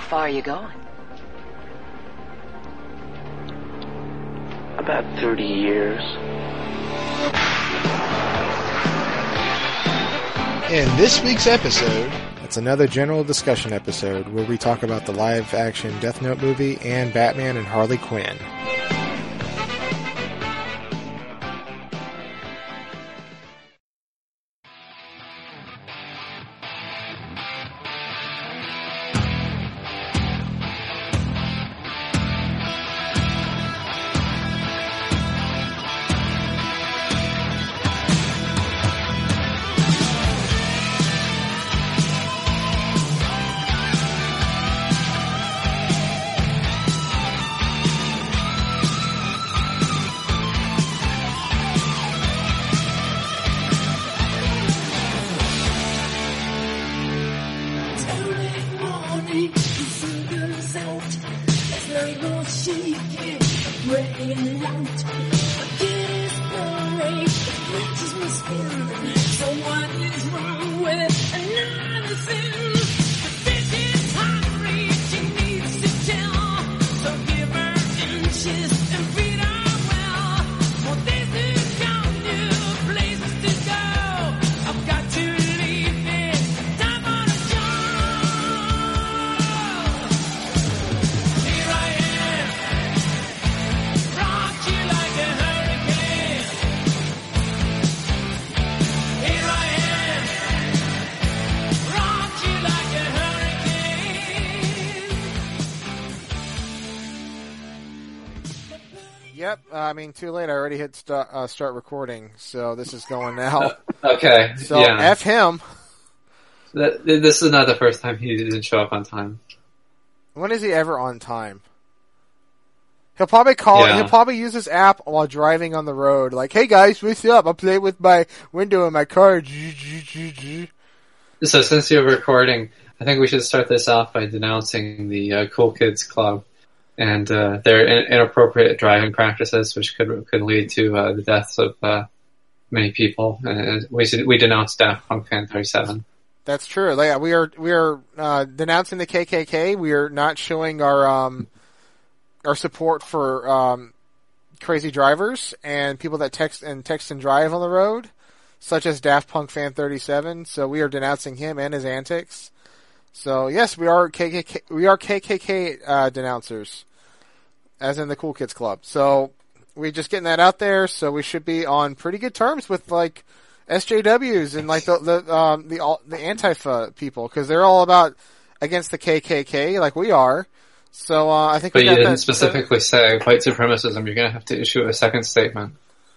far are you going? About 30 years. In this week's episode, it's another general discussion episode where we talk about the live-action Death Note movie and Batman and Harley Quinn. Too late. I already hit start recording, so this is going now. Okay. So, yeah. F him. This is not the first time he didn't show up on time. When is he ever on time? He'll probably call. Yeah. He'll probably use this app while driving on the road. Like, hey guys, what's up? I'll play with my window in my car. So since you're recording, I think we should start this off by denouncing the Cool Kids Club and their inappropriate driving practices, which could lead to the deaths of many people. And we denounce Daft Punk Fan 37. That's true. Yeah, we are denouncing the KKK. We are not showing our support for crazy drivers and people that text and drive on the road, such as Daft Punk Fan 37. So we are denouncing him and his antics. So yes, we are KKK. We are KKK denouncers, as in the Cool Kids Club. So we're just getting that out there. So we should be on pretty good terms with like SJWs and like the Antifa people, because they're all about against the KKK, like we are. So I think. But you didn't specifically say white supremacism. You're going to have to issue a second statement.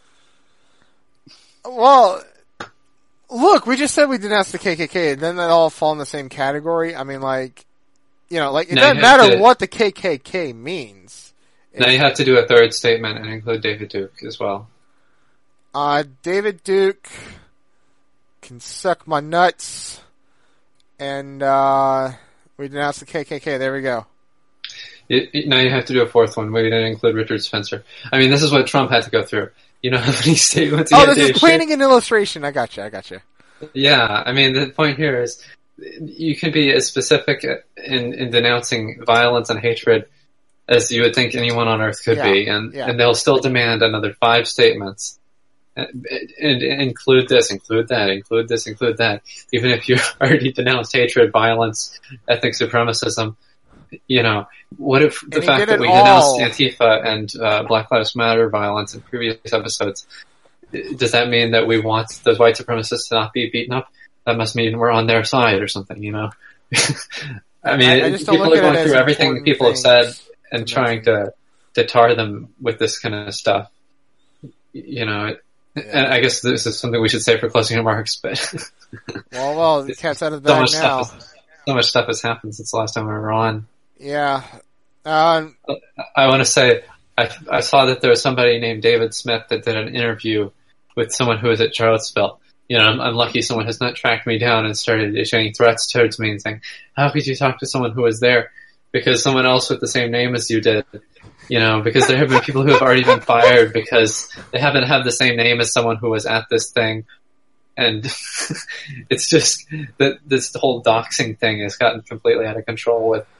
Well. Look, we just said we denounced the KKK, and then they all fall in the same category. I mean, like, it doesn't matter what the KKK means. Now you have to do a third statement and include David Duke as well. David Duke can suck my nuts, and we denounced the KKK. There we go. Now you have to do a fourth one. We didn't include Richard Spencer. I mean, this is what Trump had to go through. You know how many statements he had to issue? Oh, this is painting an illustration. I gotcha. Yeah, I mean, the point here is you can be as specific in denouncing violence and hatred as you would think anyone on earth could be, and they'll still demand another 5 statements. And include this, include that, include this, include that. Even if you already denounced hatred, violence, ethnic supremacism, what if the fact that we denounced Antifa and Black Lives Matter violence in previous episodes, does that mean that we want those white supremacists to not be beaten up? That must mean we're on their side or something, I mean, people are going through everything people have said and trying to tar them with this kind of stuff. And I guess this is something we should say for closing remarks, but... well, the cat's out of the bag now. So much stuff has happened since the last time we were on. Yeah. I want to say, I saw that there was somebody named David Smith that did an interview with someone who was at Charlottesville. I'm lucky someone has not tracked me down and started issuing threats towards me and saying, how could you talk to someone who was there? Because someone else with the same name as you did. Because there have been people who have already been fired because they happen to have the same name as someone who was at this thing. And it's just that this whole doxing thing has gotten completely out of control with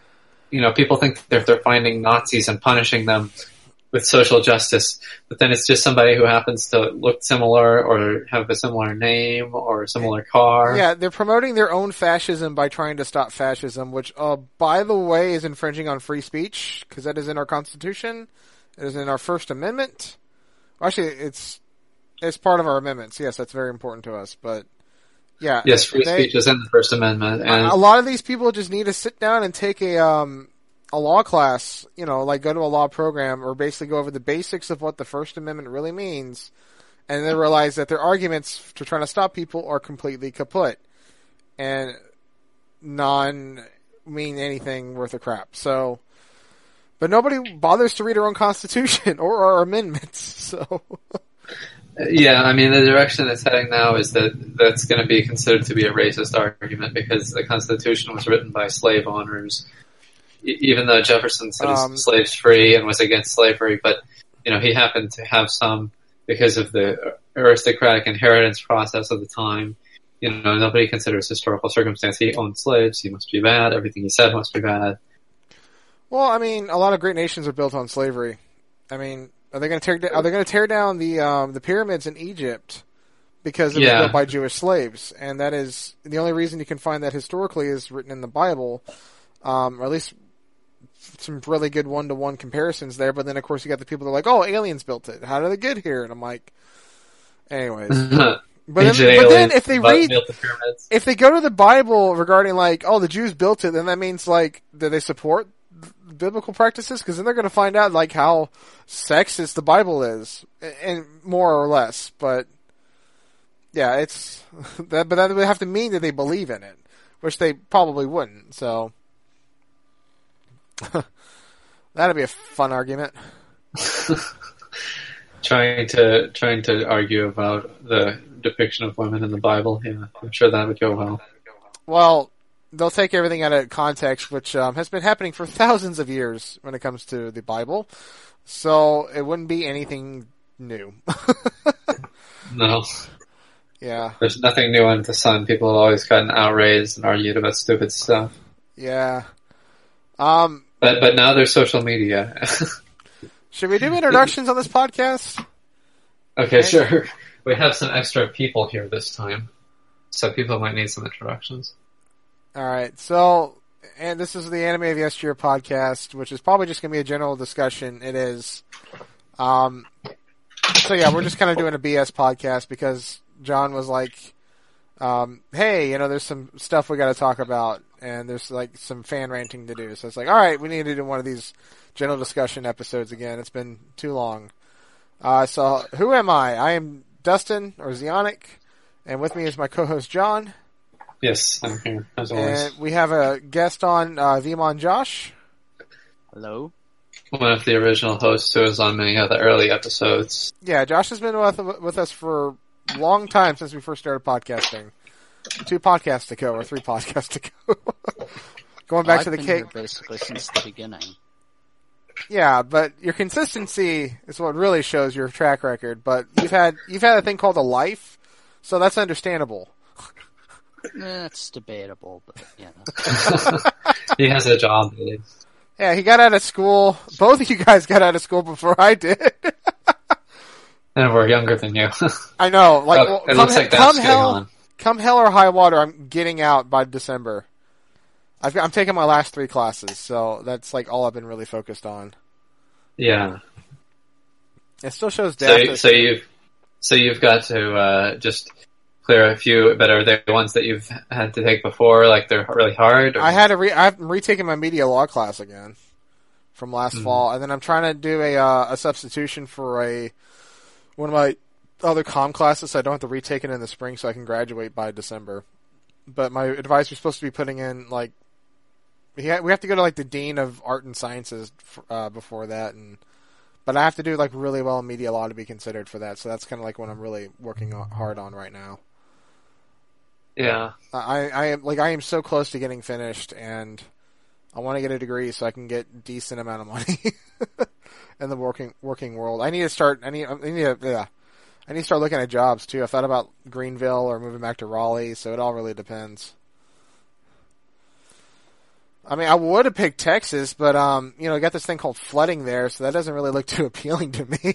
people think they're finding Nazis and punishing them with social justice, but then it's just somebody who happens to look similar or have a similar name or a similar car. Yeah, they're promoting their own fascism by trying to stop fascism, which, by the way, is infringing on free speech, because that is in our Constitution. It is in our First Amendment. Actually, it's part of our amendments. Yes, that's very important to us, but yeah. Yes, free speech is in the First Amendment. And a lot of these people just need to sit down and take a law class, like go to a law program, or basically go over the basics of what the First Amendment really means, and then realize that their arguments to trying to stop people are completely kaput and mean anything worth a crap. So, but nobody bothers to read our own Constitution or our amendments, so. Yeah, I mean, the direction it's heading now is that's going to be considered to be a racist argument, because the Constitution was written by slave owners. Even though Jefferson set his slaves free and was against slavery, but he happened to have some because of the aristocratic inheritance process of the time. Nobody considers historical circumstance. He owned slaves. He must be bad. Everything he said must be bad. Well, I mean, a lot of great nations are built on slavery. I mean, are they going to tear down the pyramids in Egypt because it was built by Jewish slaves? And that is the only reason you can find that historically is written in the Bible, or at least some really good one-to-one comparisons there. But then, of course, you got the people that are like, "Oh, aliens built it. How did they get here?" And I'm like, anyways. But then if they go to the Bible regarding like, "Oh, the Jews built it," then that means like, do they support biblical practices? Because then they're going to find out like how sexist the Bible is, and more or less. But yeah, it's that. But that would have to mean that they believe in it, which they probably wouldn't. So that'd be a fun argument. trying to argue about the depiction of women in the Bible. Yeah, I'm sure that would go well. Well, they'll take everything out of context, which has been happening for thousands of years when it comes to the Bible. So it wouldn't be anything new. No. Yeah. There's nothing new under the sun. People have always gotten outraged and argued about stupid stuff. Yeah. But now there's social media. Should we do introductions on this podcast? Okay, sure. We have some extra people here this time, so people might need some introductions. Alright, so, and this is the Anime of Yesteryear podcast, which is probably just going to be a general discussion. It is. So yeah, we're just kind of doing a BS podcast because John was like, hey, there's some stuff we got to talk about, and there's like some fan ranting to do. So it's like, alright, we need to do one of these general discussion episodes again. It's been too long. So who am I? I am Dustin, or Zionic, and with me is my co-host John. Yes, I'm here, as always. And we have a guest on, Vimon Josh. Hello. One of the original hosts who was on many of the early episodes. Yeah, Josh has been with us for a long time since we first started podcasting. 2 podcasts ago, or 3 podcasts ago. Going back to the cake. Basically since the beginning. Yeah, but your consistency is what really shows your track record. But you've had a thing called a life, so that's understandable. That's debatable, but yeah. He has a job. Yeah, he got out of school. Both of you guys got out of school before I did. And we're younger than you. I know. Like, it looks like that's getting on. Come hell or high water, I'm getting out by December. I'm taking my last 3 classes, so that's like all I've been really focused on. Yeah. It still shows death. So you've got to just clear a few, but are they ones that you've had to take before? Like they're really hard? Or? I'm retaking my media law class again from last fall, and then I'm trying to do a substitution for one of my other comm classes. So I don't have to retake it in the spring, so I can graduate by December. But my advisor's supposed to be putting in like we have to go to like the dean of art and sciences before that, but I have to do like really well in media law to be considered for that. So that's kind of like what I'm really working hard on right now. Yeah, I am so close to getting finished, and I want to get a degree so I can get a decent amount of money in the working world. I need to start looking at jobs too. I thought about Greenville or moving back to Raleigh, so it all really depends. I mean, I would have picked Texas, but you got this thing called flooding there, so that doesn't really look too appealing to me.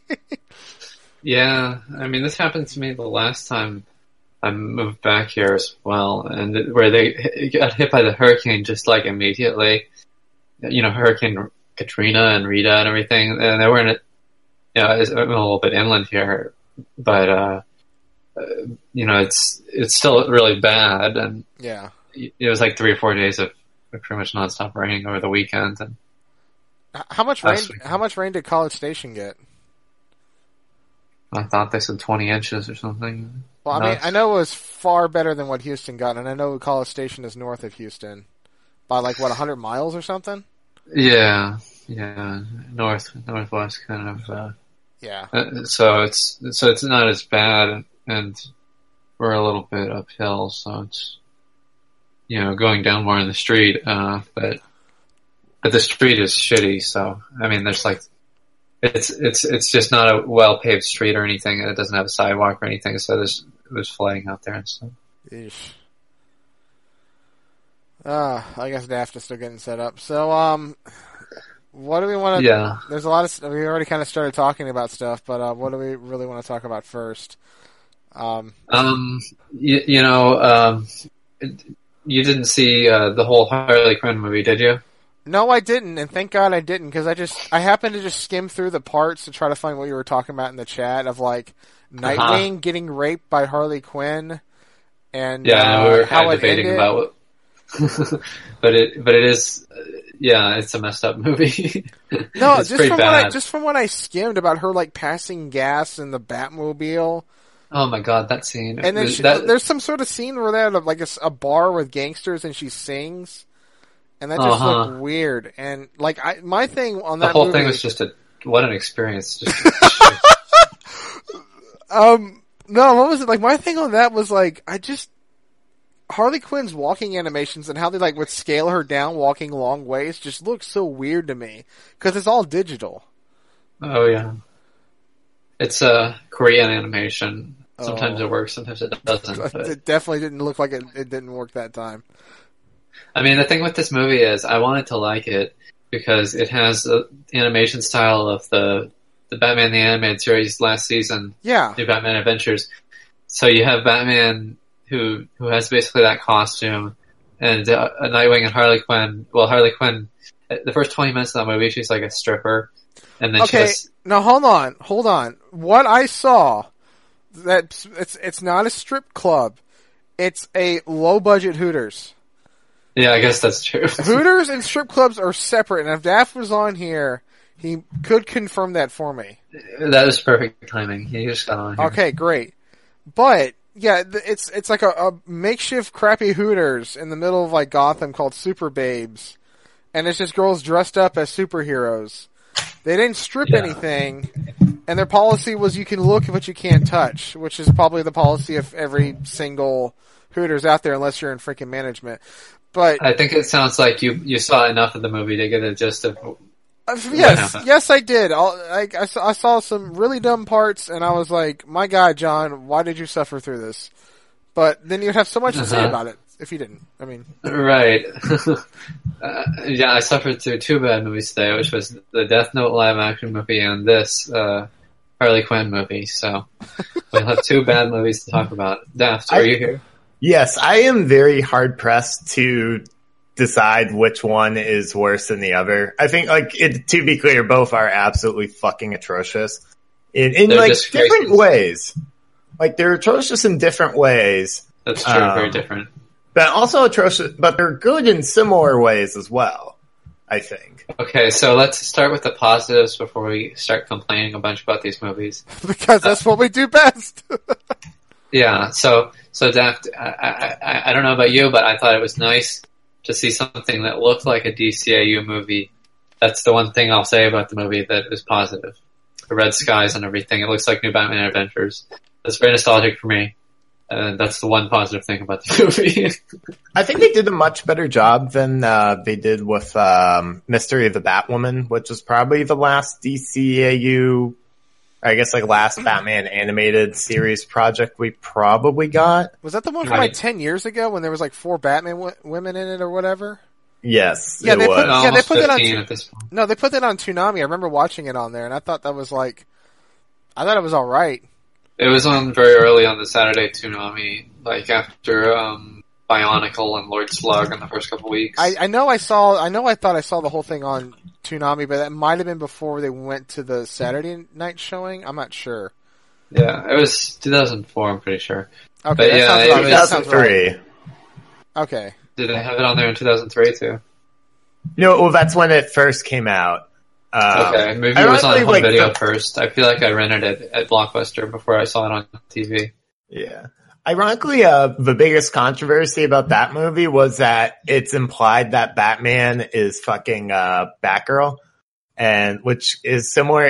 Yeah, I mean, this happened to me the last time I moved back here as well, and where they got hit by the hurricane just like immediately. Hurricane Katrina and Rita and everything, and they were in it. It's a little bit inland here, but it's still really bad, and yeah, it was like 3 or 4 days of pretty much nonstop raining over the weekend. And how much rain? How much rain did College Station get? I thought they said 20 inches or something. Well, I mean, I know it was far better than what Houston got, and I know College Station is north of Houston by 100 miles or something. Yeah, northwest kind of. Yeah. So it's not as bad, and we're a little bit uphill, so it's going down more in the street, but the street is shitty. So I mean, there's it's just not a well paved street or anything. It doesn't have a sidewalk or anything, so it was flooding out there and stuff. Eesh. I guess Daft is still getting set up. So, what do we want to... Yeah. There's a lot of... We already kind of started talking about stuff, but what do we really want to talk about first? You didn't see the whole Harley Quinn movie, did you? No, I didn't, and thank God I didn't, because I happened to just skim through the parts to try to find what you were talking about in the chat of, Nightwing getting raped by Harley Quinn, and we were how debating it ended. about what... but it is, it's a messed up movie. No, it's pretty bad. Just from what I skimmed about her passing gas in the Batmobile. Oh my God, that scene! And then there's some sort of scene where they have a bar with gangsters and she sings, and that just looked weird. And my thing on that the whole movie, thing was just what an experience. Just no, what was it? My thing on that was Harley Quinn's walking animations and how they would scale her down walking long ways just looks so weird to me because it's all digital. Oh yeah, it's a Korean animation. Sometimes it works, sometimes it doesn't. But... It definitely didn't look like it didn't work that time. I mean, the thing with this movie is I wanted to like it because it has the animation style of the Batman the Animated Series last season. Yeah. New Batman Adventures. So you have Batman who has basically that costume, and Nightwing and Harley Quinn. Well, Harley Quinn, the first 20 minutes of that movie, she's like a stripper, and then now hold on. What I saw, that it's not a strip club, it's a low budget Hooters. Yeah, I guess that's true. Hooters and strip clubs are separate, and if Daft was on here, he could confirm that for me. That was perfect timing. He just got on here. Okay, great. But yeah, it's like a makeshift crappy Hooters in the middle of Gotham called Super Babes, and it's just girls dressed up as superheroes. They didn't strip anything, and their policy was you can look but you can't touch, which is probably the policy of every single Hooters out there unless you're in freaking management. But I think it sounds like you saw enough of the movie to get a gist of. Yes, I did. I saw some really dumb parts, and I was like, "My God, John, why did you suffer through this?" But then you'd have so much to say about it if you didn't. I mean, right? I suffered through 2 bad movies today, which was the Death Note live action movie and this Harley Quinn movie. So we'll have 2 bad movies to talk about. Daft, are you here? Yes, I am very hard pressed to decide which one is worse than the other. I think, to be clear, both are absolutely fucking atrocious in different ways. They're atrocious in different ways. That's true, very different. But also atrocious, but they're good in similar ways as well, I think. Okay, so let's start with the positives before we start complaining a bunch about these movies. Because that's what we do best. Yeah, so Daft, I don't know about you, but I thought it was nice to see something that looked like a DCAU movie. That's the one thing I'll say about the movie that was positive. The red skies and everything. It looks like New Batman Adventures. That's very nostalgic for me. That's the one positive thing about the movie. I think they did a much better job than they did with Mystery of the Batwoman, which was probably the last DCAU, I guess last Batman animated series project we probably got. Was that the one from 10 years ago when there was 4 Batman women in it or whatever? Yes, yeah, they put that on. At this point. No, they put that on Toonami. I remember watching it on there, and I thought that was I thought it was all right. It was on very early on the Saturday Toonami, after Bionicle and Lord Slug in the first couple weeks. I thought I saw the whole thing on Toonami, but that might have been before they went to the Saturday night showing. I'm not sure. Yeah, it was 2004. I'm pretty sure. Okay, but that sounds 2003. right. Okay. Did they have it on there in 2003 too? No, well, that's when it first came out. Okay, maybe it was on home video first. I feel like I rented it at Blockbuster before I saw it on TV. Yeah. Ironically, the biggest controversy about that movie was that it's implied that Batman is fucking Batgirl, and which is similar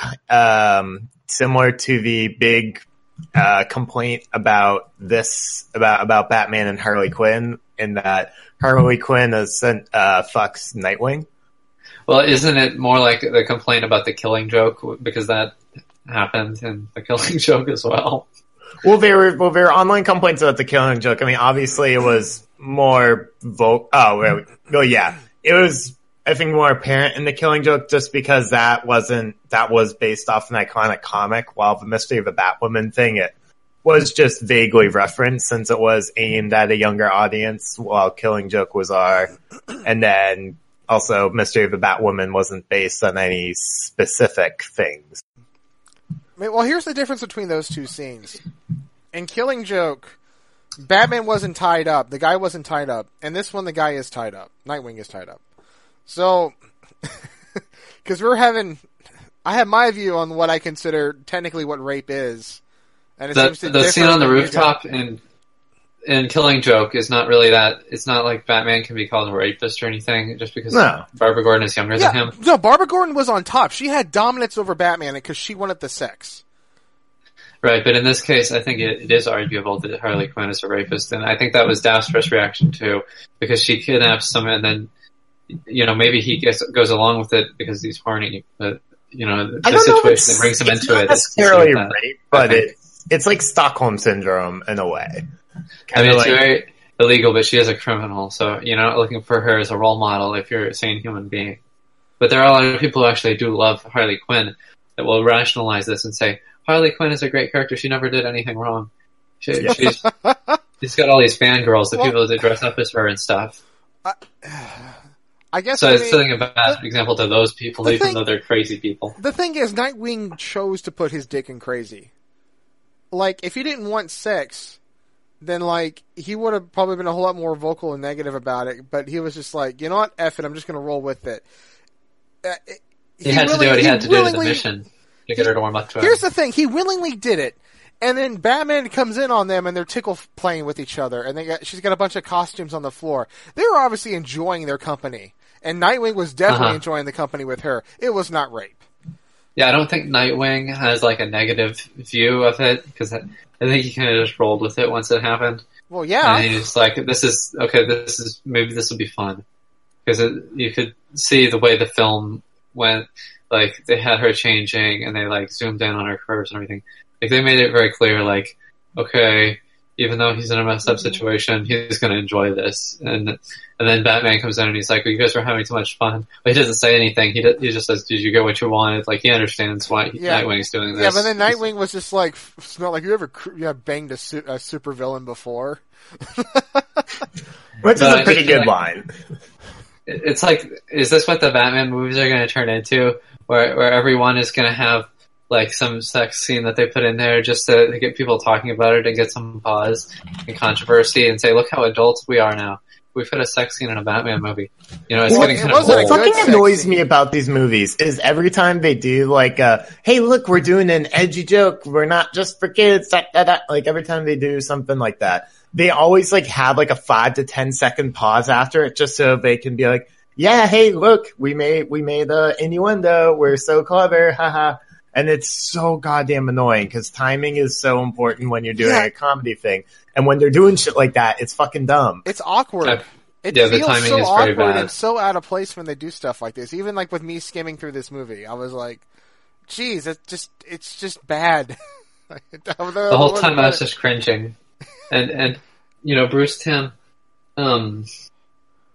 to the big complaint about Batman and Harley Quinn, in that Harley Quinn fucks Nightwing. Well, isn't it more like the complaint about the Killing Joke, because that happened in the Killing Joke as well? Well, there were online complaints about the Killing Joke. I mean, obviously it was more yeah. It was, I think, more apparent in the Killing Joke just because that was based off an iconic comic, while the Mystery of the Batwoman thing, it was just vaguely referenced since it was aimed at a younger audience, while Killing Joke was and then also Mystery of the Batwoman wasn't based on any specific things. Well, here's the difference between those two scenes. In Killing Joke, Batman wasn't tied up. The guy wasn't tied up. And this one, the guy is tied up. Nightwing is tied up. So, because I have my view on what I consider technically what rape is. And it seems to the scene on the rooftop in Killing Joke is not really that. It's not like Batman can be called a rapist or anything just because Barbara Gordon is younger than him. No, Barbara Gordon was on top. She had dominance over Batman because she wanted the sex. Right, but in this case, I think it is arguable that Harley Quinn is a rapist, and I think that was Daph's first reaction too, because she kidnaps him, and then maybe he goes along with it because he's horny, but the situation that brings him into it. It's not necessarily rape, but it's like Stockholm syndrome in a way. It's very illegal, but she is a criminal, so you're not looking for her as a role model if you're a sane human being. But there are a lot of people who actually do love Harley Quinn that will rationalize this and say, Harley Quinn is a great character, she never did anything wrong. She's got all these fangirls, people that dress up as her and stuff. I guess so. It's setting a bad example to those people, even though they're crazy people. The thing is, Nightwing chose to put his dick in crazy. If he didn't want sex, then he would have probably been a whole lot more vocal and negative about it. But he was just like, you know what, F it, I'm just going to roll with it. He had to do what he had to do to the mission to get her to warm up to him. Here's the thing: he willingly did it, and then Batman comes in on them, and they're tickle playing with each other, and she's got a bunch of costumes on the floor. They were obviously enjoying their company, and Nightwing was definitely enjoying the company with her. It was not rape. Yeah, I don't think Nightwing has a negative view of it, because I think he kind of just rolled with it once it happened. Well, yeah. And he's like, maybe this will be fun. Because you could see the way the film went, they had her changing, and they zoomed in on her curves and everything. They made it very clear, okay, even though he's in a messed up situation, he's going to enjoy this. And then Batman comes in and he's like, well, you guys are having too much fun. But he doesn't say anything. He just says, did you get what you wanted? He understands why Nightwing's doing this. Yeah, but then Nightwing was just smelled like you ever banged a supervillain before? Which is a pretty good line. It's is this what the Batman movies are going to turn into? Where everyone is going to have some sex scene that they put in there just to get people talking about it and get some pause and controversy and say, look how adults we are now. We've had a sex scene in a Batman movie. It's getting kind of old. Something annoys me about these movies is every time they do hey, look, we're doing an edgy joke. We're not just for kids. Every time they do something like that, they always have a 5 to 10 second pause after it just so they can be like, yeah, hey, look, we made innuendo. We're so clever. Haha. And it's so goddamn annoying because timing is so important when you're doing a comedy thing. And when they're doing shit like that, it's fucking dumb. It's awkward. It the feels timing so is awkward very bad. and so out of place when they do stuff like this. Even with me skimming through this movie, I was like, geez, it's just bad. The whole time I was just cringing. And Bruce Timm,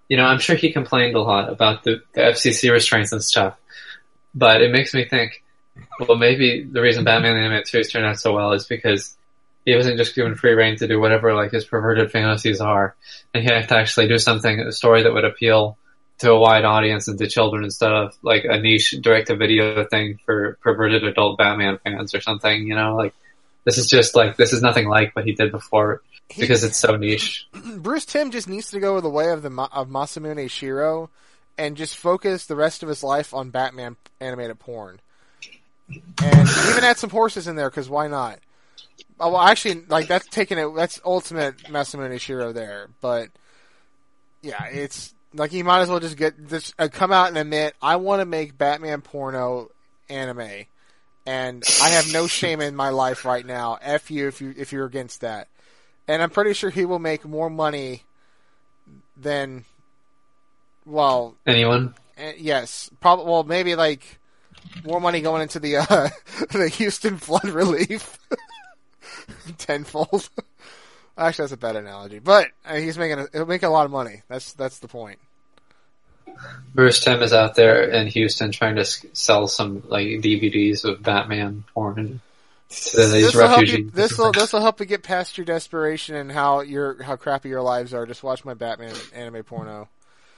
I'm sure he complained a lot about the FCC restraints and stuff, but it makes me think, well, maybe the reason Batman the Animated Series turned out so well is because he wasn't just given free reign to do whatever like his perverted fantasies are, and he had to actually do a story that would appeal to a wide audience and to children instead of like a niche direct-to-video thing for perverted adult Batman fans or something. Like this is nothing like what he did before because it's so niche. Bruce Timm just needs to go the way of Masamune Shirow and just focus the rest of his life on Batman animated porn, and even add some horses in there because why not? Well, actually, like that's ultimate Masamune Shirow there. But yeah, it's like you might as well just come out and admit I want to make Batman porno anime, and I have no shame in my life right now. F you if you're against that. And I'm pretty sure he will make more money than anyone. Yes, probably. Well, maybe like more money going into the the Houston flood relief. Tenfold. Actually, that's a bad analogy, but he'll make a lot of money. That's the point. Bruce Timm is out there in Houston trying to sell some like DVDs of Batman porn to these refugees. This will help you get past your desperation and how crappy your lives are. Just watch my Batman anime porno.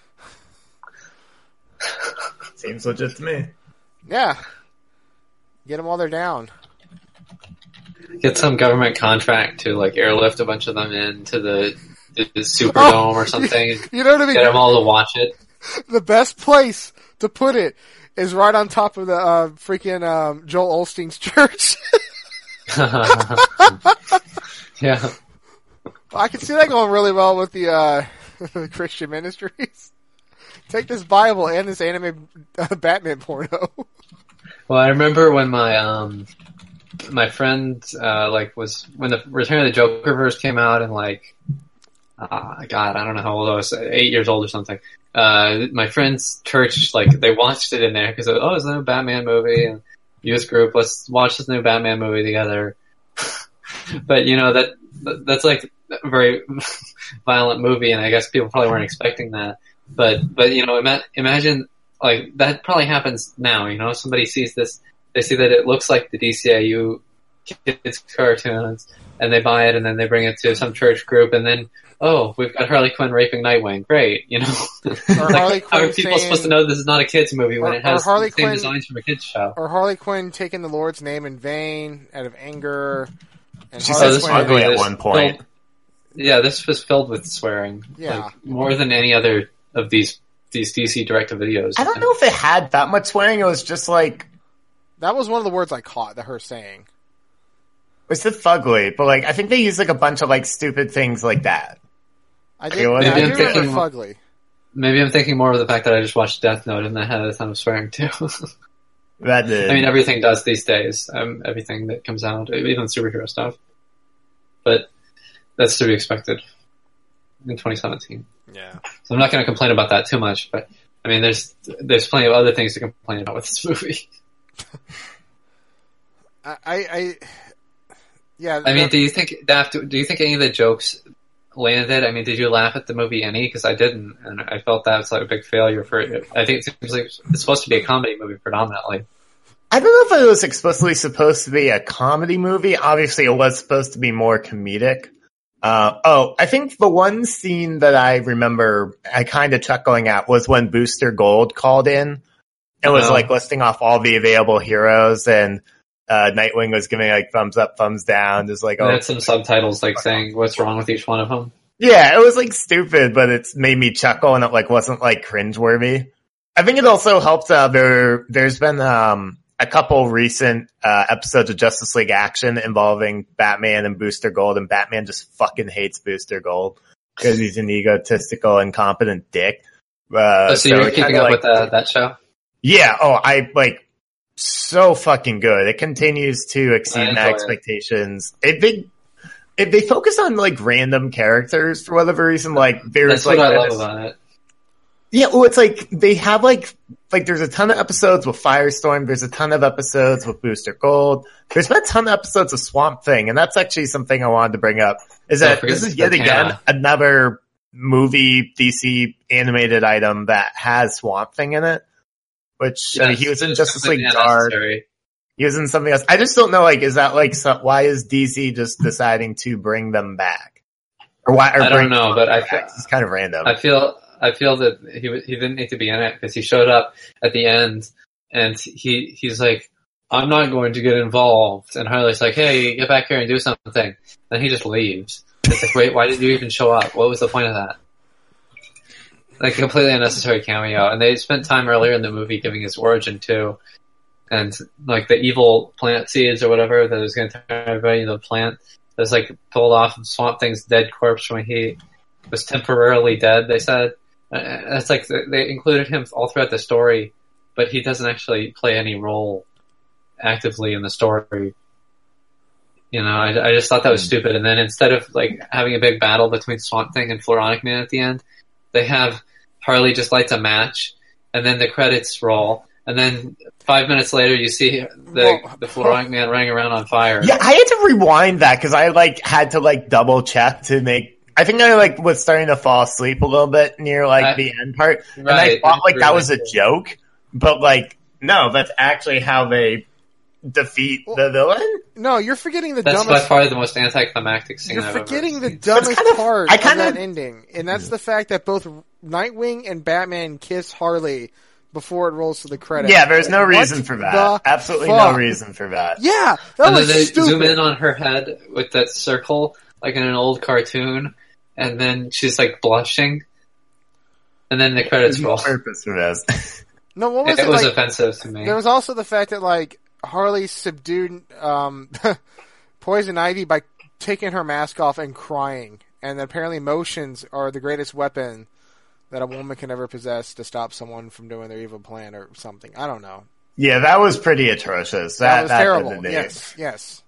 Seems legit to me. Yeah, get them while they're down. Get some government contract to like airlift a bunch of them into the Superdome or something. You know what I mean? Get them all to watch it. The best place to put it is right on top of the freaking Joel Osteen's church. Yeah, I can see that going really well with the Christian ministries. Take this Bible and this anime Batman porno. Well, I remember when my friend, was when the Return of the Joker-verse came out and God, I don't know how old I was, 8 years old or something. My friend's church, they watched it in there because, it's a new Batman movie and youth group, let's watch this new Batman movie together. But, that's like a very violent movie and I guess people probably weren't expecting that. But, imagine, that probably happens now, somebody sees this, they see that it looks like the DCAU kids cartoons, and they buy it, and then they bring it to some church group, and then, we've got Harley Quinn raping Nightwing. Great, Or Harley Quinn how are people supposed to know this is not a kids movie when it has the same designs from a kids show? Or Harley Quinn taking the Lord's name in vain out of anger. And she says ugly at one point. This was filled with swearing. Yeah. More than any other of these DC direct-to-videos. I don't know if it had that much swearing. It was just that was one of the words I caught that her saying. It's the fugly, but I think they used a bunch of stupid things like that. I do remember fugly. Maybe I'm thinking more of the fact that I just watched Death Note and that had a ton of swearing too. That did. I mean, everything does these days. Everything that comes out, even superhero stuff. But that's to be expected in 2017. Yeah. So I'm not going to complain about that too much, but I mean, there's plenty of other things to complain about with this movie. Yeah. I mean, do you think any of the jokes landed? I mean, did you laugh at the movie any? Because I didn't, and I felt that was a big failure for it. I think it seems like it's supposed to be a comedy movie predominantly. I don't know if it was explicitly supposed to be a comedy movie. Obviously, it was supposed to be more comedic. I think the one scene that I remember I kind of chuckling at was when Booster Gold called in and was listing off all the available heroes, and Nightwing was giving thumbs up, thumbs down. There's had some subtitles saying what's wrong with each one of them. Yeah, it was stupid, but it's made me chuckle, and it wasn't cringeworthy. I think it also helped. There's been a couple recent episodes of Justice League Action involving Batman and Booster Gold, and Batman just fucking hates Booster Gold because he's an egotistical, incompetent dick. So you're keeping up with that show? Yeah. So fucking good. It continues to exceed my expectations. If they focus on random characters for whatever reason, there's that's what I love about it. Yeah, well, it's they have there's a ton of episodes with Firestorm. There's a ton of episodes with Booster Gold. There's been a ton of episodes of Swamp Thing, and that's actually something I wanted to bring up. Is that this is yet again another movie DC animated item that has Swamp Thing in it. Which he was in Justice League Dark. He was in something else. I just don't know. Like, is that like why is DC just deciding to bring them back? Or why? Or I don't know, but it's kind of random. I feel that he didn't need to be in it because he showed up at the end and he's like, I'm not going to get involved. And Harley's like, hey, get back here and do something. Then he just leaves. It's like, wait, why did you even show up? What was the point of that? Like, a completely unnecessary cameo. And they spent time earlier in the movie giving his origin too. And like the evil plant seeds or whatever that was going to turn everybody into a plant that was like pulled off of Swamp Thing's dead corpse when he was temporarily dead, they said. It's like they included him all throughout the story, but he doesn't actually play any role actively in the story. You know, I just thought that was stupid. And then instead of like having a big battle between Swamp Thing and Floronic Man at the end, they have Harley just lights a match, and then the credits roll, and then 5 minutes later you see the Floronic Man running around on fire. Yeah, I had to rewind that because I like had to like double check to make. I think I like was starting to fall asleep a little bit near like the end part, and I thought like that was a joke, but like no, that's actually how they defeat the villain. No, you're forgetting the that's dumbest. That's by far the most anticlimactic scene. You're forgetting the dumbest part of that ending, and that's the fact that both Nightwing and Batman kiss Harley before it rolls to the credits. Yeah, there's no reason for that. Absolutely no reason for that. Yeah, that was they stupid. Zoom in on her head with that circle, like in an old cartoon, and then she's like blushing, and then the credits roll. Purpose for this. No, what was it? It was offensive to me. There was also the fact that like Harley subdued Poison Ivy by taking her mask off and crying, and apparently emotions are the greatest weapon that a woman can ever possess to stop someone from doing their evil plan or something. I don't know. Yeah, that was pretty atrocious. That was terrible. Yes.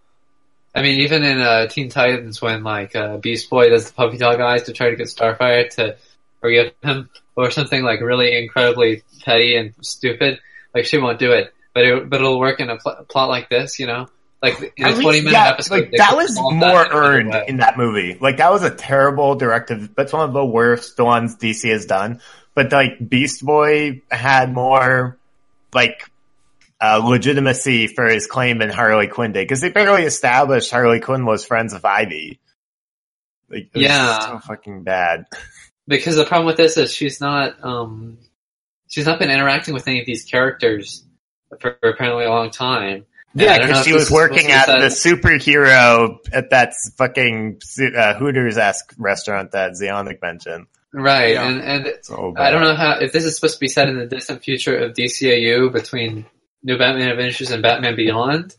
I mean, even in Teen Titans, when like Beast Boy does the puppy dog eyes to try to get Starfire to forgive him, or something like really incredibly petty and stupid, like she won't do it. But it'll work in a plot like this, you know? Like, in a 20-minute episode... Like, that was more earned in that movie. Like, that was a terrible directive. That's one of the worst ones DC has done. But, like, Beast Boy had more, like, legitimacy for his claim than Harley Quinn did. Because they barely established Harley Quinn was friends with Ivy. Like, it was so fucking bad. Because the problem with this is she's not been interacting with any of these characters for apparently a long time. Yeah, because she was working at the superhero at that fucking Hooters-esque restaurant that Zionic mentioned. Right, yeah. and I don't know if this is supposed to be set in the distant future of DCAU between New Batman Adventures and Batman Beyond,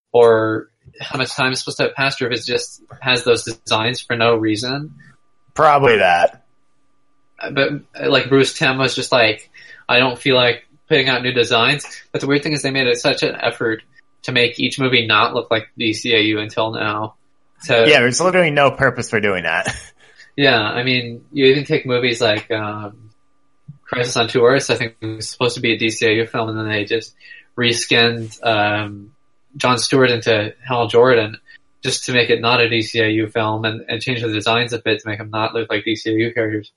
or how much time is supposed to have passed, or if it just has those designs for no reason. Probably that. But like Bruce Timm was just like, I don't feel like putting out new designs. But the weird thing is they made it such an effort to make each movie not look like DCAU until now. Yeah, there's literally no purpose for doing that. Yeah, I mean, you even take movies like Crisis on Two Earths, I think it was supposed to be a DCAU film, and then they just reskinned Jon Stewart into Hal Jordan just to make it not a DCAU film and change the designs a bit to make them not look like DCAU characters.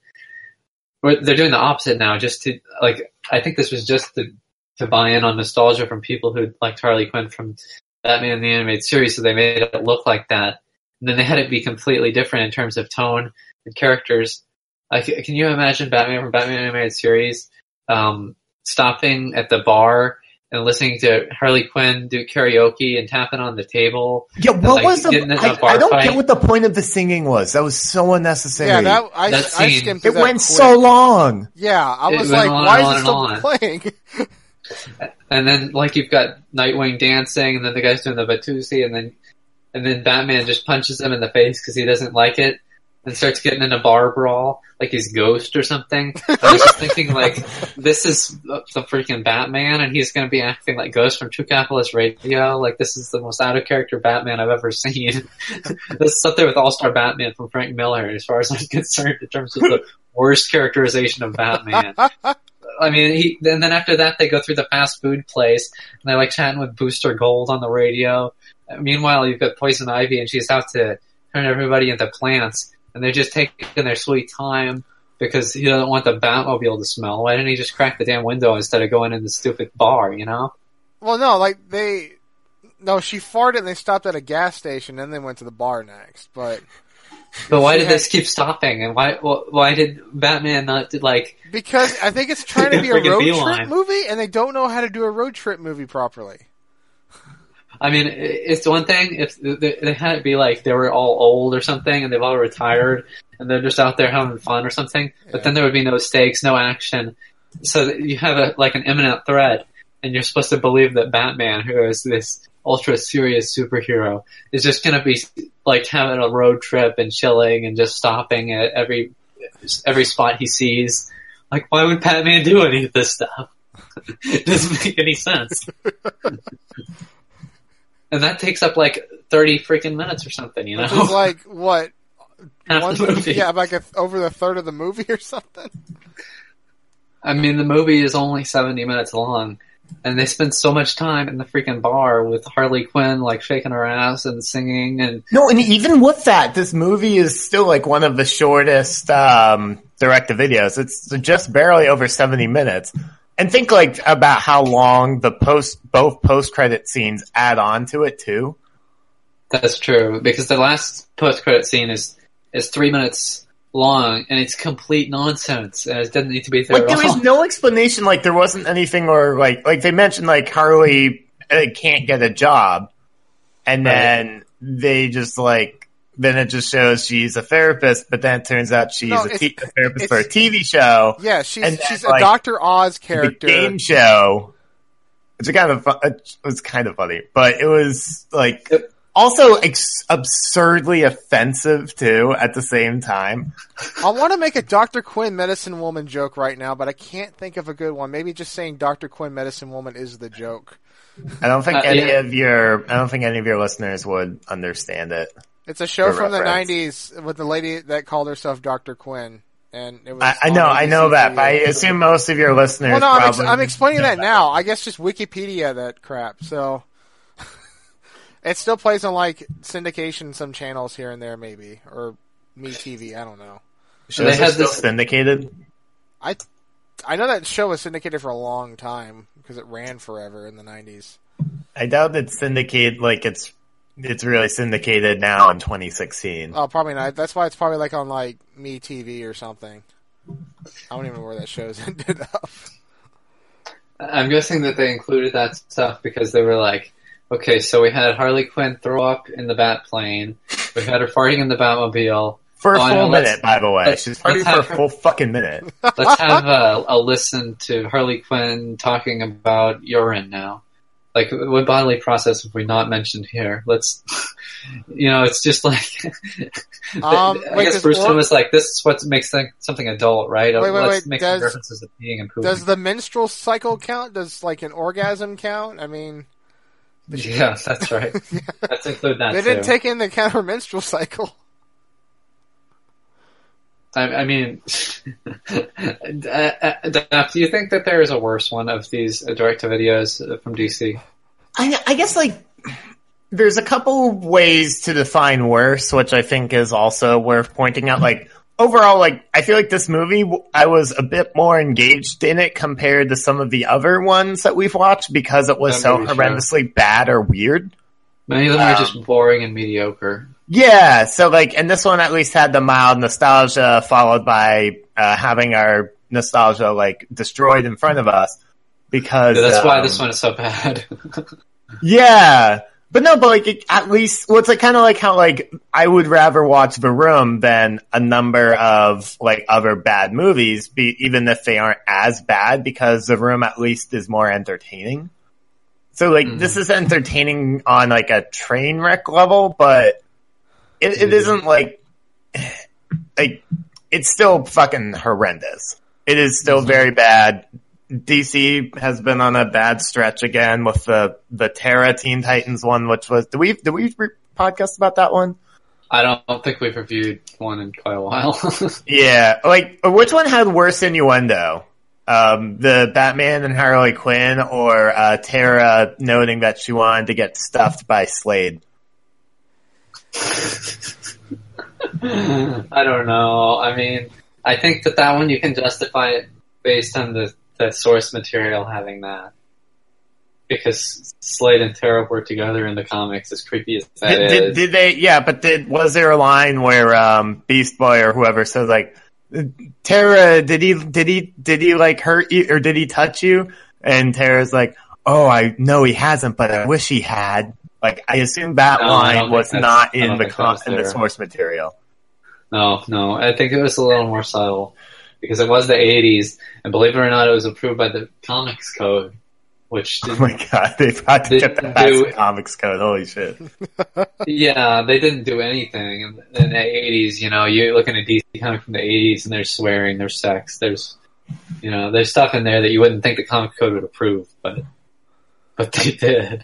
But they're doing the opposite now, just to, like, I think this was just to buy in on nostalgia from people who liked Harley Quinn from Batman the Animated Series, so they made it look like that. And then they had it be completely different in terms of tone and characters. Can you imagine Batman from Batman Animated Series stopping at the bar and listening to Harley Quinn do karaoke and tapping on the table? Yeah, what was I don't get what the point of the singing was. That was so unnecessary. Yeah, I skimmed through it went so long. Yeah, I was like, why is it still playing? And then, like, you've got Nightwing dancing, and then the guy's doing the Batusi, and then Batman just punches him in the face because he doesn't like it, and starts getting in a bar brawl, like he's Ghost or something. I was just thinking, like, this is the freaking Batman, and he's going to be acting like Ghost from True Capitalist Radio. Like, this is the most out-of-character Batman I've ever seen. This is up there with All-Star Batman from Frank Miller, as far as I'm concerned, in terms of the worst characterization of Batman. I mean, and then after that, they go through the fast food place, and they're, like, chatting with Booster Gold on the radio. Meanwhile, you've got Poison Ivy, and she's out to turn everybody into plants. and they're just taking their sweet time because he doesn't want the Batmobile to smell. Why didn't he just crack the damn window instead of going in the stupid bar, you know? Well, no, she farted and they stopped at a gas station and then they went to the bar next, but why did this keep stopping? And why did Batman not Because I think it's trying to be a road trip movie, and they don't know how to do a road trip movie properly. I mean, it's one thing if they had it be like they were all old or something, and they've all retired, and they're just out there having fun or something. Yeah. But then there would be no stakes, no action. So you have an imminent threat, and you're supposed to believe that Batman, who is this ultra serious superhero, is just going to be like having a road trip and chilling and just stopping at every spot he sees. Like, why would Batman do any of this stuff? It doesn't make any sense. And that takes up like 30 freaking minutes or something, you know? Which is like, what? Half the movie. Yeah, like over the third of the movie or something? I mean, the movie is only 70 minutes long. And they spend so much time in the freaking bar with Harley Quinn, like, shaking her ass and singing and... No, and even with that, this movie is still, like, one of the shortest, direct-to-videos. It's just barely over 70 minutes. And think, like, about how long both post-credit scenes add on to it, too. That's true, because the last post-credit scene is 3 minutes long, and it's complete nonsense, and it doesn't need to be there. Like, there was no explanation, like, there wasn't anything, or, like they mentioned, like, Harley can't get a job, and then they just, like, then it just shows she's a therapist, but then it turns out she's a therapist for a TV show. Yeah, she's a Dr. Oz character. The game show. It was kind of funny, but it was, like... Also absurdly offensive, too, at the same time. I want to make a Dr. Quinn Medicine Woman joke right now, but I can't think of a good one. Maybe just saying Dr. Quinn Medicine Woman is the joke. I don't think any of your listeners would understand it. It's a show from the 90s with the lady that called herself Dr. Quinn. And it was I know that, but I assume most of your listeners probably... I'm explaining that now. I guess just Wikipedia that crap, so... It still plays on, like, syndication, some channels here and there, maybe. Or MeTV, I don't know. So they had this syndicated? I know that show was syndicated for a long time, because it ran forever in the 90s. I doubt it's syndicated, like, it's really syndicated now in 2016. Oh, probably not. That's why it's probably, like, on, like, MeTV or something. I don't even know where that show's ended up. I'm guessing that they included that stuff because they were like, okay, so we had Harley Quinn throw up in the Batplane. We had her farting in the Batmobile. For a full minute, by the way. She's farting for a full fucking minute. Let's have a listen to Harley Quinn talking about urine now. Like, what bodily process have we not mentioned here? Let's, it's just like... I guess Bruce Timm was like, this is what makes something adult, right? Let's make some references to peeing and pooping. Does the menstrual cycle count? Does, like, an orgasm count? I mean... Yeah, that's right. Let's include that, They didn't take into account her menstrual cycle. I mean, Daph, do you think that there is a worse one of these direct-to-videos from DC? I guess, like, there's a couple ways to define worse, which I think is also worth pointing out. Like, overall, like, I feel like this movie, I was a bit more engaged in it compared to some of the other ones that we've watched because it was so horrendously bad or weird. Many of them are just boring and mediocre. Yeah, so, like, and this one at least had the mild nostalgia followed by having our nostalgia, like, destroyed in front of us because... Yeah, that's why this one is so bad. Yeah. But no, but like, at least, well, it's like kind of like how, like, I would rather watch The Room than a number of, like, other bad movies, even if they aren't as bad, because The Room at least is more entertaining. So, like, this is entertaining on, like, a train wreck level, but it isn't, like, it's still fucking horrendous. It is still very bad. DC has been on a bad stretch again with the Terra Teen Titans one, which was, did we podcast about that one? I don't think we've reviewed one in quite a while. Yeah, like, which one had worse innuendo? The Batman and Harley Quinn, or Terra noting that she wanted to get stuffed by Slade? I don't know. I mean, I think that one you can justify it based on the source material having that. Because Slade and Tara were together in the comics, as creepy as that is. Did they? Yeah, but was there a line where Beast Boy or whoever says like, Tara, did he like hurt you or did he touch you? And Tara's like, oh, I know he hasn't, but I wish he had. Like, I assume that line was not in the source material. No, I think it was a little more subtle because it was the 80s, and believe it or not, it was approved by the Comics Code. Which oh my god, they had to get that past the Comics Code, holy shit. Yeah, they didn't do anything in the 80s, you know, you're looking at DC comic from the 80s and there's swearing, there's sex, there's stuff in there that you wouldn't think the Comics Code would approve, but they did.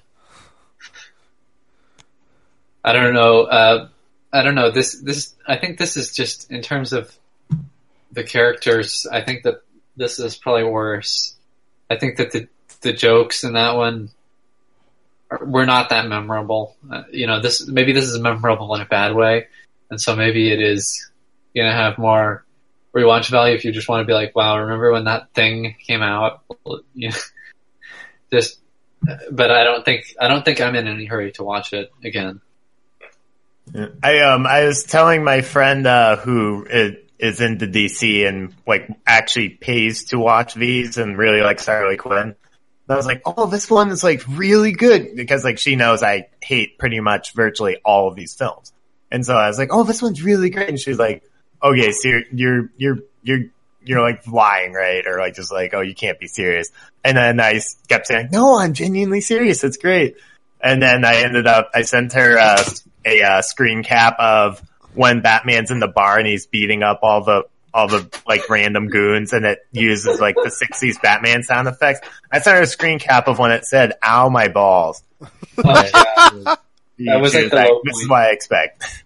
I don't know, this, I think this is just, in terms of the characters, I think that this is probably worse. I think that the jokes in that one were not that memorable. Maybe this is memorable in a bad way, and so maybe it is gonna have more rewatch value if you just want to be like, wow, remember when that thing came out? You know, but I don't think I'm in any hurry to watch it again. Yeah. I was telling my friend who is into DC and like actually pays to watch these and really likes Harley Quinn. I was like, oh, this one is like really good because like she knows I hate pretty much virtually all of these films. And so I was like, oh, this one's really great. And she's like, okay, so you're like lying, right? Or like just like, oh, you can't be serious. And then I kept saying, no, I'm genuinely serious. It's great. And then I sent her a screen cap of when Batman's in the bar and he's beating up all the like random goons and it uses like the 60s Batman sound effects. I sent her a screen cap of when it said, ow, my balls. That was like this is what I expect.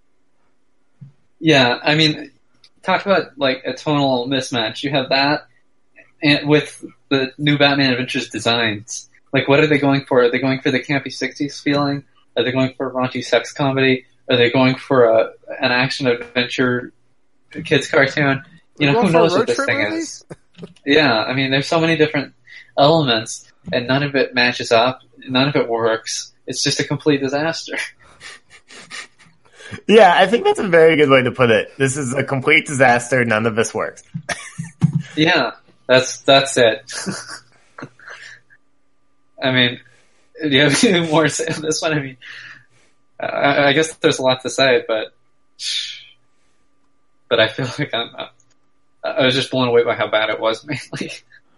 Yeah, I mean, talk about like a tonal mismatch. You have that and with the new Batman Adventures designs. Like, what are they going for? Are they going for the campy 60s feeling? Are they going for a raunchy sex comedy? Are they going for an action adventure kids cartoon? You know, who knows what this thing is? Yeah, I mean, there's so many different elements, and none of it matches up. None of it works. It's just a complete disaster. Yeah, I think that's a very good way to put it. This is a complete disaster. None of this works. Yeah, that's it. I mean, do you have any more to say on this one? I mean, I guess there's a lot to say, but I feel like I was just blown away by how bad it was, mainly.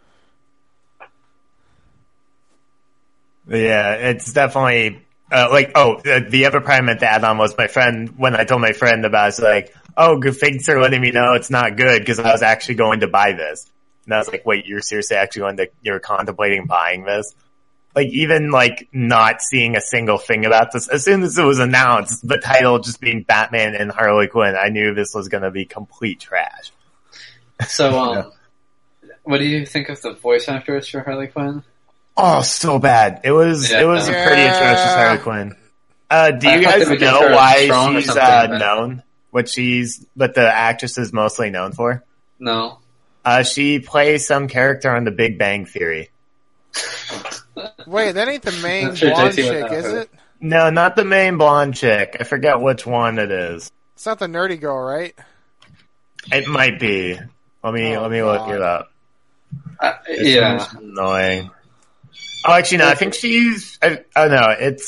Yeah, it's definitely the other part I meant to add on was my friend. When I told my friend about it, it's like, oh, good, thanks for letting me know it's not good because I was actually going to buy this, and I was like, wait, you're seriously actually you're contemplating buying this? Like, even, like, not seeing a single thing about this. As soon as it was announced, the title just being Batman and Harley Quinn, I knew this was gonna be complete trash. So, what do you think of the voice actress for Harley Quinn? Oh, so bad. It was a pretty atrocious Harley Quinn. Do you guys know why she's, known? What the actress is mostly known for? No. She plays some character on The Big Bang Theory. Wait, that ain't the main blonde chick, is it? No, not the main blonde chick. I forget which one it is. It's not the nerdy girl, right? It might be. Let me look it up. Yeah. Annoying. Oh, actually, no. I think she's. Oh no, it's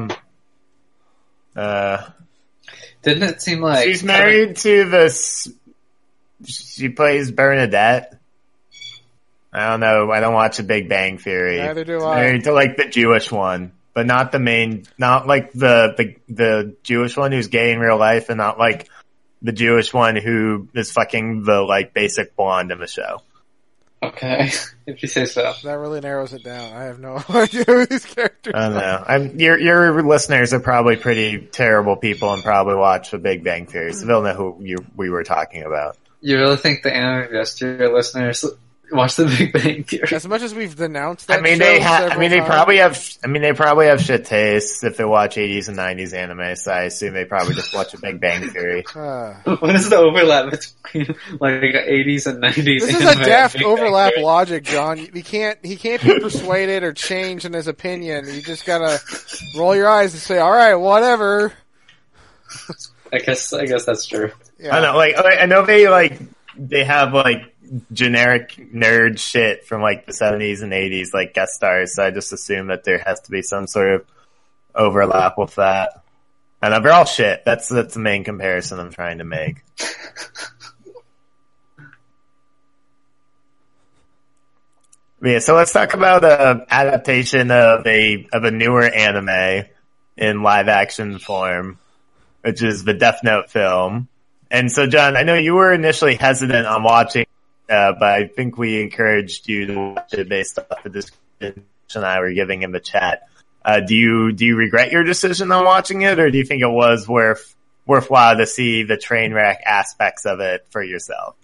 Didn't it seem like she's married to this? She plays Bernadette. I don't know. I don't watch The Big Bang Theory. Neither do I. Married to like the Jewish one, but not the main. Not like the Jewish one who's gay in real life, and not like the Jewish one who is fucking the like basic blonde in the show. Okay, if you say so. That really narrows it down. I have no idea who these characters I don't know. Your listeners are probably pretty terrible people and probably watch The Big Bang Theory, so they'll know who we were talking about. You really think the Animagist, your listeners, watch The Big Bang Theory. As much as we've denounced that, they probably have shit taste if they watch 80s and 90s anime. So I assume they probably just watch a Big Bang Theory. What is the overlap between like 80s and 90s? This is a daft overlap logic, John. He can't be persuaded or changed in his opinion. You just gotta roll your eyes and say, "All right, whatever." I guess that's true. Yeah. I know, I know they have generic nerd shit from the 70s and 80s, guest stars. So I just assume that there has to be some sort of overlap with that. And they're all shit. That's the main comparison I'm trying to make. Yeah, so let's talk about adaptation of a newer anime in live action form, which is the Death Note film. And so, John, I know you were initially hesitant on watching, but I think we encouraged you to watch it based off the description I were giving in the chat. Do you regret your decision on watching it, or do you think it was worthwhile to see the train wreck aspects of it for yourself?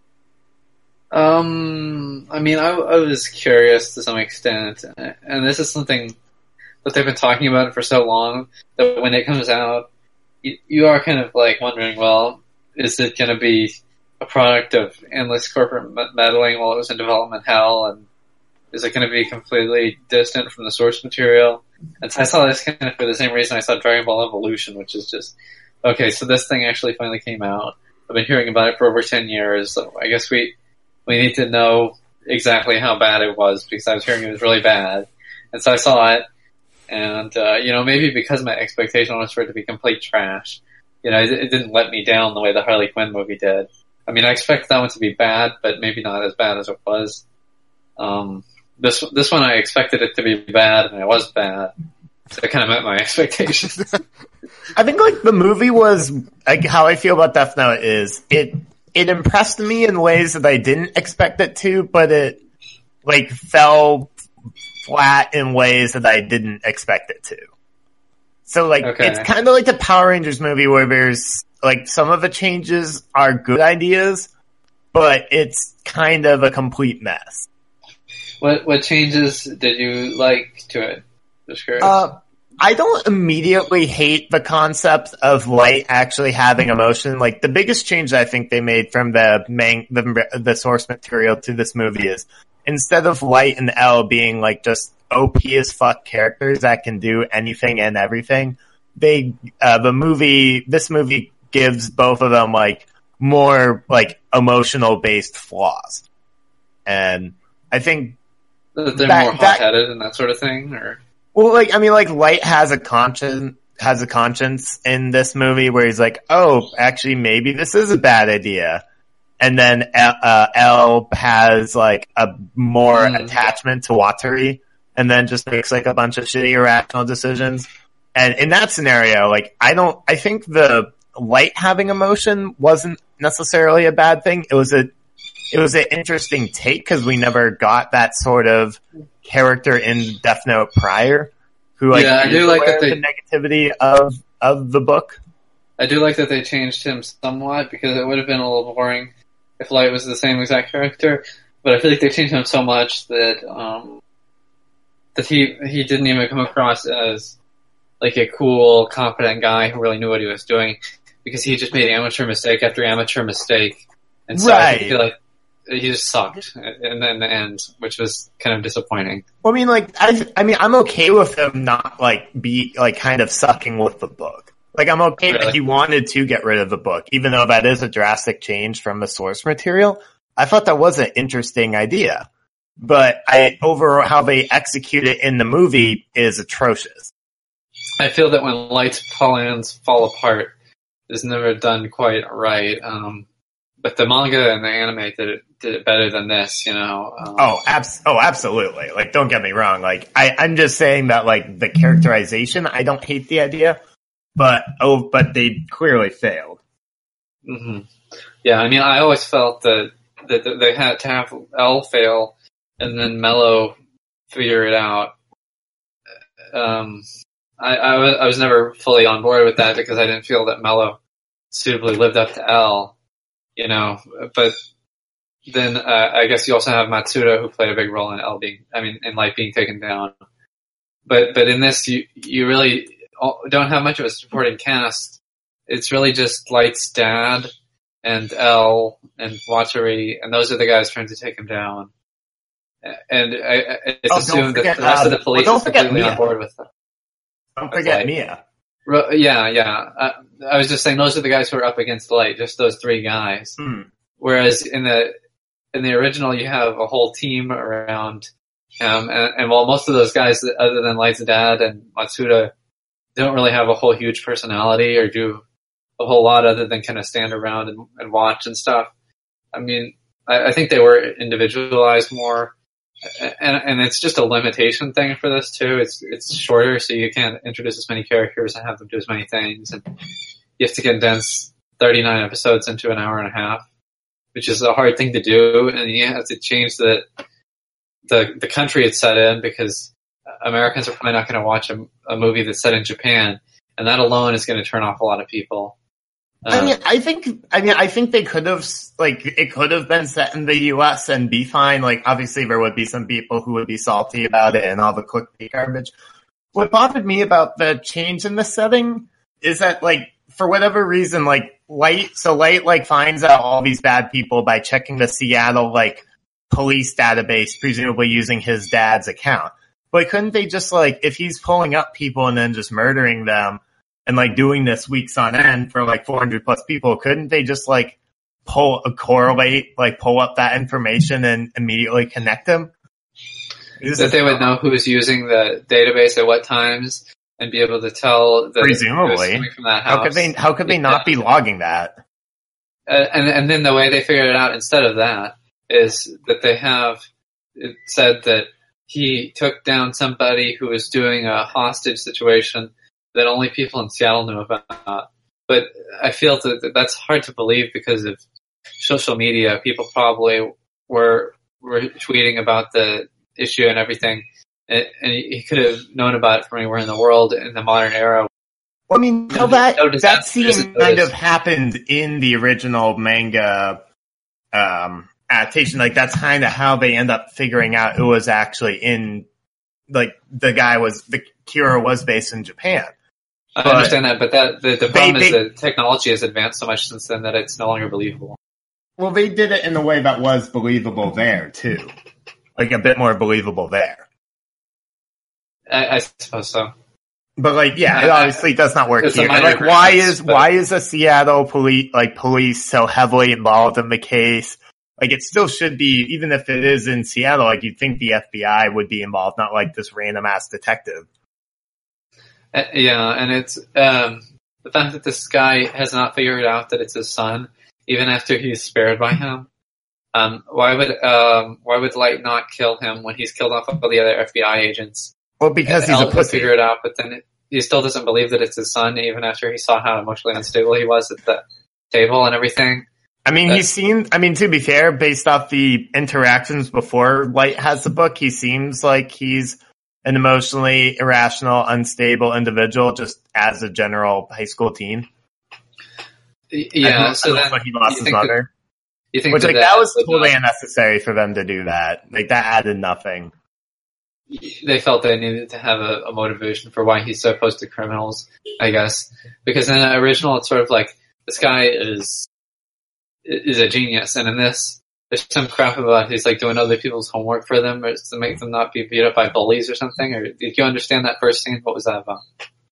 I mean, I was curious to some extent, and this is something that they've been talking about for so long that when it comes out, you are kind of wondering, well, is it going to be a product of endless corporate meddling while it was in development hell, and is it going to be completely distant from the source material? And so I saw this kind of for the same reason I saw Dragon Ball Evolution, which is just, okay, so this thing actually finally came out. I've been hearing about it for over 10 years, so I guess we need to know exactly how bad it was, because I was hearing it was really bad. And so I saw it, and, maybe because my expectation was for it to be complete trash, it didn't let me down the way the Harley Quinn movie did. I mean, I expected that one to be bad, but maybe not as bad as it was. This one I expected it to be bad, and it was bad. So it kind of met my expectations. I think the movie was, how I feel about Death Note is, it impressed me in ways that I didn't expect it to, but it, fell flat in ways that I didn't expect it to. So, It's kind of like the Power Rangers movie where there's, some of the changes are good ideas, but it's kind of a complete mess. What changes did you like to it? Just curious. I don't immediately hate the concept of Light actually having emotion. The biggest change I think they made from the source material to this movie is instead of Light and L being just OP as fuck characters that can do anything and everything, this movie gives both of them more emotional based flaws. And I think they're more hot-headed and that sort of thing, or? Well, Light has a conscience in this movie where he's oh, actually, maybe this is a bad idea. And then L has a more attachment to Watari, and then just makes a bunch of shitty irrational decisions. And in that scenario, I think the Light having emotion wasn't necessarily a bad thing. It was an interesting take because we never got that sort of character in Death Note prior, who I do like that the negativity of the book. I do like that they changed him somewhat, because it would have been a little boring if Light was the same exact character. But I feel like they changed him so much that that he didn't even come across as a cool, competent guy who really knew what he was doing, because he just made amateur mistake after amateur mistake, and so I feel like he just sucked in the end, which was kind of disappointing. Well, I mean, I'm okay with him not be kind of sucking with the book. I'm okay that he wanted to get rid of the book, even though that is a drastic change from the source material. I thought that was an interesting idea, but overall how they execute it in the movie is atrocious. I feel that when Light's plans fall apart, it's never done quite right. But the manga and the anime did it better than this, absolutely. Don't get me wrong. I'm just saying that, the characterization, I don't hate the idea, but they clearly failed. Mm-hmm. Yeah, I mean, I always felt that they had to have L fail and then Mello figure it out. I was never fully on board with that because I didn't feel that Mello suitably lived up to L. But then I guess you also have Matsuda, who played a big role in Light being taken down. But in this, you really don't have much of a supporting cast. It's really just Light's dad and L and Watari, and those are the guys trying to take him down. And it's assumed that the rest of the police is completely on board with them. Don't forget Mia. Yeah. I was just saying those are the guys who are up against Light, just those three guys. Whereas in the original, you have a whole team around him, and while most of those guys, other than Light's dad and Matsuda, don't really have a whole huge personality or do a whole lot other than kind of stand around and watch and stuff. I mean, I think they were individualized more. And it's just a limitation thing for this too. It's shorter, so you can't introduce as many characters and have them do as many things. And you have to condense 39 episodes into an hour and a half, which is a hard thing to do. And you have to change the country it's set in, because Americans are probably not going to watch a movie that's set in Japan, and that alone is going to turn off a lot of people. I think they could have, it could have been set in the US and be fine. Like, obviously there would be some people who would be salty about it and all the clickbait garbage. What bothered me about the change in the setting is that, for whatever reason, Light finds out all these bad people by checking the Seattle, police database, presumably using his dad's account. But couldn't they just, if he's pulling up people and then just murdering them, and doing this weeks on end for 400 plus people, couldn't they just pull up that information and immediately connect them? That they would know who's using the database at what times and be able to tell that presumably coming from that house. How could they not be logging that? And then the way they figured it out instead of that is that they have said that he took down somebody who was doing a hostage situation that only people in Seattle knew about. But I feel that that's hard to believe because of social media. People probably were tweeting about the issue and everything, and he could have known about it from anywhere in the world in the modern era. Well, I mean, that scene kind of happened in the original manga adaptation. That's kind of how they end up figuring out it was actually in, the Kira was based in Japan. I understand that, but the problem is that technology has advanced so much since then that it's no longer believable. Well, they did it in a way that was believable there, too. A bit more believable there. I suppose so. But, it obviously does not work here. Why is a Seattle police so heavily involved in the case? It still should be, even if it is in Seattle, you'd think the FBI would be involved, not this random-ass detective. Yeah, and it's the fact that this guy has not figured out that it's his son, even after he's spared by him. Why would Light not kill him when he's killed off all the other FBI agents? Well, because he's a pussy. Figure it out, but then he still doesn't believe that it's his son, even after he saw how emotionally unstable he was at the table and everything. I mean, to be fair, based off the interactions before Light has the book, he seems like he's an emotionally irrational, unstable individual, just as a general high school teen. Yeah, so then he lost his mother. That was totally unnecessary for them to do that. That added nothing. They felt they needed to have a motivation for why he's so opposed to criminals, I guess. Because in the original, it's sort of this guy is a genius, and in this, there's some crap about he's doing other people's homework for them, or to make them not be beat up by bullies or something. Or did you understand that first scene? What was that about?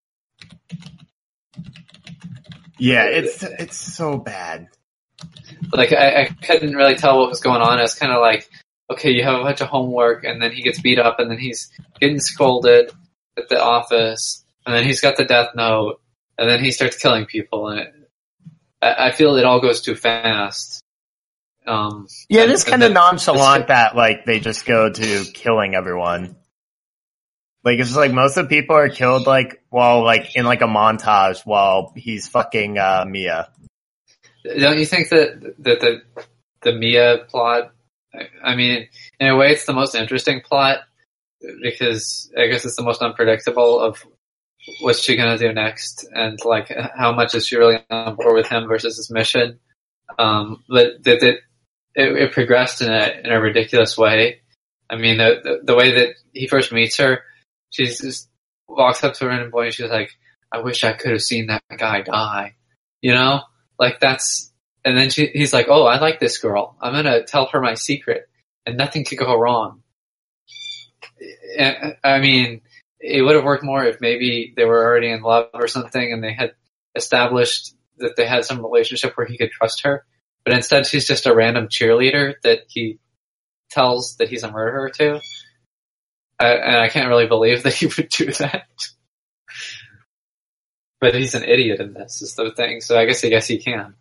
Yeah, it's so bad. I couldn't really tell what was going on. It was kind of okay, you have a bunch of homework, and then he gets beat up, and then he's getting scolded at the office, and then he's got the death note, and then he starts killing people, and I feel it all goes too fast. It is kind of nonchalant that they just go to killing everyone. It's just most of the people are killed while in a montage while he's fucking Mia. Don't you think that the Mia plot? I mean, in a way, it's the most interesting plot because I guess it's the most unpredictable of what's she gonna do next, and how much is she really on board with him versus his mission. But it progressed in a ridiculous way. I mean, the way that he first meets her, she just walks up to a random boy and she's like, "I wish I could have seen that guy die," you know, like that's. And then he's like, "Oh, I like this girl. I'm gonna tell her my secret, and nothing could go wrong." And, I mean, it would have worked more if maybe they were already in love or something, and they had established that they had some relationship where he could trust her. But instead, she's just a random cheerleader that he tells that he's a murderer to. And I can't really believe that he would do that. But he's an idiot in this, is the thing. So I guess he can.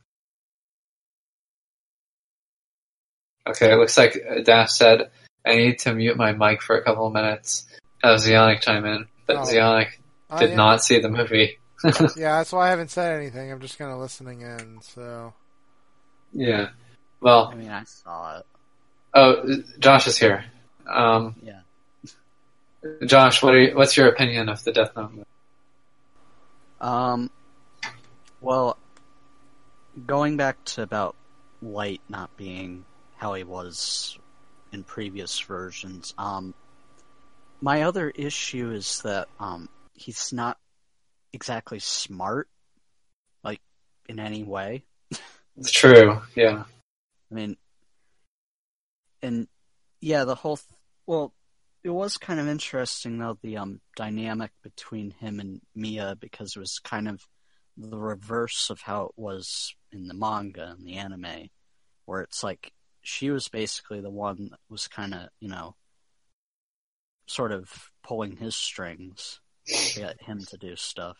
Okay, it looks like Daft said, "I need to mute my mic for a couple of minutes." Zionic chime in. But Zionic did not see the movie. Yeah, that's why I haven't said anything. I'm just kind of listening in, so... Yeah. Well... I mean, I saw it. Oh, Josh is here. Yeah. Josh, what's your opinion of the Death Note movie? Well, going back to about Light not being how he was in previous versions, my other issue is that he's not exactly smart, like, in any way. It's true, yeah. I mean, and yeah, the whole... well, it was kind of interesting, though, the dynamic between him and Mia, because it was kind of the reverse of how it was in the manga and the anime, where it's like she was basically the one that was kind of, you know, sort of pulling his strings to get him to do stuff.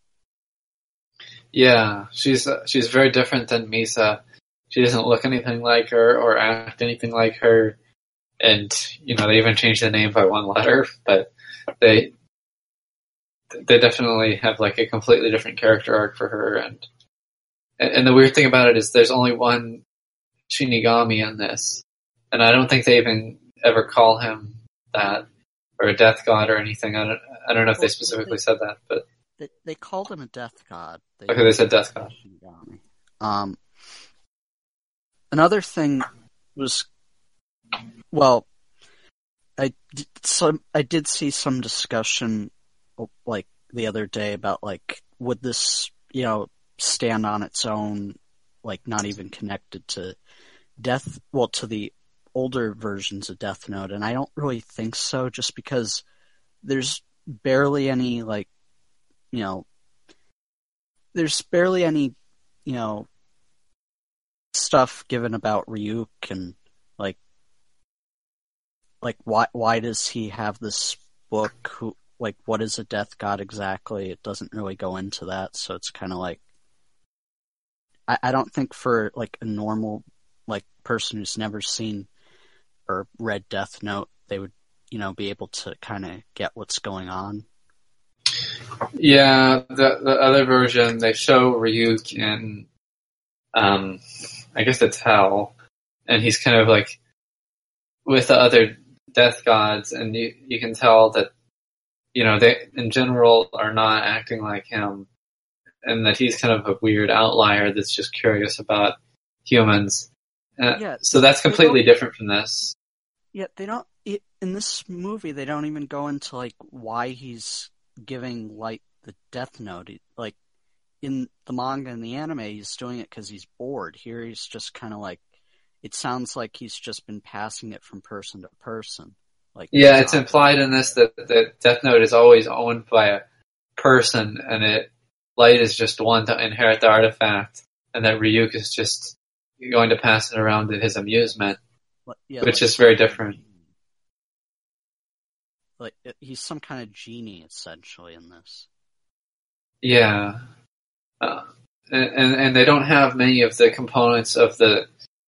Yeah, she's very different than Misa. She doesn't look anything like her or act anything like her. And, you know, they even changed the name by one letter, but they definitely have like a completely different character arc for her. And the weird thing about it is there's only one Shinigami in this. And I don't think they even ever call him that, or a death god or anything. I don't know if they specifically said that, but they called him a death god. They said death god. Another thing was, well, I did see some discussion like the other day about like, would this, you know, stand on its own, like not even connected to to the older versions of Death Note, and I don't really think so, just because there's barely any, like, you know, stuff given about Ryuk, and like why does he have this book? Like, what is a death god exactly? It doesn't really go into that, so it's kind of like, I don't think for like a normal like person who's never seen or read Death Note, they would, you know, be able to kind of get what's going on. Yeah, the other version, they show Ryuk in, I guess it's Hell, and he's kind of like with the other death gods, and you can tell that, you know, they in general are not acting like him, and that he's kind of a weird outlier that's just curious about humans. So that's completely different from this. Yeah, they don't... in this movie, they don't even go into, like, why he's giving Light the Death Note. Like, in the manga and the anime, he's doing it because he's bored. Here, he's just kind of like... It sounds like he's just been passing it from person to person. Like, yeah, it's implied in this that the Death Note is always owned by a person, and Light is just one to inherit the artifact, and that Ryuk is just going to pass it around at his amusement, which is very different. Like, he's some kind of genie, essentially, in this. Yeah. And they don't have many of the components of the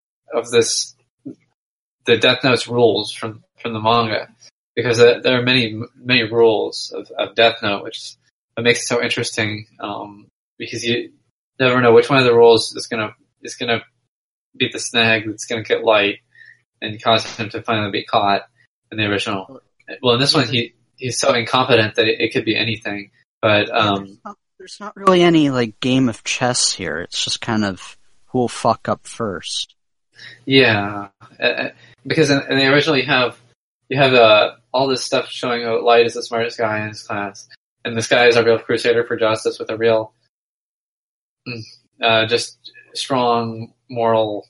Death Note's rules from the manga, because there are many rules of Death Note, which makes it so interesting, because you never know which one of the rules is gonna beat the snag that's gonna get Light and cause him to finally be caught in the original. Well, in this one, he's so incompetent that it could be anything. But there's not really any like game of chess here. It's just kind of who'll fuck up first. Yeah, because in the original you have all this stuff showing how Light is the smartest guy in his class, and this guy is a real crusader for justice with a real, just strong moral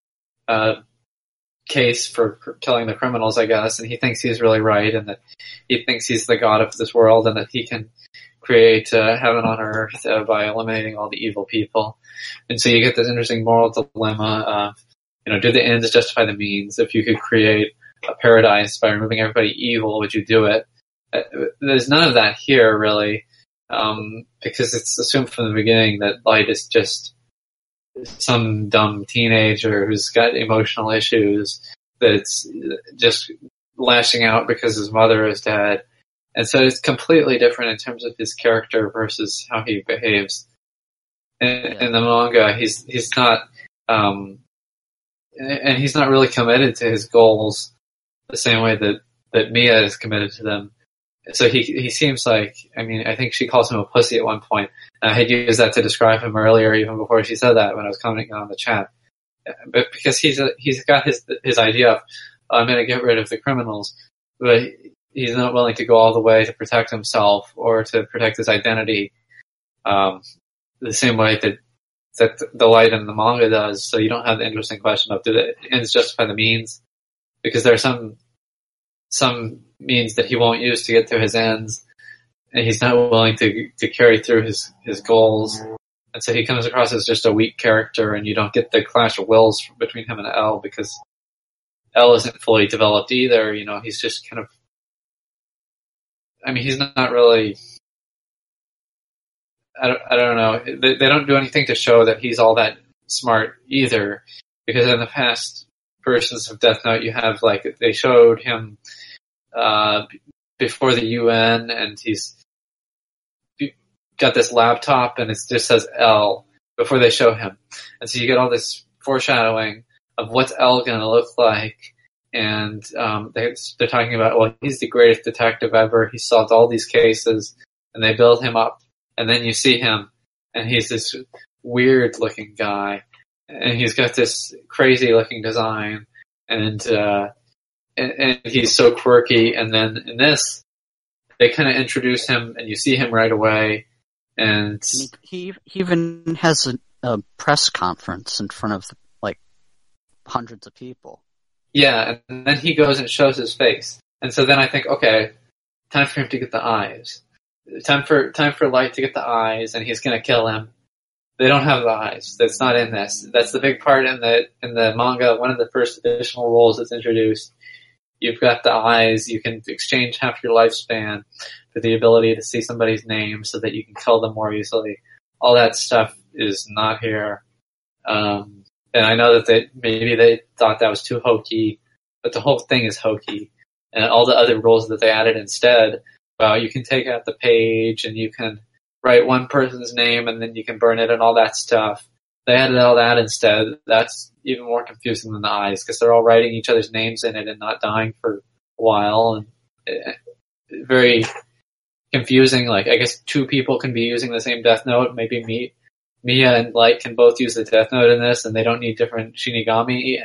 case for killing the criminals, I guess, and he thinks he's really right, and that he thinks he's the god of this world, and that he can create heaven on earth by eliminating all the evil people. And so you get this interesting moral dilemma of, do the ends justify the means? If you could create a paradise by removing everybody evil, would you do it? There's none of that here, really, because it's assumed from the beginning that Light is just some dumb teenager who's got emotional issues that's just lashing out because his mother is dead. And so it's completely different in terms of his character versus how he behaves. In the manga, he's not, and he's not really committed to his goals the same way that Mia is committed to them. So he seems like, I think she calls him a pussy at one point. I had used that to describe him earlier, even before she said that when I was commenting on the chat. But because he's got his idea of, I'm going to get rid of the criminals, but he's not willing to go all the way to protect himself or to protect his identity, the same way that the Light in the manga does. So you don't have the interesting question of, do the ends justify the means? Because there are some means that he won't use to get to his ends, and he's not willing to carry through his goals. And so he comes across as just a weak character, and you don't get the clash of wills between him and L, because L isn't fully developed either. He's just kind of, he's not really, I don't know. They don't do anything to show that he's all that smart either, because in the past versions of Death Note, you have, they showed him before the UN, and he's got this laptop, and it just says L before they show him. And so you get all this foreshadowing of what's L going to look like. And they're talking about, well, he's the greatest detective ever. He solved all these cases, and they build him up. And then you see him, and he's this weird-looking guy, and he's got this crazy-looking design, and he's so quirky. And then in this, they kind of introduce him, and you see him right away. And he even has a press conference in front of hundreds of people. Yeah, and then he goes and shows his face. And so then I think, okay, time for him to get the eyes. Time for Light to get the eyes, and he's gonna kill him. They don't have the eyes. That's not in this. That's the big part in the manga. One of the first additional rules that's introduced. You've got the eyes. You can exchange half your lifespan for the ability to see somebody's name so that you can kill them more easily. All that stuff is not here. And I know that maybe they thought that was too hokey, but the whole thing is hokey. And all the other rules that they added instead, well, you can take out the page and you can write one person's name and then you can burn it and all that stuff. They added all that instead. That's even more confusing than the eyes, because they're all writing each other's names in it and not dying for a while. And very confusing. I guess two people can be using the same Death Note. Maybe Mia and Light can both use the Death Note in this, and they don't need different Shinigami.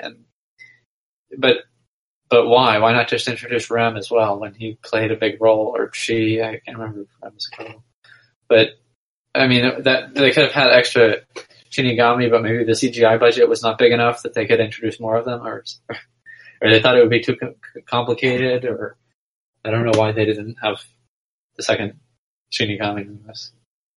But why? Why not just introduce Rem as well when he played a big role, or she? I can't remember if Rem was a girl. But that they could have had extra Shinigami, but maybe the CGI budget was not big enough that they could introduce more of them, or they thought it would be too complicated, or I don't know why they didn't have the second Shinigami in this.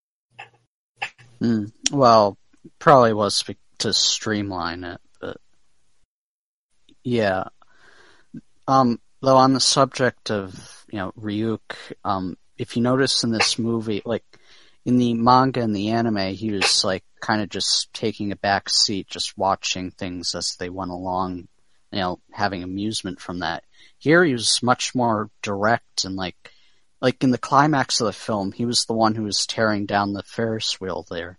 Well, probably was to streamline it, but yeah. Though on the subject of Ryuk, if you notice in this movie, in the manga and the anime, he was kind of just taking a back seat, just watching things as they went along, having amusement from that. Here he was much more direct, and like in the climax of the film, he was the one who was tearing down the Ferris wheel there.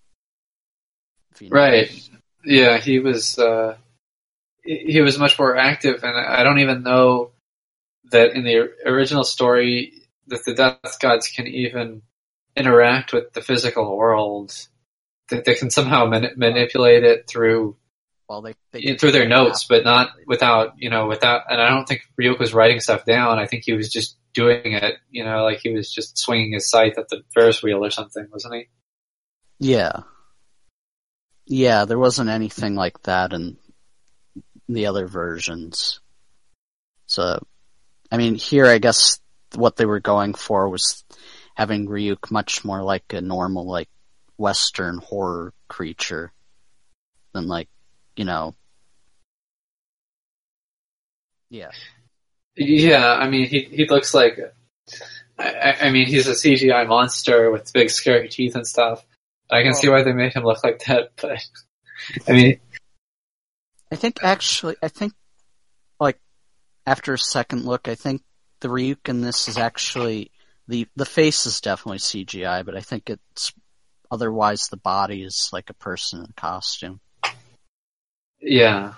Right. Yeah, he was much more active, and I don't even know that in the original story that the Death Gods can even interact with the physical world. They can somehow manipulate it through well, they through their notes, but not without. And I don't think Ryuk was writing stuff down. I think he was just doing it. Like he was just swinging his scythe at the Ferris wheel or something, wasn't he? Yeah. Yeah, there wasn't anything like that in the other versions. So, I mean, here I guess what they were going for was having Ryuk much more like a normal, like, Western horror creature than like, yeah. Yeah, I mean, he looks like, I mean, he's a CGI monster with big scary teeth and stuff. I can see why they made him look like that, but, I mean... I think, like, after a second look, I think the Ryuk in this is actually, the face is definitely CGI, but I think it's, otherwise the body is like a person in a costume. Yeah.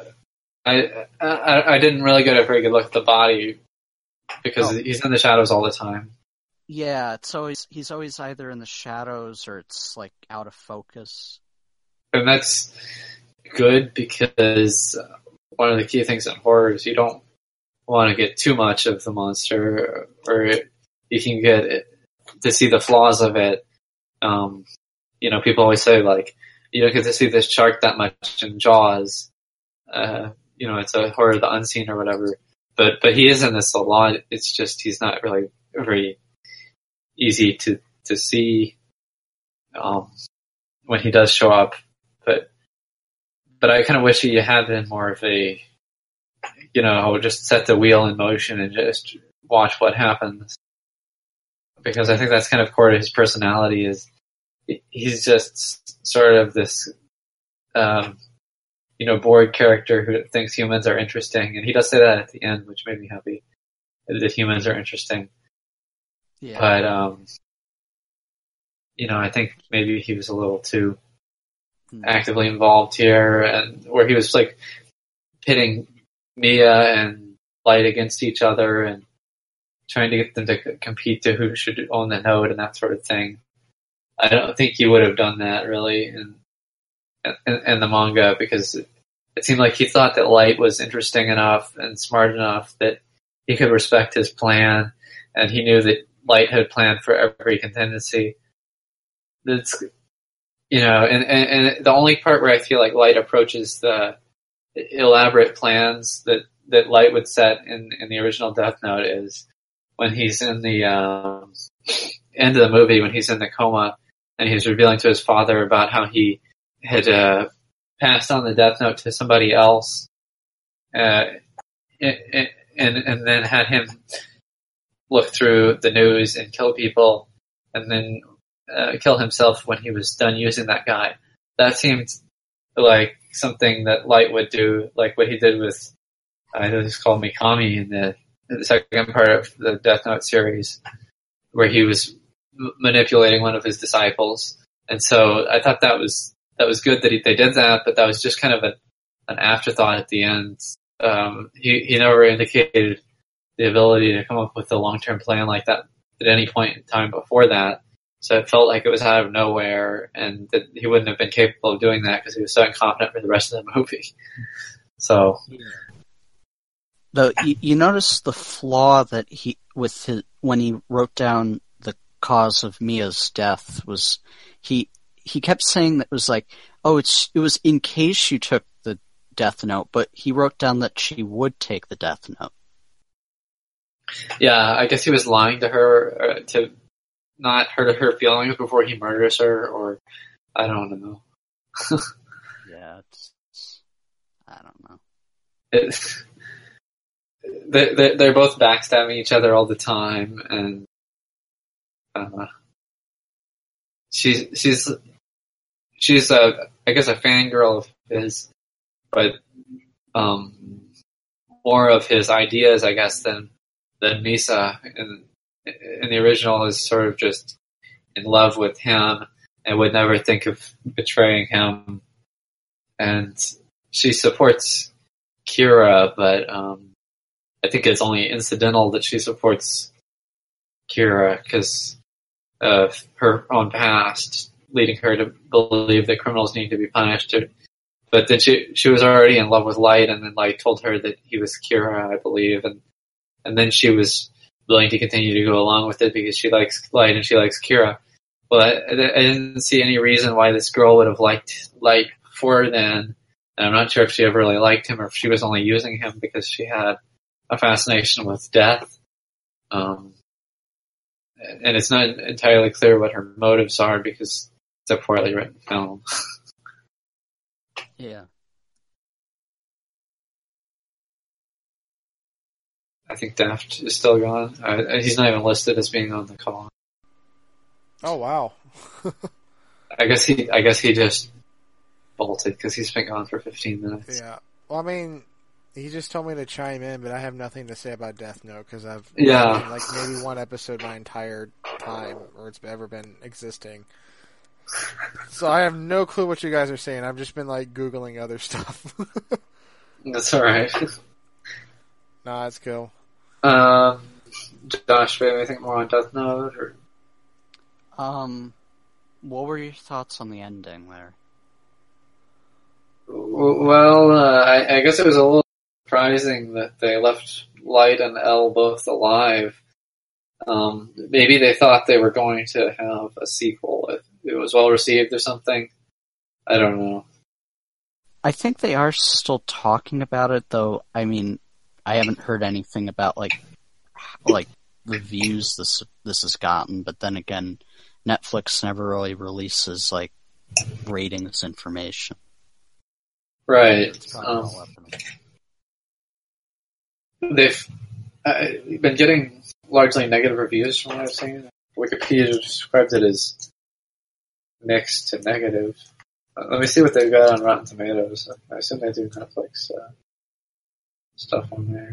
I didn't really get a very good look at the body, because he's in the shadows all the time. Yeah, he's always either in the shadows or it's like out of focus. And that's good because one of the key things in horror is you don't want to get too much of the monster, or you can get to see the flaws of it. People always say like, you don't get to see this shark that much in Jaws. It's a horror of the unseen or whatever. But he is in this a lot. It's just he's not really very easy to see when he does show up. But I kind of wish he had been more of a, just set the wheel in motion and just watch what happens. Because I think that's kind of core to his personality is he's just sort of this, bored character who thinks humans are interesting. And he does say that at the end, which made me happy that humans are interesting. Yeah. But, I think maybe he was a little too actively involved here, and where he was like pitting Mia and Light against each other and trying to get them to compete to who should own the node and that sort of thing. I don't think he would have done that really in the manga, because it seemed like he thought that Light was interesting enough and smart enough that he could respect his plan, and he knew that Light had planned for every contingency. That's, and the only part where I feel like Light approaches the elaborate plans that Light would set in the original Death Note is when he's in the end of the movie, when he's in the coma and he's revealing to his father about how he had passed on the Death Note to somebody else, and then had him look through the news and kill people, and then kill himself when he was done using that guy. That seemed like something that Light would do, like what he did with, I think it's called Mikami in the second part of the Death Note series, where he was manipulating one of his disciples. And so I thought that was good that they did that, but that was just kind of an afterthought at the end. He never indicated the ability to come up with a long-term plan like that at any point in time before that. So it felt like it was out of nowhere, and that he wouldn't have been capable of doing that because he was so incompetent for the rest of the movie. So, though you notice the flaw that when he wrote down the cause of Mia's death was he kept saying that it was like, it was in case you took the Death Note, but he wrote down that she would take the Death Note. Yeah, I guess he was lying to her to not hurt her feelings before he murders her, or I don't know. Yeah, I don't know. They're both backstabbing each other all the time, and she's I guess a fangirl of his, but more of his ideas, I guess, than Misa. In the original is sort of just in love with him and would never think of betraying him. And she supports Kira, but I think it's only incidental that she supports Kira because of her own past, leading her to believe that criminals need to be punished. But then she was already in love with Light, and then Light told her that he was Kira, I believe, and then she was willing to continue to go along with it because she likes Light and she likes Kira. Well, I didn't see any reason why this girl would have liked Light before then, and I'm not sure if she ever really liked him or if she was only using him because she had a fascination with death. And it's not entirely clear what her motives are because it's a poorly written film. Yeah. I think Daft is still gone. He's not even listed as being on the call. Oh wow! I guess he just bolted because he's been gone for 15 minutes. Yeah. Well, I mean, he just told me to chime in, but I have nothing to say about Death Note because I've seen like maybe one episode my entire time, or it's ever been existing. So I have no clue what you guys are saying. I've just been like Googling other stuff. That's alright. Nah, it's cool. Josh, do you have anything more on Death Note? Or? What were your thoughts on the ending there? Well, I guess it was a little surprising that they left Light and L both alive. Maybe they thought they were going to have a sequel. It was well received or something. I don't know. I think they are still talking about it, though. I mean, I haven't heard anything about like the views this has gotten. But then again, Netflix never really releases like ratings information. Right. They've been getting largely negative reviews from what I've seen. Wikipedia described it as mixed to negative. Let me see what they've got on Rotten Tomatoes. I assume they do Netflix stuff on there.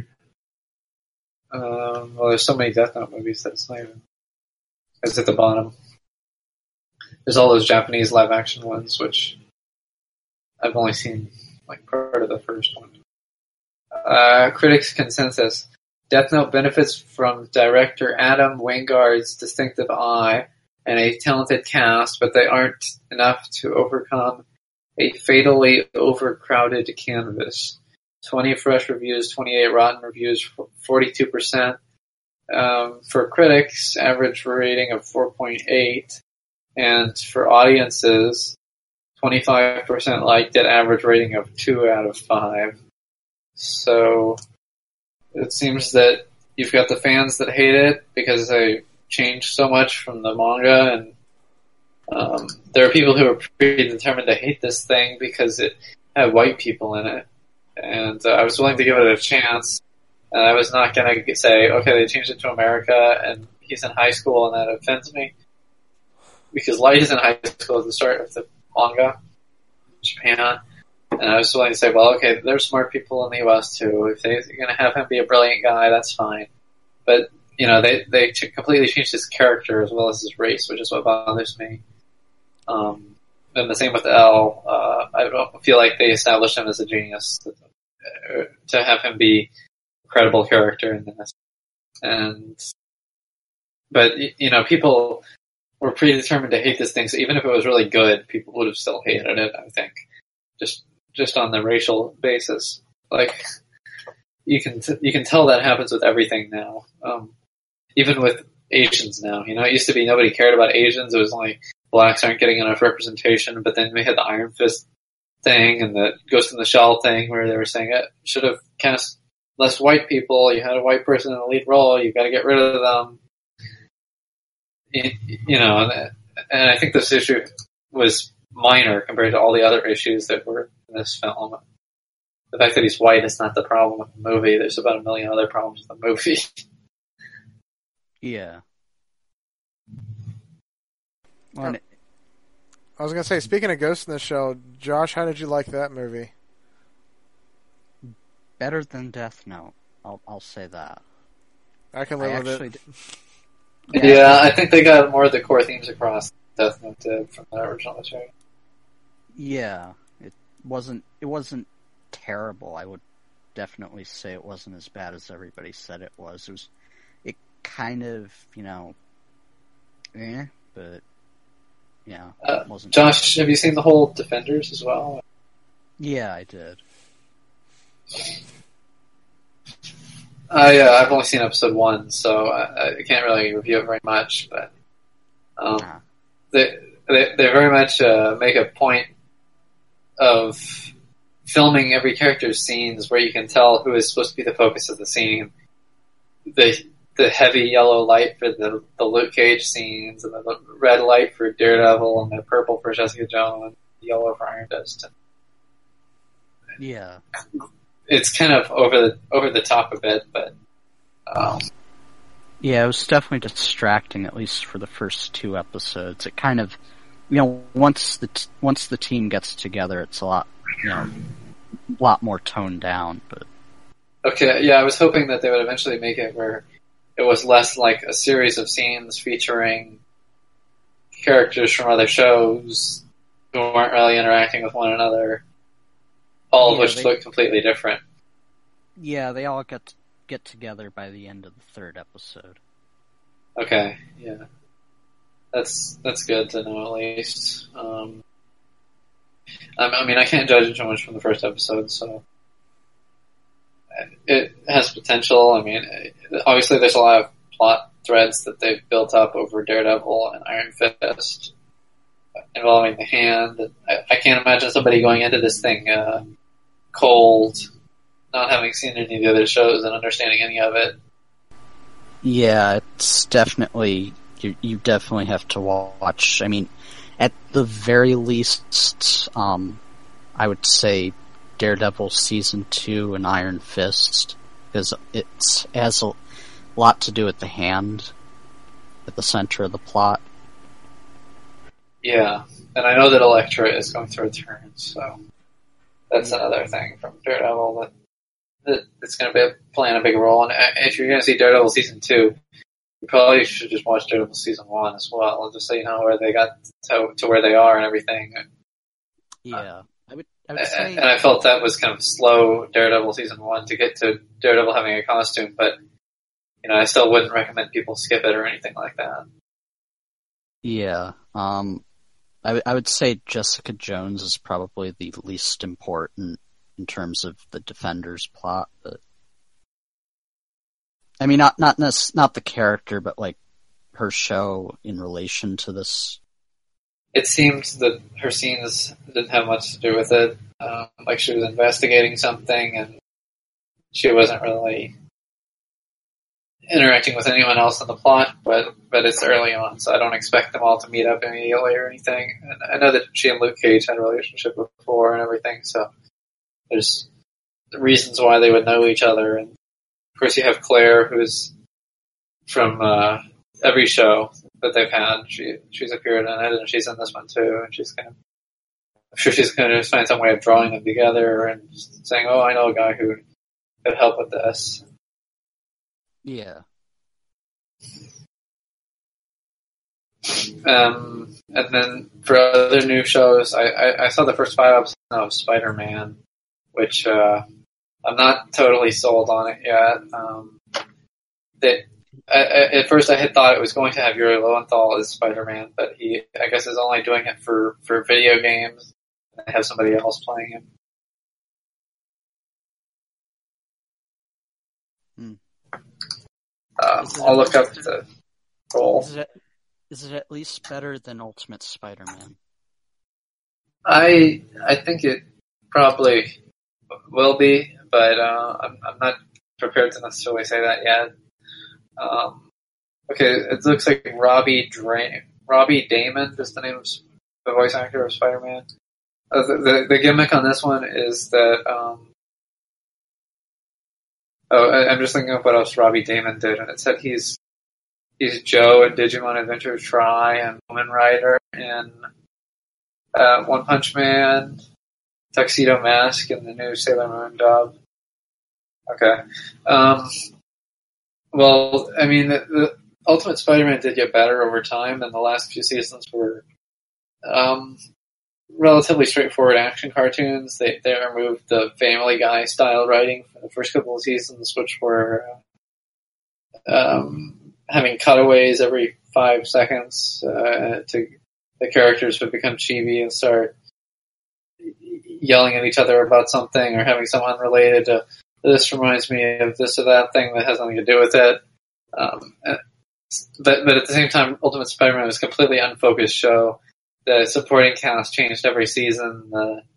Well, there's so many Death Note movies that it's not even. It's at the bottom. There's all those Japanese live-action ones, which I've only seen like part of the first one. Critics' consensus. Death Note benefits from director Adam Wingard's distinctive eye and a talented cast, but they aren't enough to overcome a fatally overcrowded canvas. 20 fresh reviews, 28 rotten reviews, 42%. For critics, average rating of 4.8. And for audiences, 25% liked it, average rating of 2 out of 5. So it seems that you've got the fans that hate it because they changed so much from the manga, and there are people who are predetermined to hate this thing because it had white people in it. And I was willing to give it a chance, and I was not going to say, okay, they changed it to America, and he's in high school, and that offends me. Because Light is in high school at the start of the manga, Japan, and I was willing to say, well, okay, there's smart people in the US too. If they're going to have him be a brilliant guy, that's fine. But, you know, they completely changed his character as well as his race, which is what bothers me. And the same with L. I don't feel like they established him as a genius to have him be a credible character in this. But, you know, people were predetermined to hate this thing, so even if it was really good, people would have still hated it, I think. Just on the racial basis. Like, you can tell that happens with everything now. Even with Asians now. You know, it used to be nobody cared about Asians, it was only blacks aren't getting enough representation, but then we had the Iron Fist thing and the Ghost in the Shell thing where they were saying it should have cast less white people, you had a white person in the lead role, you gotta get rid of them. You know, and I think this issue was minor compared to all the other issues that were in this film. The fact that he's white is not the problem with the movie. There's about a million other problems with the movie. Yeah. I was going to say, speaking of Ghost in the Shell, Josh, how did you like that movie? Better than Death Note. I'll say that. I can live with it. Yeah, I think they got more of the core themes across than Death Note did from the original material. Yeah, it wasn't terrible. I would definitely say it wasn't as bad as everybody said it was. It kind of, you know, but yeah, it wasn't. Josh, have you seen the whole Defenders as well? Yeah, I did. I've only seen episode 1, so I can't really review it very much. But they very much make a point of filming every character's scenes where you can tell who is supposed to be the focus of the scene. The heavy yellow light for the Luke Cage scenes, and the red light for Daredevil, and the purple for Jessica Jones, and the yellow for Iron Fist. Yeah. It's kind of over the top a bit, but yeah, it was definitely distracting, at least for the first 2 episodes. It kind of, once the team gets together, it's a lot more toned down. But okay, yeah, I was hoping that they would eventually make it where it was less like a series of scenes featuring characters from other shows who weren't really interacting with one another, all of which look completely different. Yeah, they all get together by the end of the 3rd episode. Okay, yeah. That's good to know, at least. I mean, I can't judge too much from the first episode, so it has potential. I mean, obviously there's a lot of plot threads that they've built up over Daredevil and Iron Fist involving the Hand. I can't imagine somebody going into this thing cold, not having seen any of the other shows and understanding any of it. Yeah, it's definitely, you definitely have to watch. I mean, at the very least, I would say Daredevil Season 2 and Iron Fist, because it has a lot to do with the Hand at the center of the plot. Yeah, and I know that Elektra is going to return, so that's another thing from Daredevil that it's going to be playing a big role. And if you're going to see Daredevil Season 2, you probably should just watch Daredevil Season 1 as well, just so you know where they got to where they are and everything. Yeah, I would say... And I felt that was kind of slow, Daredevil Season 1, to get to Daredevil having a costume, but I still wouldn't recommend people skip it or anything like that. Yeah, I would say Jessica Jones is probably the least important in terms of the Defenders plot, but I mean, not the character, but like her show in relation to this. It seems that her scenes didn't have much to do with it. Like she was investigating something, and she wasn't really interacting with anyone else in the plot. But it's early on, so I don't expect them all to meet up immediately or anything. And I know that she and Luke Cage had a relationship before and everything, so there's reasons why they would know each other. And of course, you have Claire, who's from every show that they've had. She's appeared in it, and she's in this one too. And I'm sure she's going to find some way of drawing them together and saying, "Oh, I know a guy who could help with this." Yeah. And then for other new shows, I saw the first 5 episodes of Spider-Man, which I'm not totally sold on it yet. At first I had thought it was going to have Yuri Lowenthal as Spider-Man, but he, I guess, is only doing it for video games and have somebody else playing him. I'll look up the role. Is it at least better than Ultimate Spider-Man? I think it probably will be, but I'm not prepared to necessarily say that yet. Okay, it looks like Robbie Damon is the name of the voice actor of Spider-Man. The gimmick on this one is that I'm just thinking of what else Robbie Damon did, and it said he's Joe in Digimon Adventure Try and Woman Rider and One Punch Man, Tuxedo Mask, and the new Sailor Moon dub. Okay. Well, I mean, the Ultimate Spider-Man did get better over time, and the last few seasons were relatively straightforward action cartoons. They removed the Family Guy style writing for the first couple of seasons, which were having cutaways every 5 seconds to the characters would become chibi and start yelling at each other about something or having some unrelated to this reminds me of this or that thing that has nothing to do with it. But at the same time, Ultimate Spider-Man was a completely unfocused show. The supporting cast changed every season.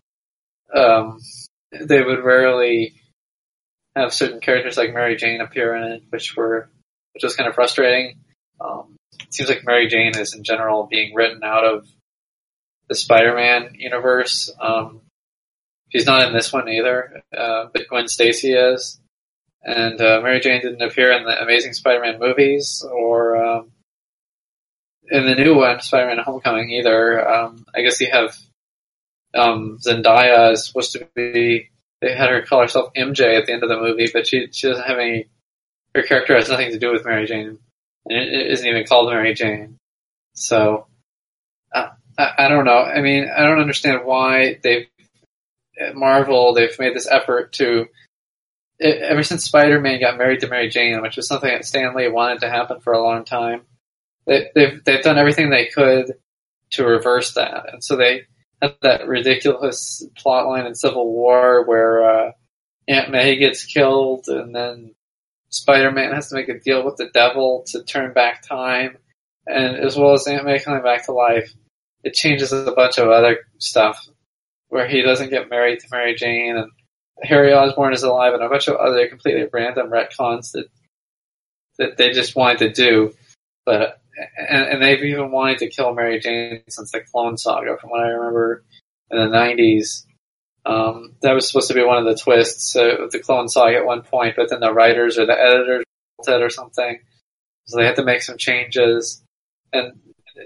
They would rarely have certain characters like Mary Jane appear in it, which was kind of frustrating. It seems like Mary Jane is in general being written out of the Spider-Man universe. She's not in this one either, but Gwen Stacy is. And Mary Jane didn't appear in the Amazing Spider-Man movies or in the new one, Spider-Man Homecoming, either. I guess you have Zendaya is supposed to be... They had her call herself MJ at the end of the movie, but she doesn't have any... Her character has nothing to do with Mary Jane. And it isn't even called Mary Jane. So, I don't know. I mean, I don't understand why at Marvel, they've made this effort to... Ever since Spider-Man got married to Mary Jane, which was something that Stan Lee wanted to happen for a long time, they've done everything they could to reverse that. And so they had that ridiculous plotline in Civil War where Aunt May gets killed and then Spider-Man has to make a deal with the devil to turn back time. And as well as Aunt May coming back to life, it changes a bunch of other stuff where he doesn't get married to Mary Jane and Harry Osborn is alive and a bunch of other completely random retcons that they just wanted to do. But and they've even wanted to kill Mary Jane since the Clone Saga, from what I remember in the 90s. That was supposed to be one of the twists of the Clone Saga at one point, but then the writers or the editors said or something. So they had to make some changes. And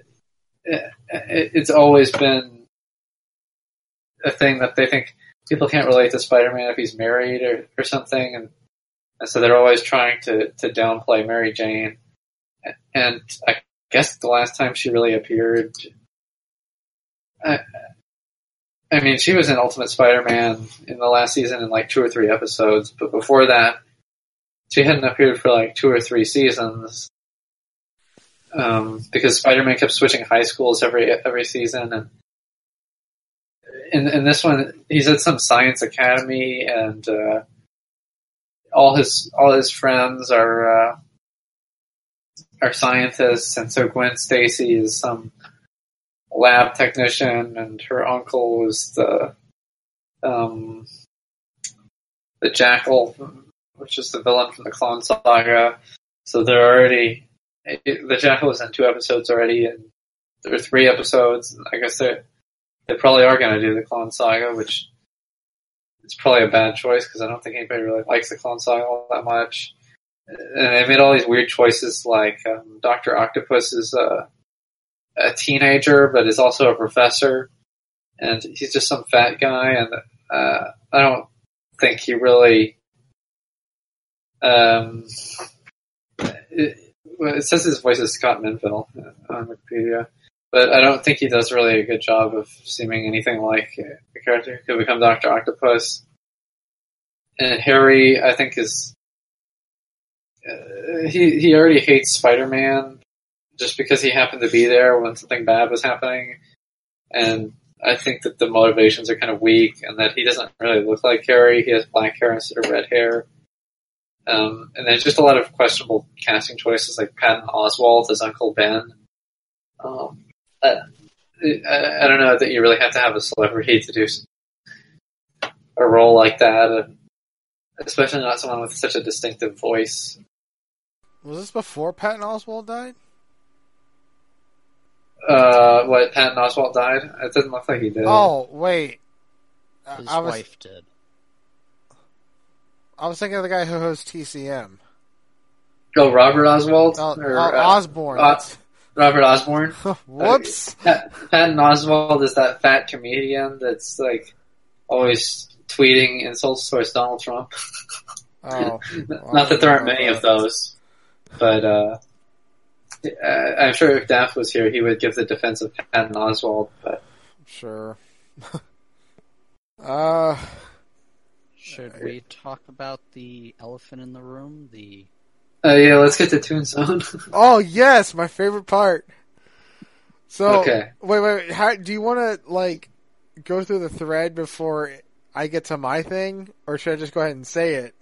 it's always been a thing that they think people can't relate to Spider-Man if he's married or something. And so they're always trying to downplay Mary Jane. And I guess the last time she really appeared, I mean, she was in Ultimate Spider-Man in the last season in like 2 or 3 episodes, but before that, she hadn't appeared for like 2 or 3 seasons. Because Spider-Man kept switching high schools every season, and in this one, he's at some science academy, and all his friends are scientists, and so Gwen Stacy is some lab technician, and her uncle is the Jackal, which is the villain from the Clone Saga. So they're already the Jackal was in 2 episodes already, and there are 3 episodes. I guess they probably are going to do the Clone Saga, which is probably a bad choice because I don't think anybody really likes the Clone Saga all that much. And they made all these weird choices, like Dr. Octopus is a teenager, but is also a professor, and he's just some fat guy, and I don't think he really... it says his voice is Scott Menville on Wikipedia, but I don't think he does really a good job of seeming anything like a character who could become Dr. Octopus. And Harry, I think, is... he already hates Spider-Man just because he happened to be there when something bad was happening. And I think that the motivations are kind of weak and that he doesn't really look like Harry. He has black hair instead of red hair. And there's just a lot of questionable casting choices, like Patton Oswalt as Uncle Ben. I don't know that you really have to have a celebrity to do a role like that, especially not someone with such a distinctive voice. Was this before Patton Oswalt died? What, Patton Oswalt died? It doesn't look like he did. Oh, wait. His wife did. I was thinking of the guy who hosts TCM. Oh, Robert Oswald? Osborn. Robert Osborn? Whoops. Patton Oswalt is that fat comedian that's like always tweeting insults towards Donald Trump. Oh. Not that there aren't many of those, but I'm sure if Daft was here, he would give the defense of Patton Oswalt. But sure. Should we talk about the elephant in the room? Yeah, let's get to Toon Zone. Oh yes, my favorite part. So, okay. Wait. How do you want to go through the thread before I get to my thing, or should I just go ahead and say it?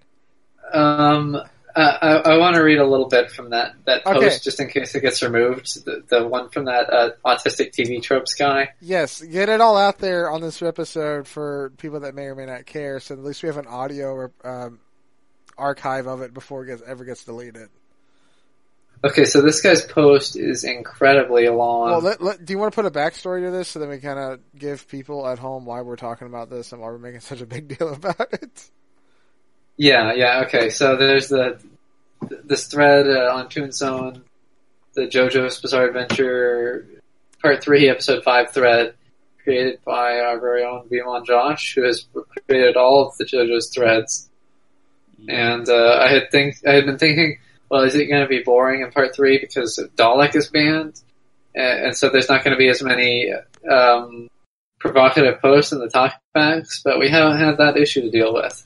I want to read a little bit from that post, just in case it gets removed. The one from that autistic TV tropes guy. Yes, get it all out there on this episode for people that may or may not care, so at least we have an audio archive of it before it ever gets deleted. Okay, so this guy's post is incredibly long. Well, do you want to put a backstory to this so that we kind of give people at home why we're talking about this and why we're making such a big deal about it? Yeah, okay. So there's this thread on Toon Zone, the JoJo's Bizarre Adventure Part 3, Episode 5 thread, created by our very own Vimon Josh, who has created all of the JoJo's threads. And I had been thinking, well, is it going to be boring in Part 3 because Dalek is banned? And so there's not going to be as many provocative posts in the talkbacks, but we haven't had that issue to deal with.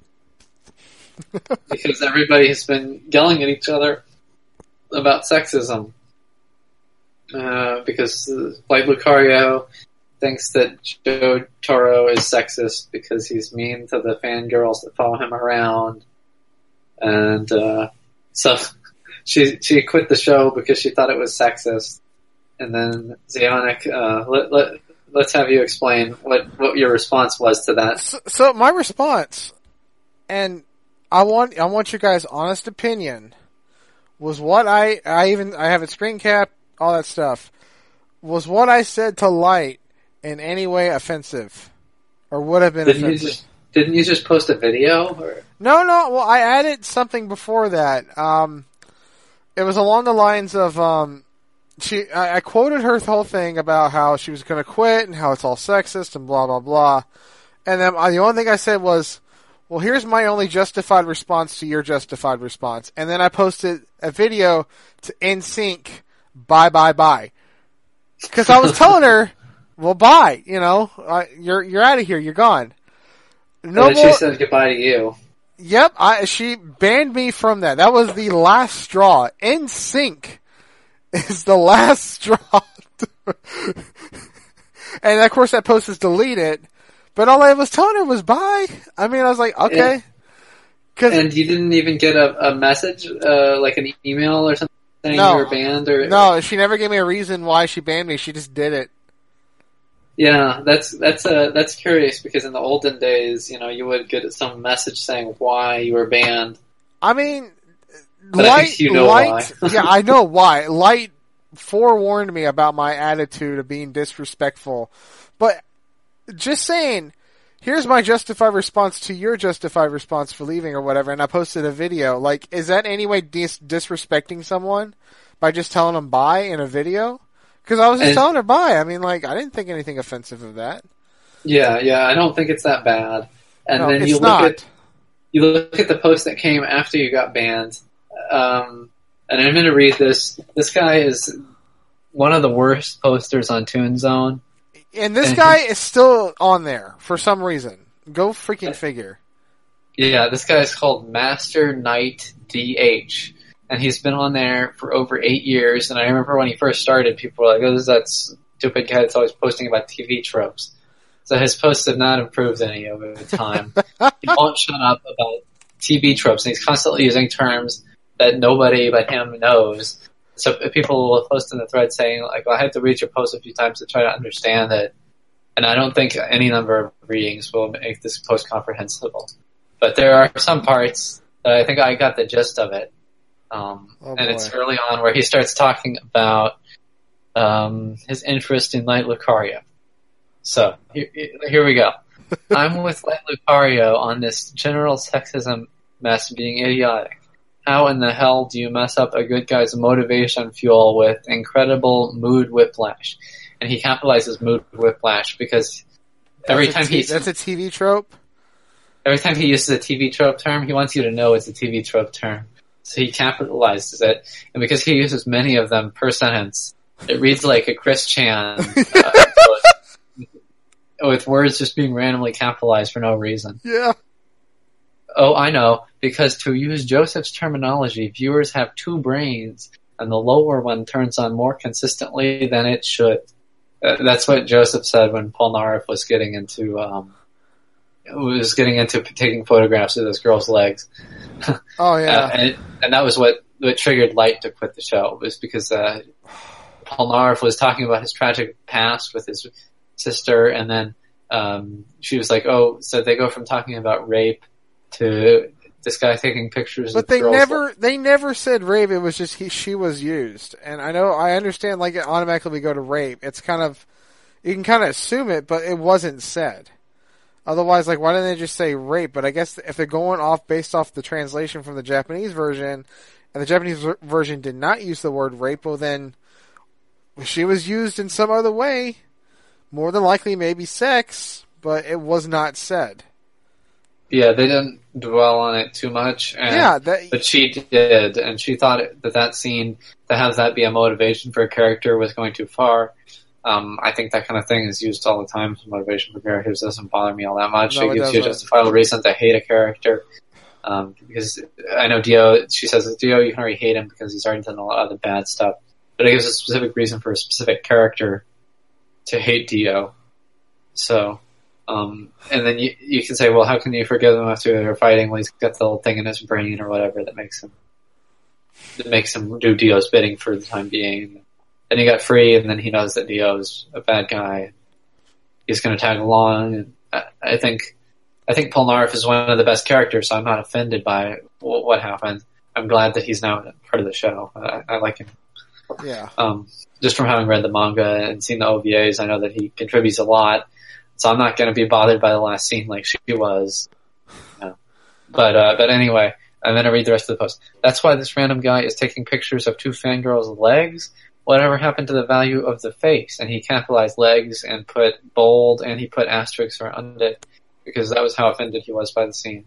Because everybody has been yelling at each other about sexism. Because Light Lucario thinks that Joe Toro is sexist because he's mean to the fangirls that follow him around. And so she quit the show because she thought it was sexist. And then Zionic, let's have you explain what your response was to that. So my response, and I want your guys' honest opinion, was what I have it screen capped, all that stuff. Was what I said to Light in any way offensive? Or would have been offensive? Didn't you just post a video? Or? No, well I added something before that. It was along the lines of, I quoted her whole thing about how she was gonna quit and how it's all sexist and blah blah blah. And then the only thing I said was, well, here's my only justified response to your justified response. And then I posted a video to NSYNC, bye, bye, bye. Because I was telling her, well, bye, you're out of here, you're gone. No and then more... she said goodbye to you. Yep, she banned me from that. That was the last straw. NSYNC is the last straw. And of course that post is deleted. But all I was telling her was bye. I mean, I was like, okay. And you didn't even get a message, like an email or something saying you were banned? No, she never gave me a reason why she banned me. She just did it. Yeah, that's curious because in the olden days, you would get some message saying why you were banned. I mean, but I think you know why. Yeah, I know why. Light forewarned me about my attitude of being disrespectful. But just saying, here's my justified response to your justified response for leaving or whatever, and I posted a video. Like, is that any way disrespecting someone by just telling them bye in a video? Because I was just telling her bye. I mean, like, I didn't think anything offensive of that. Yeah, I don't think it's that bad. And no, then you look at the post that came after you got banned. And I'm going to read this. This guy is one of the worst posters on Toon Zone. And this guy is still on there for some reason. Go freaking figure. Yeah, this guy is called Master Knight DH. And he's been on there for over 8 years. And I remember when he first started, people were like, oh, this is that stupid guy that's always posting about TV tropes. So his posts have not improved any over time. He won't shut up about TV tropes. And he's constantly using terms that nobody but him knows. So people will post in the thread saying, like, well, I had to read your post a few times to try to understand it. And I don't think any number of readings will make this post comprehensible. But there are some parts that I think I got the gist of it. And it's early on where he starts talking about his interest in Light Lucario. So, here we go. I'm with Light Lucario on this general sexism mess being idiotic. How in the hell do you mess up a good guy's motivation fuel with incredible mood whiplash? And he capitalizes mood whiplash because every time that's a TV trope? Every time he uses a TV trope term, he wants you to know it's a TV trope term. So he capitalizes it. And because he uses many of them per sentence, it reads like a Chris Chan with words just being randomly capitalized for no reason. Yeah. Oh, I know. Because to use Joseph's terminology, viewers have two brains, and the lower one turns on more consistently than it should. That's what Joseph said when Polnareff was getting into taking photographs of this girl's legs. Oh yeah, and that was what triggered Light to quit the show, was because Polnareff was talking about his tragic past with his sister, and then she was like, "Oh, so they go from talking about rape to this guy taking pictures." But they never said rape. It was just she was used, and I understand. Like, it automatically go to rape. It's kind of, you can kind of assume it, but it wasn't said. Otherwise, like, why didn't they just say rape? But I guess if they're going based off the translation from the Japanese version, and the Japanese version did not use the word rape, well then she was used in some other way. More than likely, maybe sex, but it was not said. Yeah, they didn't dwell on it too much. But she did, and she thought that scene, to have that be a motivation for a character, was going too far. I think that kind of thing is used all the time as motivation for characters. It doesn't bother me all that much. It gives you a justifiable reason to hate a character. Because I know Dio, she says, Dio, you can already hate him because he's already done a lot of the bad stuff. But it gives a specific reason for a specific character to hate Dio. So, and then you can say, well, how can you forgive him after they're fighting when he's got the little thing in his brain or whatever that makes him do Dio's bidding for the time being. Then he got free, and then he knows that Dio's a bad guy. He's going to tag along, and I think Polnareff is one of the best characters, so I'm not offended by what happened. I'm glad that he's now part of the show. I like him. Yeah. Just from having read the manga and seen the OVAs, I know that he contributes a lot. So I'm not going to be bothered by the last scene like she was. No. But anyway, I'm going to read the rest of the post. That's why this random guy is taking pictures of two fangirls' legs. Whatever happened to the value of the face? And he capitalized legs and put bold, and he put asterisks around it, because that was how offended he was by the scene.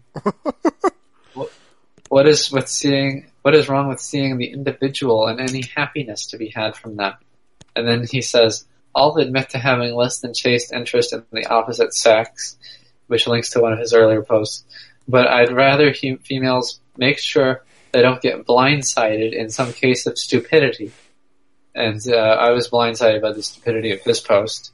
What is wrong with seeing the individual and any happiness to be had from that? And then he says, I'll admit to having less than chaste interest in the opposite sex, which links to one of his earlier posts, but I'd rather females make sure they don't get blindsided in some case of stupidity. And I was blindsided by the stupidity of this post.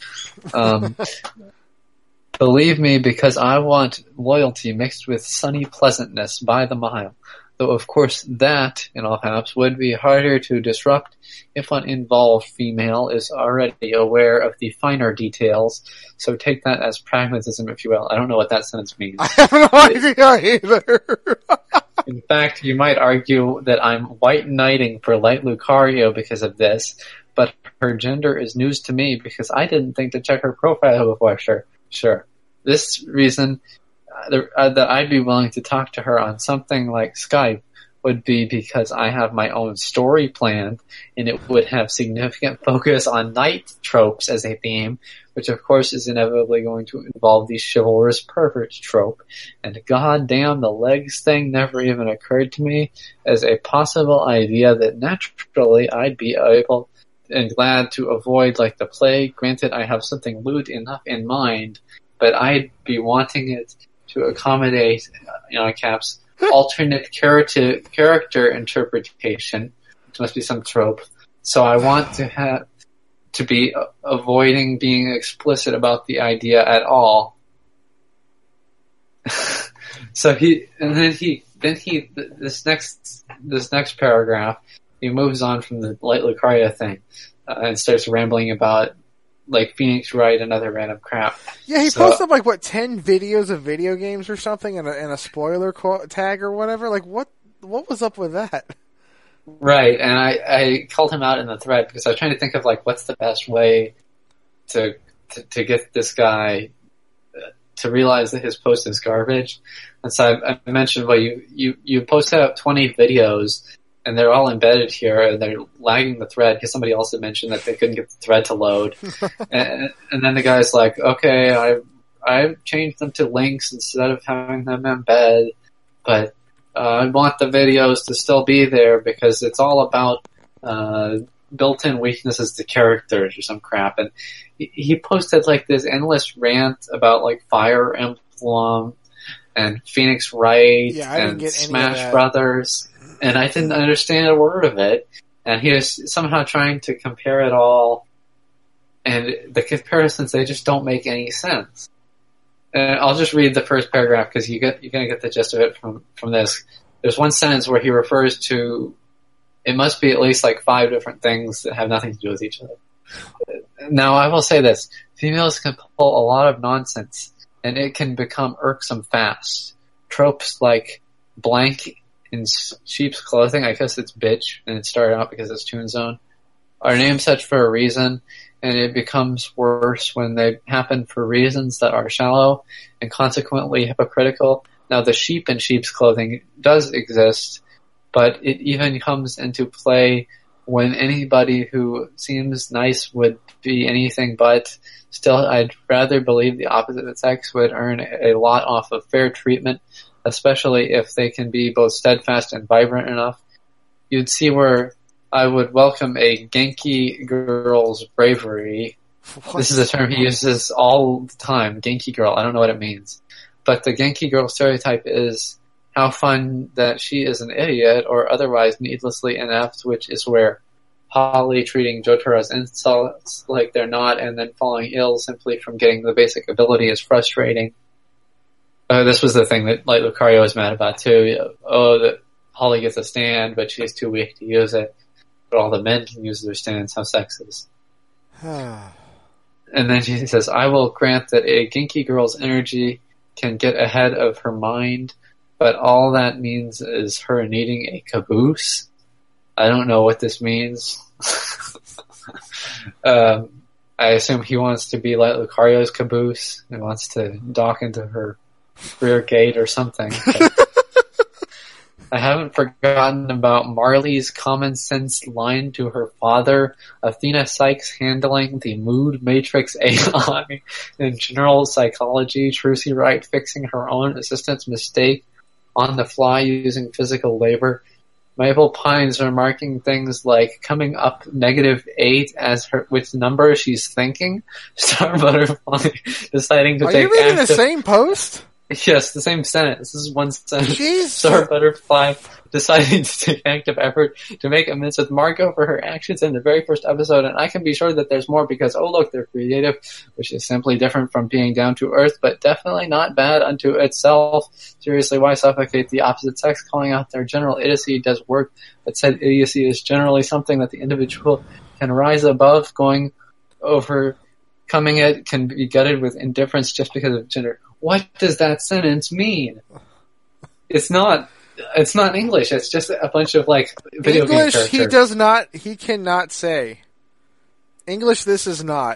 Believe me, because I want loyalty mixed with sunny pleasantness by the mile. Though, of course, that, in all caps, would be harder to disrupt if an involved female is already aware of the finer details. So take that as pragmatism, if you will. I don't know what that sentence means. I have no idea either. In fact, you might argue that I'm white knighting for Light Lucario because of this, but her gender is news to me because I didn't think to check her profile before. Sure. This reason that I'd be willing to talk to her on something like Skype would be because I have my own story planned, and it would have significant focus on knight tropes as a theme, which of course is inevitably going to involve the chivalrous pervert trope. And goddamn, the legs thing never even occurred to me as a possible idea that naturally I'd be able and glad to avoid like the plague. Granted, I have something lewd enough in mind, but I'd be wanting it to accommodate, caps, alternate character interpretation, which must be some trope. So I want to be avoiding being explicit about the idea at all. So this next paragraph, he moves on from the Light Lucario thing and starts rambling about like Phoenix Wright and other random crap. Yeah, he posted like 10 videos of video games or something, and a spoiler tag or whatever. Like, what was up with that? Right, and I called him out in the thread because I was trying to think of like what's the best way to get this guy to realize that his post is garbage. And so I mentioned, well, you post out 20 videos. And they're all embedded here, and they're lagging the thread because somebody else had mentioned that they couldn't get the thread to load. and then the guy's like, okay, I've changed them to links instead of having them embed, but I want the videos to still be there because it's all about built-in weaknesses to characters or some crap. And he posted like this endless rant about like Fire Emblem and Phoenix Wright and Smash Brothers. And I didn't understand a word of it. And he was somehow trying to compare it all And the comparisons, they just don't make any sense. And I'll just read the first paragraph because you're going to get the gist of it from this. There's one sentence where he refers to, it must be at least like 5 different things that have nothing to do with each other. Now, I will say this. Females can pull a lot of nonsense, and it can become irksome fast. Tropes like blank in sheep's clothing, I guess it's bitch, and it started out because it's Toon Zone, are named such for a reason, and it becomes worse when they happen for reasons that are shallow and consequently hypocritical. Now, the sheep in sheep's clothing does exist, but it even comes into play when anybody who seems nice would be anything but. Still, I'd rather believe the opposite sex would earn a lot off of fair treatment, especially if they can be both steadfast and vibrant enough. You'd see where I would welcome a Genki girl's bravery. What? This is a term he uses all the time, Genki girl. I don't know what it means. But the Genki girl stereotype is how fun that she is an idiot or otherwise needlessly inept, which is where Holly treating Jotaro's insults like they're not and then falling ill simply from getting the basic ability is frustrating. This was the thing that like Lucario was mad about too. That Holly gets a stand, but she's too weak to use it. But all the men can use their stands. How sexist. And then she says, I will grant that a Genki girl's energy can get ahead of her mind, but all that means is her needing a caboose. I don't know what this means. I assume he wants to be like Lucario's caboose. He wants to dock into her rear gate or something. I haven't forgotten about Marley's common sense line to her father, Athena Sykes handling the mood matrix AI in general psychology, Trucy Wright fixing her own assistant's mistake on the fly using physical labor, Mabel Pines remarking things like coming up -8 as her which number she's thinking, Star Butterfly deciding to take Are you reading the same post? Yes, the same sentence. This is one sentence. Jeez. Star Butterfly deciding to take active effort to make amends with Marco for her actions in the very first episode, and I can be sure that there's more because, oh look, they're creative, which is simply different from being down to earth, but definitely not bad unto itself. Seriously, why suffocate the opposite sex? Calling out their general idiocy does work, but said idiocy is generally something that the individual can rise above. Overcoming it can be gutted with indifference just because of gender. What does that sentence mean? It's not English. It's just a bunch of like video English, game characters. He cannot say. English, this is not.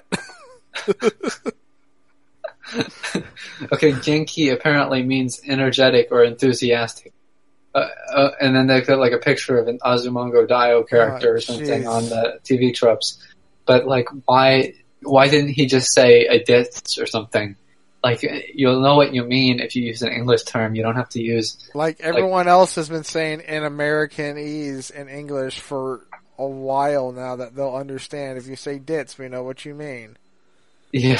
Okay, Genki apparently means energetic or enthusiastic. And then they've got like a picture of an Azumango Daioh character or something on the TV tropes. But like, why didn't he just say a ditz or something? Like, you'll know what you mean if you use an English term. You don't have to use... Like everyone else has been saying in Americanese in English for a while now that they'll understand. If you say ditz, we know what you mean. Yeah.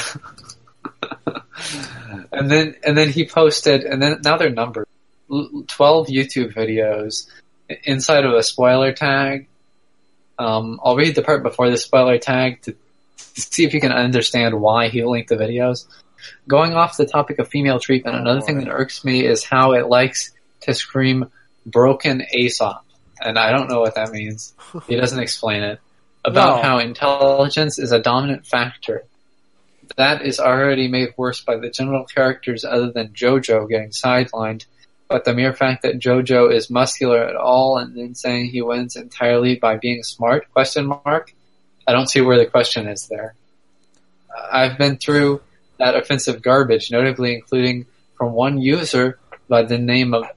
And then he posted, and then now they're numbered, 12 YouTube videos inside of a spoiler tag. I'll read the part before the spoiler tag to see if you can understand why he linked the videos. Going off the topic of female treatment, another thing that irks me is how it likes to scream broken Aesop. And I don't know what that means. He doesn't explain it. About how intelligence is a dominant factor. That is already made worse by the general characters other than JoJo getting sidelined. But the mere fact that JoJo is muscular at all and then saying he wins entirely by being smart, ? I don't see where the question is there. I've been through that offensive garbage, notably including from one user by the name of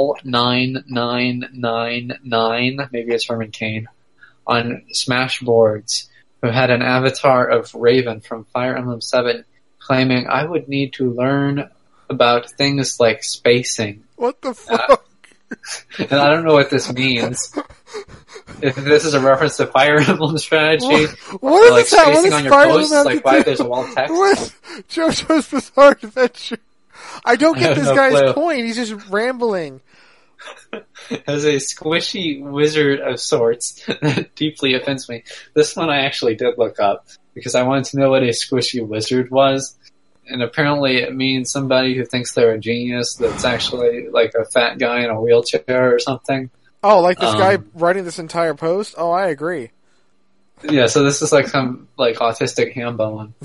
L9999, maybe it's Herman Cain, on Smashboards, who had an avatar of Raven from Fire Emblem 7, claiming I would need to learn about things like spacing. What the fuck? And I don't know what this means. If this is a reference to Fire Emblem strategy, what like is that? spacing What on your Fire posts, Emblem like why there's a wall of text. What? JoJo's Bizarre Adventure. I don't get this guy's point. He's just rambling. As a squishy wizard of sorts that deeply offends me. This one I actually did look up. because I wanted to know what a squishy wizard was. And apparently it means somebody who thinks they're a genius that's actually like a fat guy in a wheelchair or something. Oh, like this guy writing this entire post? Oh, I agree. Yeah, so this is like some like autistic ham-bone.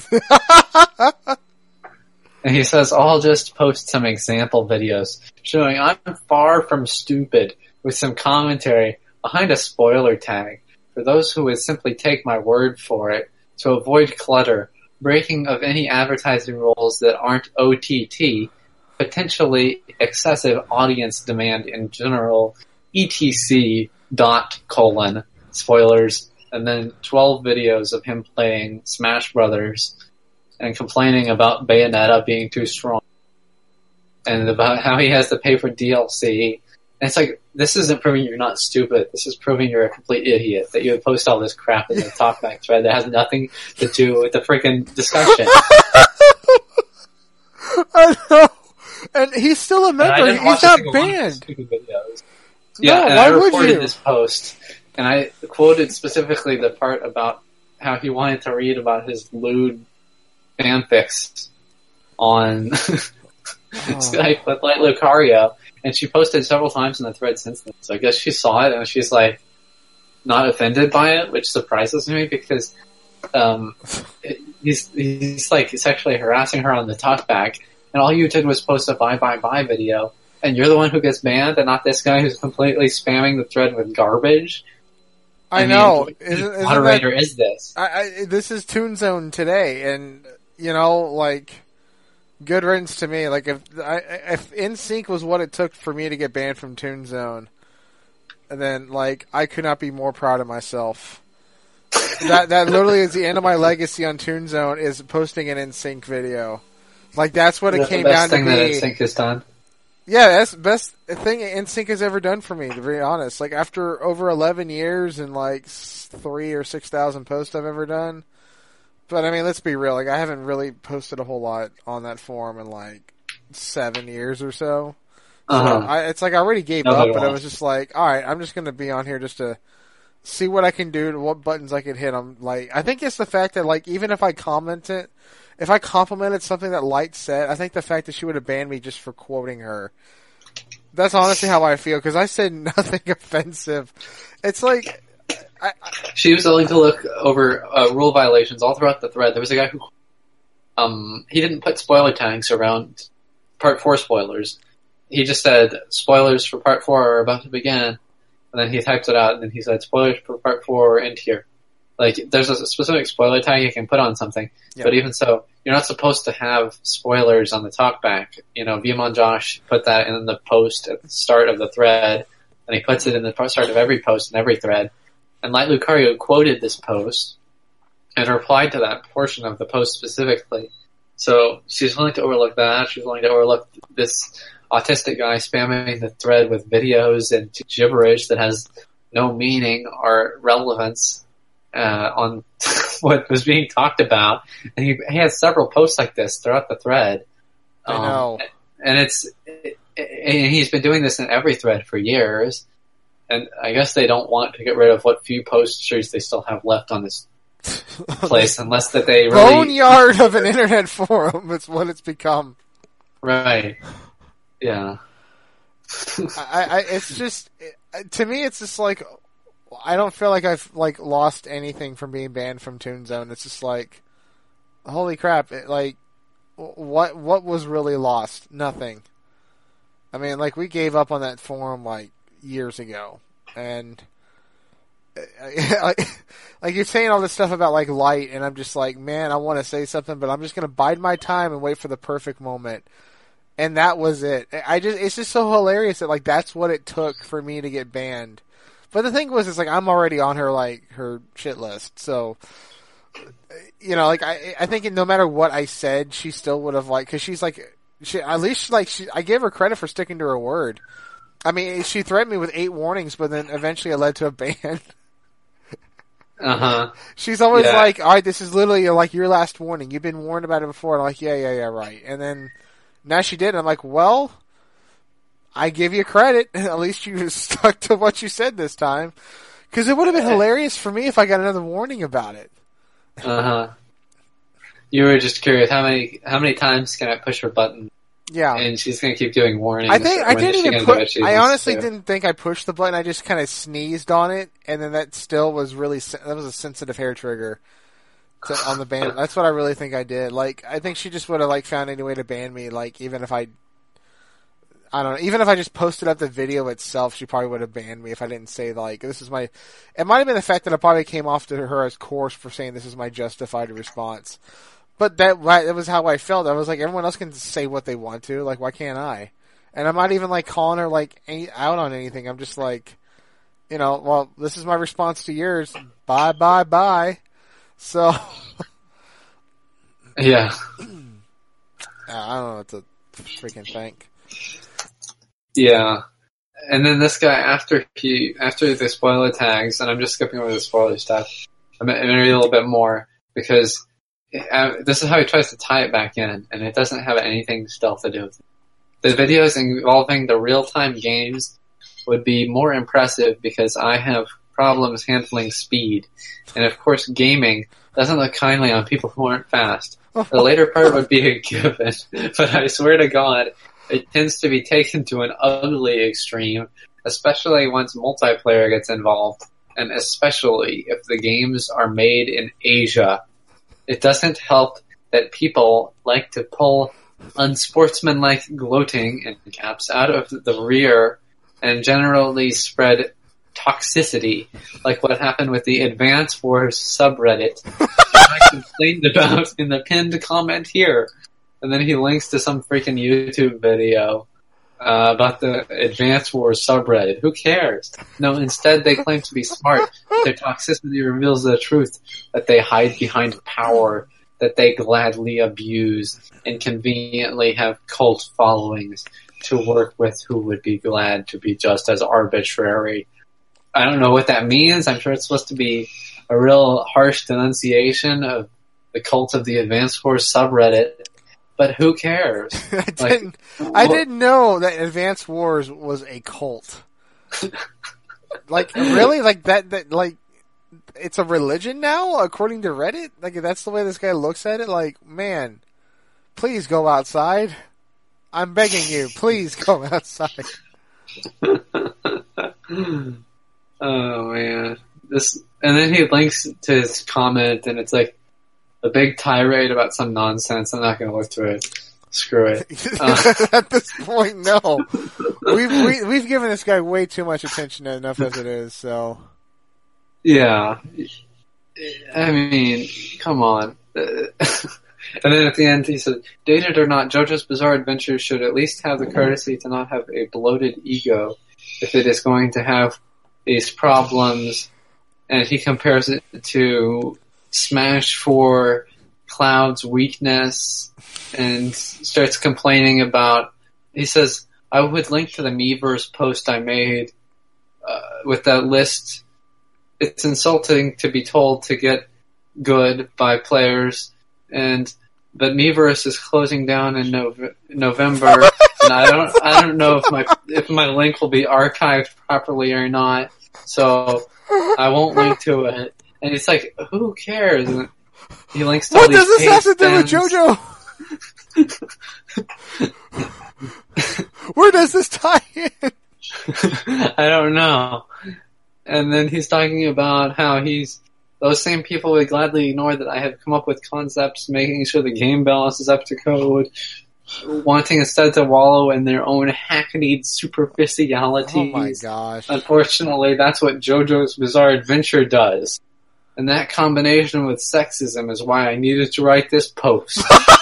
And he says, I'll just post some example videos showing I'm far from stupid with some commentary behind a spoiler tag for those who would simply take my word for it to avoid clutter, breaking of any advertising rules that aren't OTT, potentially excessive audience demand in general, etc. Spoilers, and then 12 videos of him playing Smash Brothers and complaining about Bayonetta being too strong and about how he has to pay for DLC. And it's like, this isn't proving you're not stupid. This is proving you're a complete idiot, that you would post all this crap in the talkback thread that has nothing to do with the freaking discussion. I know. And he's still a member. He's not banned. Yeah, no, and why I reported would you? this post, and I quoted specifically the part about how he wanted to read about his lewd fanfics on Skype with Light Lucario. And she posted several times in the thread since then. So I guess she saw it and she's like not offended by it, which surprises me because he's like sexually harassing her on the talkback, and all you did was post a bye video, and you're the one who gets banned and not this guy who's completely spamming the thread with garbage. I know. What moderator is this? This is ToonZone today, and you know, like, good riddance to me. Like, if NSYNC was what it took for me to get banned from ToonZone, then like I could not be more proud of myself. that literally is the end of my legacy on ToonZone, is posting an NSYNC video. Like, that's what it came down to be. The best thing that NSYNC has done. Yeah, that's the best thing NSYNC has ever done for me, to be honest. Like, after over 11 years and like 3,000 or 6,000 posts I've ever done. But I mean, let's be real. Like, I haven't really posted a whole lot on that forum in like 7 years or so. So it's like I already gave up, but I was just like, all right, I'm just going to be on here just to see what I can do and what buttons I can hit. I'm like, I think it's the fact that like, even if I complimented something that Light said, I think the fact that she would have banned me just for quoting her. That's honestly how I feel, because I said nothing offensive. It's like, she was willing to look over rule violations all throughout the thread. There was a guy who he didn't put spoiler tags around Part 4 spoilers. He just said, spoilers for Part 4 are about to begin, and then he typed it out, and then he said, spoilers for Part 4 are end here. Like, there's a specific spoiler tag you can put on something, but even so, you're not supposed to have spoilers on the talkback. You know, Vmon Josh put that in the post at the start of the thread, and he puts it in the start of every post and every thread. And Light Lucario quoted this post and replied to that portion of the post specifically. So she's willing to overlook that. She's willing to overlook this autistic guy spamming the thread with videos and gibberish that has no meaning or relevance on what was being talked about. And he has several posts like this throughout the thread. I know. And and he's been doing this in every thread for years. And I guess they don't want to get rid of what few posters they still have left on this place, unless that they really... Boneyard of an internet forum is what it's become. Right. Yeah. It's just, to me, it's just like, I don't feel like I've like lost anything from being banned from ToonZone. It's just like, holy crap! What was really lost? Nothing. I mean, like, we gave up on that forum like years ago, and like you're saying all this stuff about like Light, and I'm just like, man, I want to say something, but I'm just gonna bide my time and wait for the perfect moment. And that was it. It's just so hilarious that like that's what it took for me to get banned. But the thing was, it's like I'm already on her shit list, so you know, like I think no matter what I said, she still would have because she's like, I gave her credit for sticking to her word. I mean, she threatened me with 8 warnings, but then eventually it led to a ban. She's always like, all right, this is literally like your last warning. You've been warned about it before. And I'm like, yeah, right. And then now she did. And I'm like, well, I give you credit. At least you stuck to what you said this time. Because it would have been hilarious for me if I got another warning about it. You were just curious how many times can I push her button? Yeah, and she's gonna keep doing warnings. I didn't even put. I honestly didn't think I pushed the button. I just kind of sneezed on it, and then that still was that was a sensitive hair trigger on the ban. That's what I really think I did. Like, I think she just would have found any way to ban me. Like, even if I don't know. Even if I just posted up the video itself, she probably would have banned me if I didn't say, like, this is my... It might have been the fact that I probably came off to her as coarse for saying this is my justified response. But that was how I felt. I was like, everyone else can say what they want to. Like, why can't I? And I'm not even, like, calling her, like, out on anything. I'm just like, well, this is my response to yours. Bye, bye, bye. So... Yeah. I don't know what to freaking think. Yeah, and then this guy after the spoiler tags, and I'm just skipping over the spoiler stuff. I'm gonna read a little bit more because this is how he tries to tie it back in, and it doesn't have anything stealth to do with it. The videos involving the real-time games would be more impressive because I have problems handling speed, and of course, gaming doesn't look kindly on people who aren't fast. The later part would be a given, but I swear to God, it tends to be taken to an ugly extreme, especially once multiplayer gets involved, and especially if the games are made in Asia. It doesn't help that people like to pull unsportsmanlike gloating in caps out of the rear and generally spread toxicity, like what happened with the Advance Wars subreddit I complained about in the pinned comment here. And then he links to some freaking YouTube video about the Advance Wars subreddit. Who cares? No, instead they claim to be smart. Their toxicity reveals the truth that they hide behind power, that they gladly abuse, and conveniently have cult followings to work with who would be glad to be just as arbitrary. I don't know what that means. I'm sure it's supposed to be a real harsh denunciation of the cult of the Advance Wars subreddit. But who cares? I didn't know that Advance Wars was a cult. Like, really? Like, that, like, it's a religion now, according to Reddit? Like, that's the way this guy looks at it? Like, man, please go outside. I'm begging you, please go outside. Oh, man. And then he links to his comment, and it's like, a big tirade about some nonsense. I'm not going to look through it. Screw it. At this point, no. We've given this guy way too much attention enough as it is, so. Yeah. I mean, come on. And then at the end he said, dated or not, JoJo's Bizarre Adventure should at least have the courtesy to not have a bloated ego if it is going to have these problems. And he compares it to Smash for Cloud's weakness and starts complaining about, he says, I would link to the Miiverse post I made with that list. It's insulting to be told to get good by players, but Miiverse is closing down in November, and I don't know if my link will be archived properly or not, so I won't link to it. And it's like, who cares? And he links to all these What does this have to do with JoJo? Where does this tie in? I don't know. And then he's talking about how those same people would gladly ignore that I have come up with concepts, making sure the game balance is up to code, wanting instead to wallow in their own hackneyed superficialities. Oh my gosh. Unfortunately, that's what JoJo's Bizarre Adventure does. And that combination with sexism is why I needed to write this post.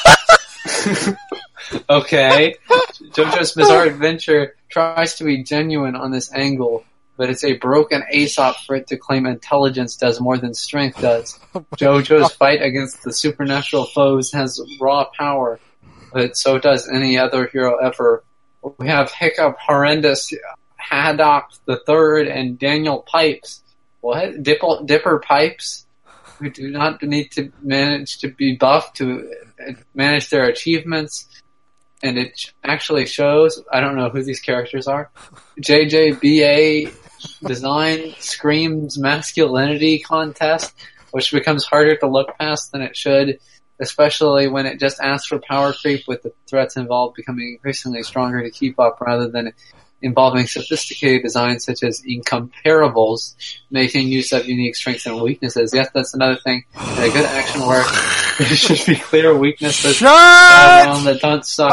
Okay? JoJo's Bizarre Adventure tries to be genuine on this angle, but it's a broken Aesop for it to claim intelligence does more than strength does. JoJo's fight against the supernatural foes has raw power, but so does any other hero ever. We have Hiccup, Horrendous, Haddock the Third, and Daniel Pipes. What? Dipper Pipes? Who do not need to manage to be buffed to manage their achievements. And it actually shows, I don't know who these characters are. JJBA Design Screams Masculinity Contest. which becomes harder to look past than it should, especially when it just asks for power creep with the threats involved becoming increasingly stronger to keep up rather than involving sophisticated designs such as incomparables, making use of unique strengths and weaknesses. Yes, that's another thing. In a good action work, there should be clear weaknesses that don't suck.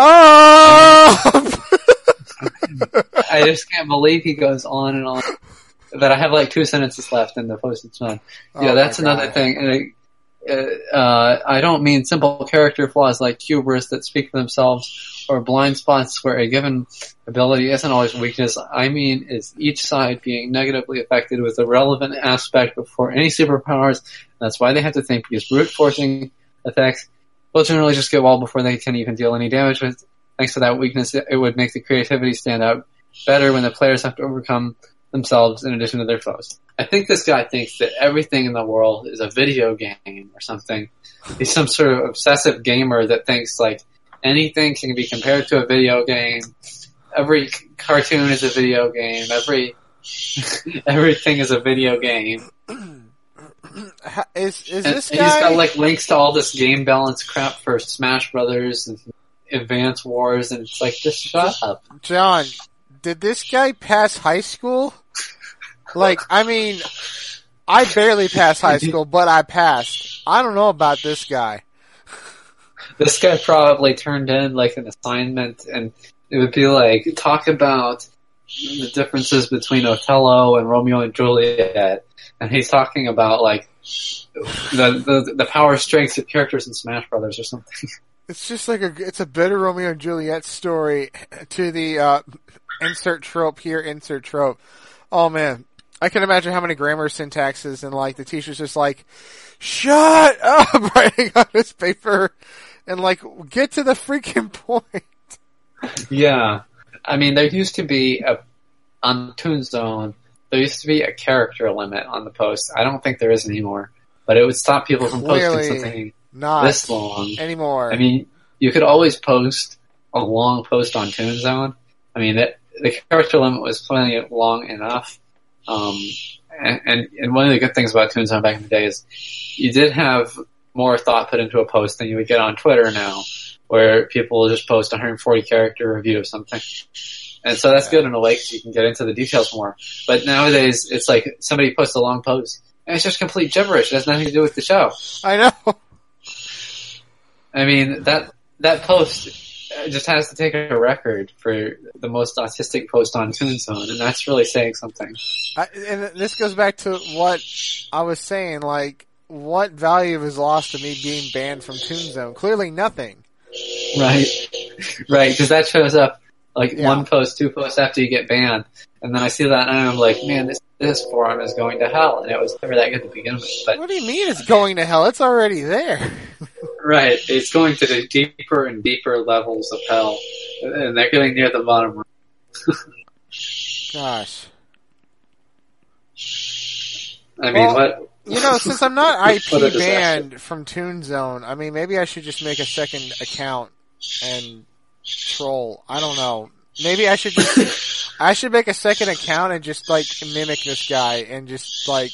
I just can't believe he goes on and on. But I have like 2 sentences left in the post it's on. Yeah, that's another thing. I don't mean simple character flaws like hubris that speak for themselves or blind spots where a given ability isn't always weakness. I mean is each side being negatively affected with a relevant aspect before any superpowers. That's why they have to think, because brute forcing effects will generally just get walled before they can even deal any damage with. Thanks to that weakness, it would make the creativity stand out better when the players have to overcome themselves in addition to their foes. I think this guy thinks that everything in the world is a video game or something. He's some sort of obsessive gamer that thinks like anything can be compared to a video game. Every cartoon is a video game. Everything is a video game. Is this guy? He's got like links to all this game balance crap for Smash Brothers and Advance Wars, and it's like, just shut up. John, did this guy pass high school? Like, I mean, I barely passed high school, but I passed. I don't know about this guy. This guy probably turned in like an assignment, and it would be like, talk about the differences between Othello and Romeo and Juliet, and he's talking about like the power strengths of characters in Smash Brothers or something. It's just like it's a better Romeo and Juliet story to the insert trope here, insert trope. Oh man, I can imagine how many grammar syntaxes and like the teacher's just like, shut up, writing on his paper, and like, get to the freaking point. Yeah, I mean, there used to be on Toon Zone, there used to be a character limit on the post. I don't think there is anymore, but it would stop people from posting something not this long anymore. I mean, you could always post a long post on Toon Zone. I mean, the character limit was plenty long enough. And one of the good things about Toon Zone back in the day is you did have more thought put into a post than you would get on Twitter now, where people will just post a 140 character review of something. And so that's good in a way because you can get into the details more. But nowadays, it's like somebody posts a long post and it's just complete gibberish. It has nothing to do with the show. I know. I mean, that post just has to take a record for the most autistic post on Toon Zone, and that's really saying something. And this goes back to what I was saying, like, what value is lost to me being banned from Toon Zone? Clearly nothing. Right, because that shows up like one post, 2 posts after you get banned, and then I see that and I'm like, man, this forum is going to hell, and it was never that good to begin with. But what do you mean it's going to hell? It's already there. Right, it's going to the deeper and deeper levels of hell, and they're getting near the bottom. Gosh. I mean, what? You know, since I'm not IP banned from Toon Zone, I mean, maybe I should just make a second account and troll. I don't know. Maybe I should just, make a second account and just, like, mimic this guy and just, like,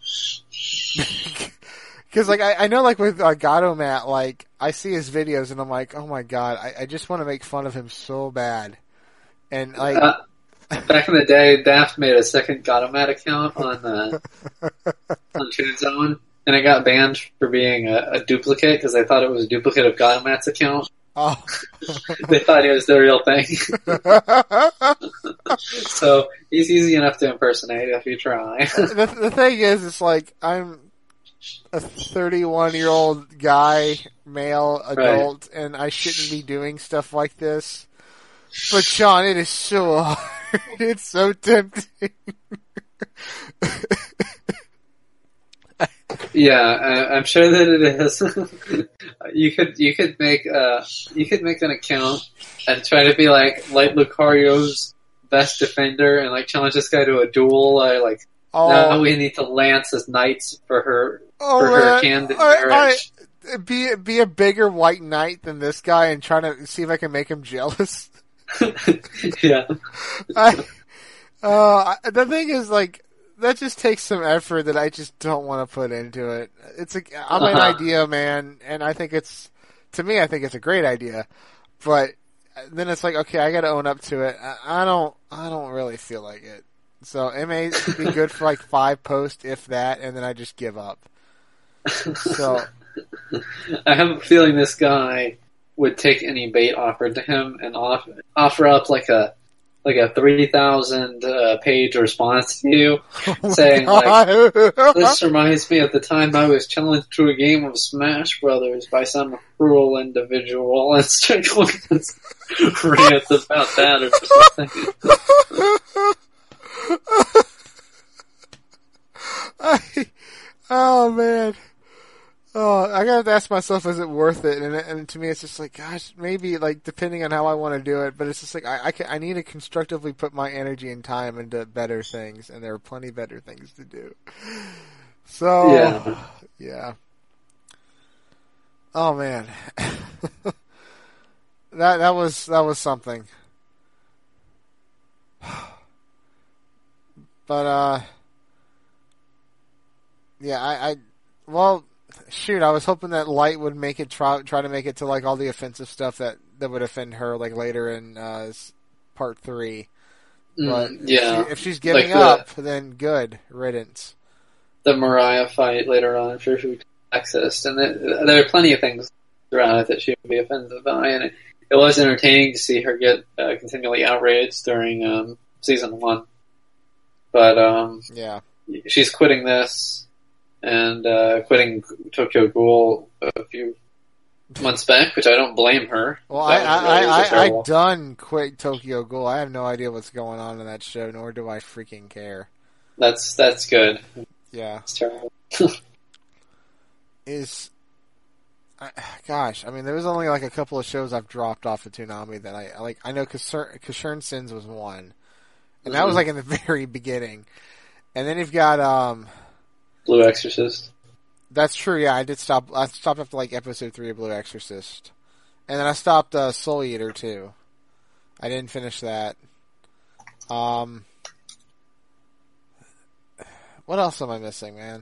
cause, like, I know, like, with Gadomat, like, I see his videos and I'm like, oh my god, I just want to make fun of him so bad. And, like, back in the day, Daft made a second Gadomat account on Toon Zone, and it got banned for being a duplicate because they thought it was a duplicate of Gadomat's account. Oh. They thought he was the real thing. So he's easy enough to impersonate if you try. The thing is, it's like, I'm a 31-year-old guy, male, adult, and I shouldn't be doing stuff like this. But Sean, it is so hard. It's so tempting. Yeah, I'm sure that it is. You could make an account and try to be like Lucario's best defender and like challenge this guy to a duel. Now we need to lance as knights for her hand marriage. Be a bigger white knight than this guy and try to see if I can make him jealous. Yeah. The thing is, like, that just takes some effort that I just don't want to put into it. I'm an idea man, and I think it's a great idea, but then it's like, okay, I got to own up to it. I don't really feel like it. So it may be good for like 5 posts, if that, and then I just give up. So I have a feeling this guy would take any bait offered to him and offer up like a 3,000 page response to you, saying like, "This reminds me of the time I was challenged to a game of Smash Brothers by some cruel individual," and start going rant about that or something. Oh man. Oh, I gotta ask myself, is it worth it? And to me, it's just like, gosh, maybe, like, depending on how I want to do it, but it's just like, I need to constructively put my energy and time into better things, and there are plenty better things to do. So, yeah. Oh man. that was something. But, yeah, well, shoot, I was hoping that Light would make it try to make it to like all the offensive stuff that would offend her like later in part 3. But if she's giving up, then good riddance. The Mariah fight later on, I'm sure she would access, and there are plenty of things around it that she would be offended by, and it was entertaining to see her get continually outraged during season 1. But she's quitting this. And quitting Tokyo Ghoul a few months back, which I don't blame her. Well, I done quit Tokyo Ghoul. I have no idea what's going on in that show, nor do I freaking care. That's good. Yeah, it's terrible. Gosh, I mean, there was only like a couple of shows I've dropped off of Toonami that I like. I know Concerned Sins was one, and that was like in the very beginning. And then you've got Blue Exorcist. That's true, yeah, I did stop. I stopped after like episode 3 of Blue Exorcist. And then I stopped Soul Eater too. I didn't finish that. What else am I missing, man?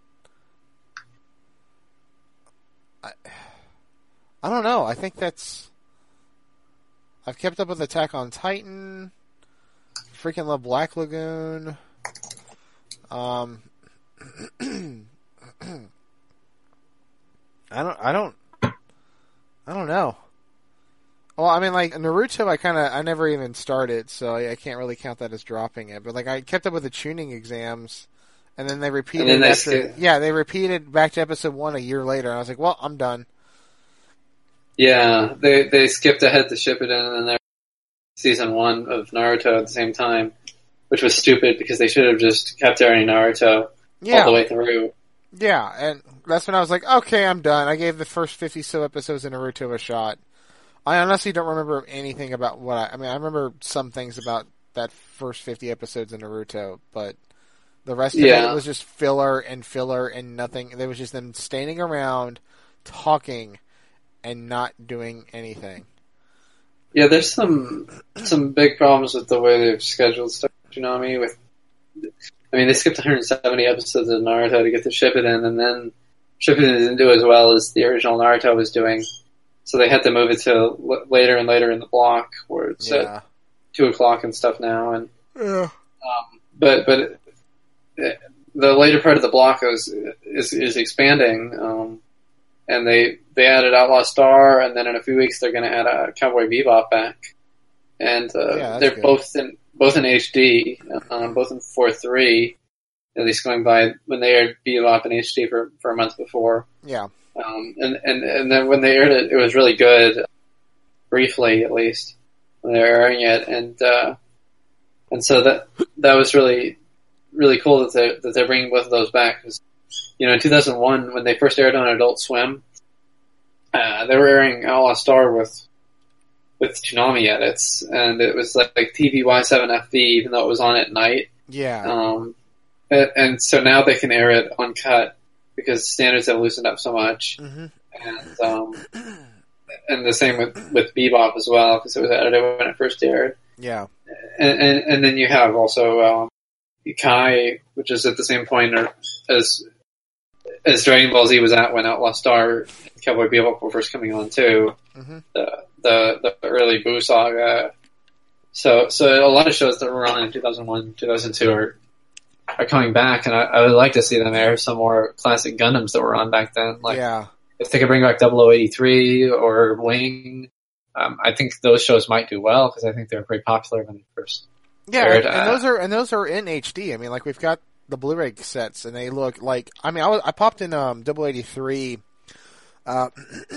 I don't know. I think that's... I've kept up with Attack on Titan. Freaking love Black Lagoon. I don't know. Well, I mean, like Naruto, I never even started, so I can't really count that as dropping it. But like, I kept up with the tuning exams, and then they repeated. They repeated back to episode 1 a year later, and I was like, well, I'm done. Yeah, they skipped ahead to Shippuden, and then season 1 of Naruto at the same time, which was stupid because they should have just kept airing Naruto all the way through. Yeah, and that's when I was like, okay, I'm done. I gave the first 50 episodes of Naruto a shot. I honestly don't remember anything about I remember some things about that first 50 episodes of Naruto, but the rest of it was just filler and nothing. There was just them standing around, talking, and not doing anything. Yeah, there's some big problems with the way they've scheduled stuff in Toonami. They skipped 170 episodes of Naruto to get to Shippuden, and then Shippuden didn't do as well as the original Naruto was doing. So they had to move it to later and later in the block, where it's at 2 o'clock and stuff now. And but the later part of the block is expanding, and they added Outlaw Star, and then in a few weeks they're going to add Cowboy Bebop back, and they're good. both in HD, both in 4:3. At least going by when they aired Bebop in HD for a month before. Yeah. And then when they aired it, it was really good, briefly at least, when they were airing it, and so that was really, really cool that they're bringing both of those back. Because, in 2001 when they first aired on Adult Swim, they were airing Outlaw Star with Toonami edits, and it was like TVY7FV, even though it was on at night. Yeah. And so now they can air it uncut because standards have loosened up so much. Mm-hmm. And the same with Bebop as well, because it was edited when it first aired. Yeah. And then you have also Kai, which is at the same point as Dragon Ball Z was at when Outlaw Star and Cowboy Bebop were first coming on too. Mm-hmm. The early Buu saga. So a lot of shows that were on in 2001, 2002 are coming back, and I would like to see them air some more classic Gundams that were on back then. Like, if they could bring back 0083 or Wing, I think those shows might do well because I think they were pretty popular when they first aired. And those are in HD. I mean, like we've got the Blu-ray sets, and they look like. I mean, I popped in 0083. I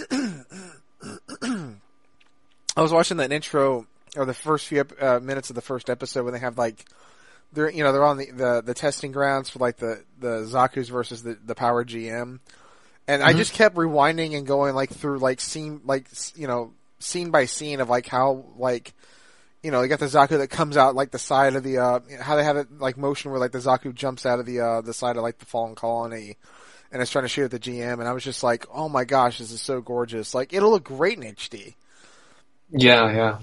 was watching that intro or the first few minutes of the first episode when they have like they're on the testing grounds for like the Zaku's versus the Power GM, and I just kept rewinding and going like through like scene by scene of like how like. You got the Zaku that comes out like the side of the how they have it like motion where like the Zaku jumps out of the side of like the fallen colony and is trying to shoot at the GM, and I was just like, oh my gosh, this is so gorgeous. Like it'll look great in HD. Yeah.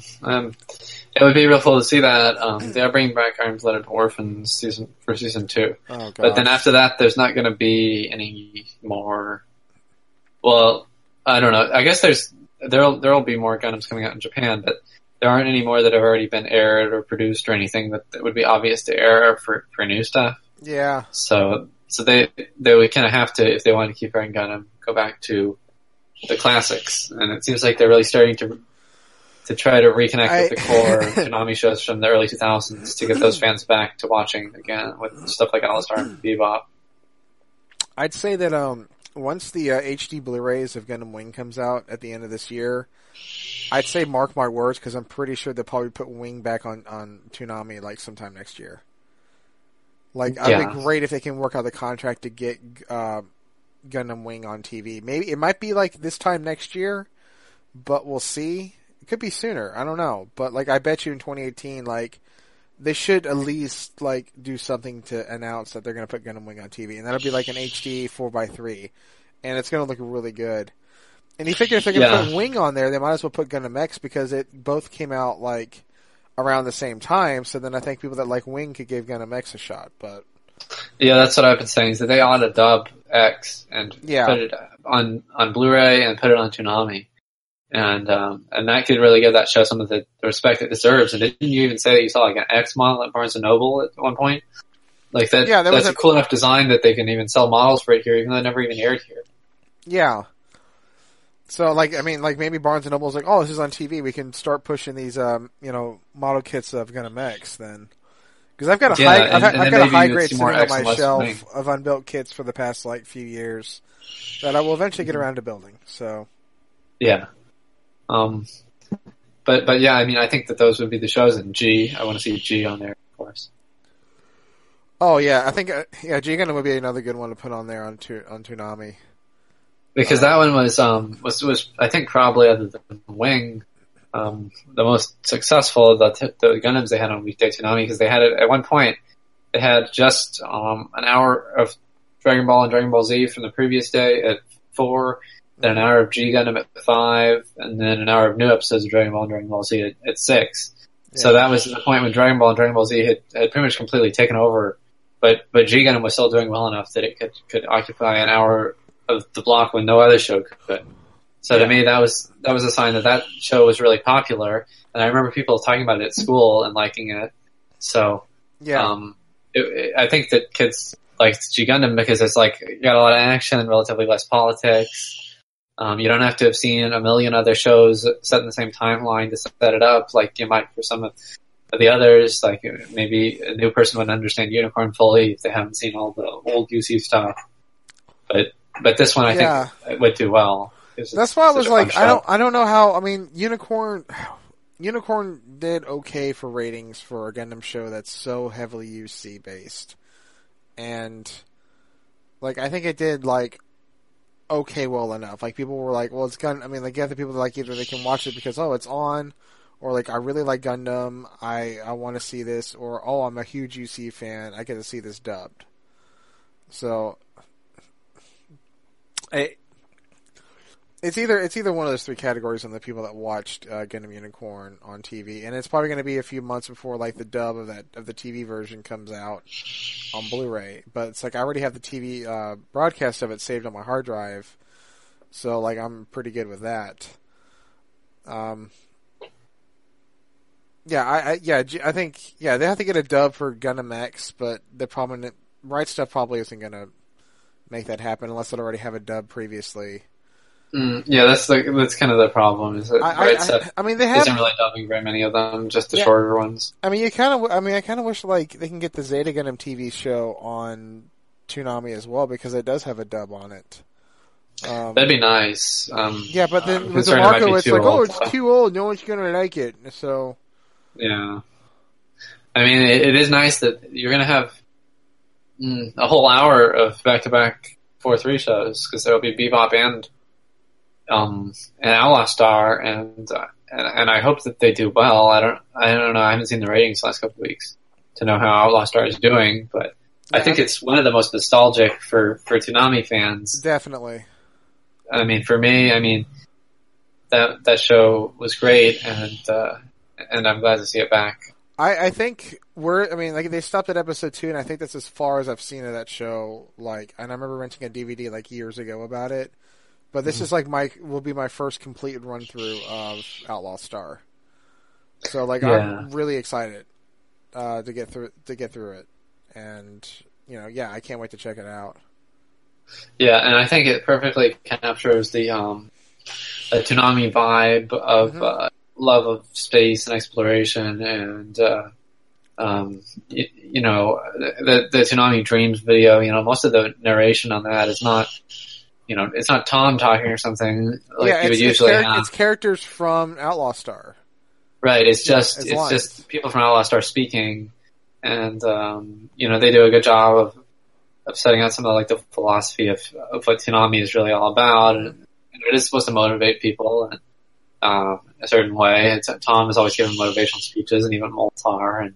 It would be real cool to see that. They are bringing back Iron Blooded Orphans for season 2. Oh, but then after that, there's not going to be any more. Well, I don't know. I guess there'll be more Gundams coming out in Japan, but there aren't any more that have already been aired or produced or anything that would be obvious to air for new stuff. Yeah. So they would kind of have to, if they want to keep airing Gundam, go back to the classics. And it seems like they're really starting to try to reconnect with the core Konami shows from the early 2000s to get those fans back to watching again with stuff like All Star and Bebop. I'd say that once the HD Blu-rays of Gundam Wing comes out at the end of this year, I'd say mark my words because I'm pretty sure they'll probably put Wing back on Toonami like sometime next year. Like, it'd be great if they can work out the contract to get Gundam Wing on TV. Maybe it might be like this time next year, but we'll see. It could be sooner. I don't know. But like, I bet you in 2018, like, they should at least like do something to announce that they're going to put Gundam Wing on TV, and that'll be like an HD 4x3, and it's going to look really good. And you figure if they're going to put Wing on there, they might as well put Gundam X because it both came out like around the same time. So then I think people that like Wing could give Gundam X a shot. But yeah, that's what I've been saying. Is that they ought to dub X and put it on Blu-ray and put it on Toonami, and that could really give that show some of the respect it deserves. And didn't you even say that you saw like an X model at Barnes and Noble at one point? Like that. Yeah, that's a cool enough design that they can even sell models for it here, even though it never even aired here. Yeah. So, like, I mean, like, maybe Barnes & Noble's like, oh, this is on TV, we can start pushing these, model kits of Gundam X, then. Because I've got a high grade sitting on my shelf of unbuilt kits for the past, like, few years that I will eventually get around to building, so. Yeah. But yeah, I mean, I think that those would be the shows, and G, I want to see G on there, of course. Oh, yeah, I think, G Gundam would be another good one to put on there on Toonami. Because that one was I think probably other than Wing, the most successful of the Gundams they had on Weekday Toonami, because they had it at one point. They had just an hour of Dragon Ball and Dragon Ball Z from the previous day at 4, then an hour of G Gundam at 5, and then an hour of new episodes of Dragon Ball and Dragon Ball Z at 6. Yeah. So that was the point when Dragon Ball and Dragon Ball Z had pretty much completely taken over, but G Gundam was still doing well enough that it could occupy an hour of the block when no other show could. So to me, that was a sign that show was really popular, and I remember people talking about it at school and liking it. So, I think that kids like G Gundam because it's like you got a lot of action and relatively less politics. You don't have to have seen a million other shows set in the same timeline to set it up, like you might for some of the others. Like maybe a new person wouldn't understand Unicorn fully if they haven't seen all the old UC stuff, But this one, I think, it would do well. That's why I was like, I don't know how. I mean, Unicorn did okay for ratings for a Gundam show that's so heavily UC based, and like I think it did like okay well enough. Like people were like, well, it's Gundam. I mean, like you have the people that like either they can watch it because it's on, or like I really like Gundam, I want to see this, or I'm a huge UC fan, I get to see this dubbed. So. It's either one of those three categories on the people that watched Gundam Unicorn on TV, and it's probably going to be a few months before like the dub of the TV version comes out on Blu-ray. But it's like I already have the TV broadcast of it saved on my hard drive, so like I'm pretty good with that. I think they have to get a dub for Gundam X, but the problem, Right Stuff probably isn't going to make that happen unless they already have a dub previously. That's kind of the problem. Is that Right Stuff isn't really dubbing very many of them, just the shorter ones. I kind of wish like they can get the Zeta Gundam TV show on Toonami as well because it does have a dub on it. That'd be nice. But then with DeMarco, it's like, it's too old. No one's gonna like it. So. Yeah. I mean, it is nice that you're gonna have a whole hour of back-to-back 4-3 shows because there'll be Bebop and Outlaw Star, and I hope that they do well. I don't know. I haven't seen the ratings the last couple of weeks to know how Outlaw Star is doing, but I think it's one of the most nostalgic for Toonami fans. Definitely. I mean, for me, that show was great, and I'm glad to see it back. I think they stopped at episode 2, and I think that's as far as I've seen of that show. Like, and I remember renting a DVD like years ago about it. But this is like will be my first complete run through of Outlaw Star. So like I'm really excited to get through it, and I can't wait to check it out. Yeah, and I think it perfectly captures the Toonami vibe of love of space and exploration, and the Toonami Dreams video. Most of the narration on that is not. It's not Tom talking or something like you would usually have. It's characters from Outlaw Star. Right. It's just people from Outlaw Star speaking, and they do a good job of setting out some of like the philosophy of what Toonami is really all about, and it is supposed to motivate people in a certain way. Tom is always giving motivational speeches, and even Moltar,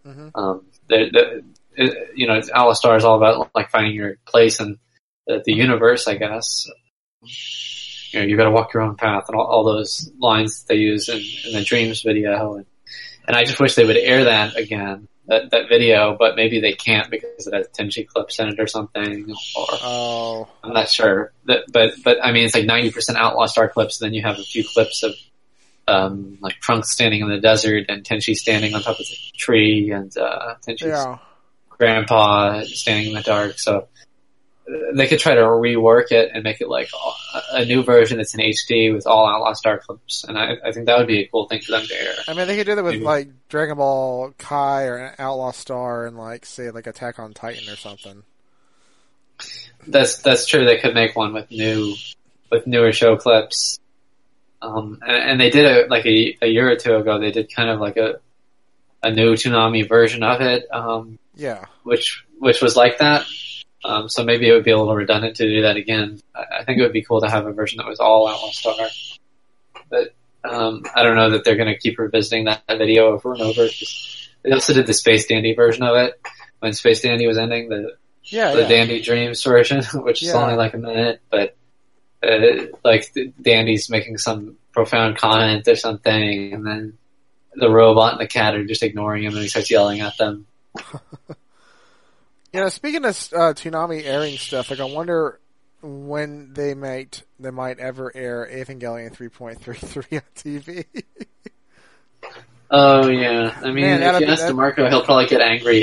and Outlaw Star is all about like finding your place in the universe, I guess. You got to walk your own path, and all those lines that they use in the Dreams video, and I just wish they would air that again, that video, but maybe they can't because it has Tenchi clips in it or something, or I'm not sure. But I mean, it's like 90% Outlaw Star clips, and then you have a few clips of like Trunks standing in the desert and Tenchi standing on top of the tree, and Tenchi's grandpa standing in the dark. So they could try to rework it and make it like a new version that's in HD with all Outlaw Star clips, and I think that would be a cool thing for them to air. I mean, they could do that with like Dragon Ball Kai or Outlaw Star and like say like Attack on Titan or something. That's true. They could make one with newer show clips, and they did it like a year or two ago. They did kind of like a new Toonami version of it, which was like that. So maybe it would be a little redundant to do that again. I think it would be cool to have a version that was all Outlaw Star. But I don't know that they're going to keep revisiting that video over and over. They also did the Space Dandy version of it when Space Dandy was ending, the Dandy Dreams version, which is only like a minute, but like Dandy's making some profound comment or something, and then the robot and the cat are just ignoring him, and he starts yelling at them. Speaking of Toonami airing stuff, like I wonder when they might ever air Evangelion 3.33 on TV. Oh yeah, I mean, if you ask DeMarco, he'll probably get angry.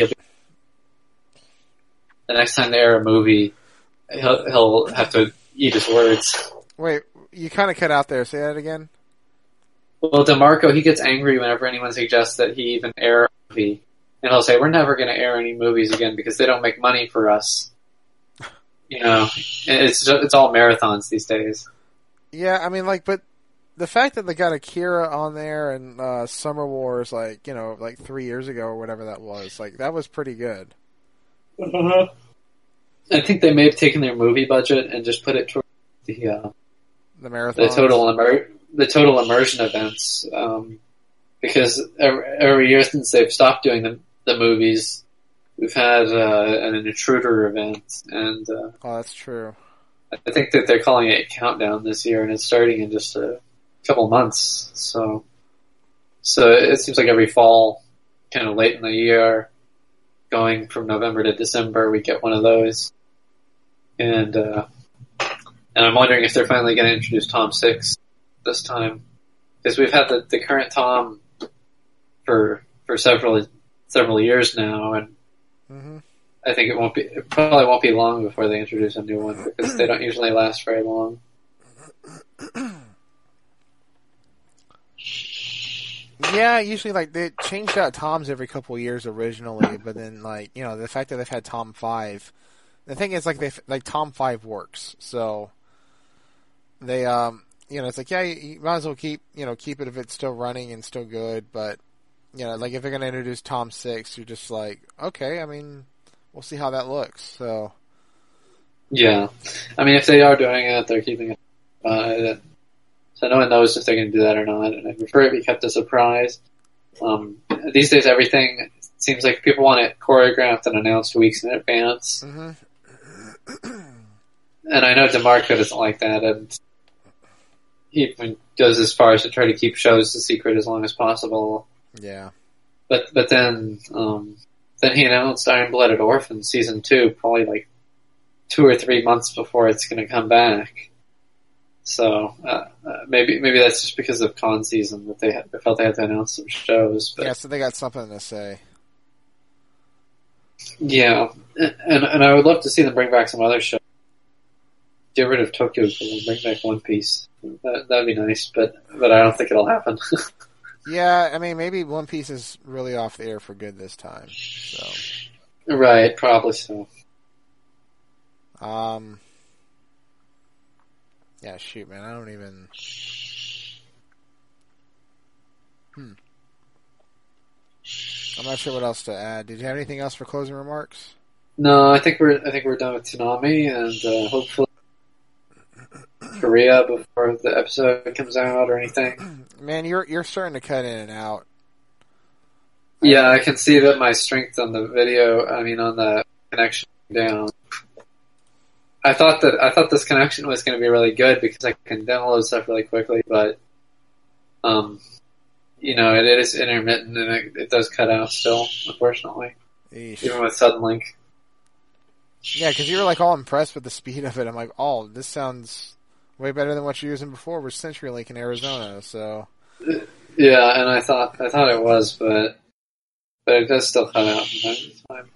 The next time they air a movie, he'll have to eat his words. Wait, you kind of cut out there. Say that again. Well, DeMarco, he gets angry whenever anyone suggests that he even air a movie. And he'll say, we're never going to air any movies again because they don't make money for us. It's all marathons these days. Yeah, I mean, but the fact that they got Akira on there and Summer Wars, like 3 years ago or whatever that was, like that was pretty good. I think they may have taken their movie budget and just put it toward the marathon, the total immersion events. Because every year since they've stopped doing the movies, we've had an intruder event, and that's true. I think that they're calling it Countdown this year, and it's starting in just a couple months. So it seems like every fall, kind of late in the year, going from November to December, we get one of those. And I'm wondering if they're finally going to introduce Tom 6 this time, because we've had the current Tom for several years now, and I think it probably won't be long before they introduce a new one, because they don't usually last very long. Yeah, usually they changed out Toms every couple of years originally, but then the fact that they've had Tom 5, the thing is Tom 5 works, so they it's like, yeah, you might as well keep it if it's still running and still good, but if they're gonna introduce Tom 6, you're just like, okay, I mean, we'll see how that looks. So yeah, I mean, if they are doing it, they're keeping it. So no one knows if they're going to do that or not, and I prefer it be kept a surprise. These days, everything seems like people want it choreographed and announced weeks in advance. Mm-hmm. And I know DeMarco doesn't like that, and he even goes as far as to try to keep shows a secret as long as possible. Yeah. But then he announced Iron-Blooded Orphan Season 2 probably 2 or 3 months before it's going to come back. So maybe that's just because of con season that they felt they had to announce some shows. But, yeah, so they got something to say. Yeah, and I would love to see them bring back some other shows. Get rid of Tokyo Ghoul and bring back One Piece. That'd be nice, but I don't think it'll happen. Yeah, I mean, maybe One Piece is really off the air for good this time. So. Right, probably so. Yeah, shoot, man, I don't even... I'm not sure what else to add. Did you have anything else for closing remarks? No, I think we're done with Toonami, and hopefully Korea before the episode comes out or anything. Man, you're starting to cut in and out. Yeah, I can see that my strength on the video, on the connection down. I thought this connection was going to be really good because I can download stuff really quickly, but it is intermittent and it does cut out still, unfortunately. Eesh. Even with Suddenlink. Yeah, because you were all impressed with the speed of it. I'm like, oh, this sounds way better than what you're using before with CenturyLink in Arizona. So yeah, and I thought it was, but it does still cut out from time to time.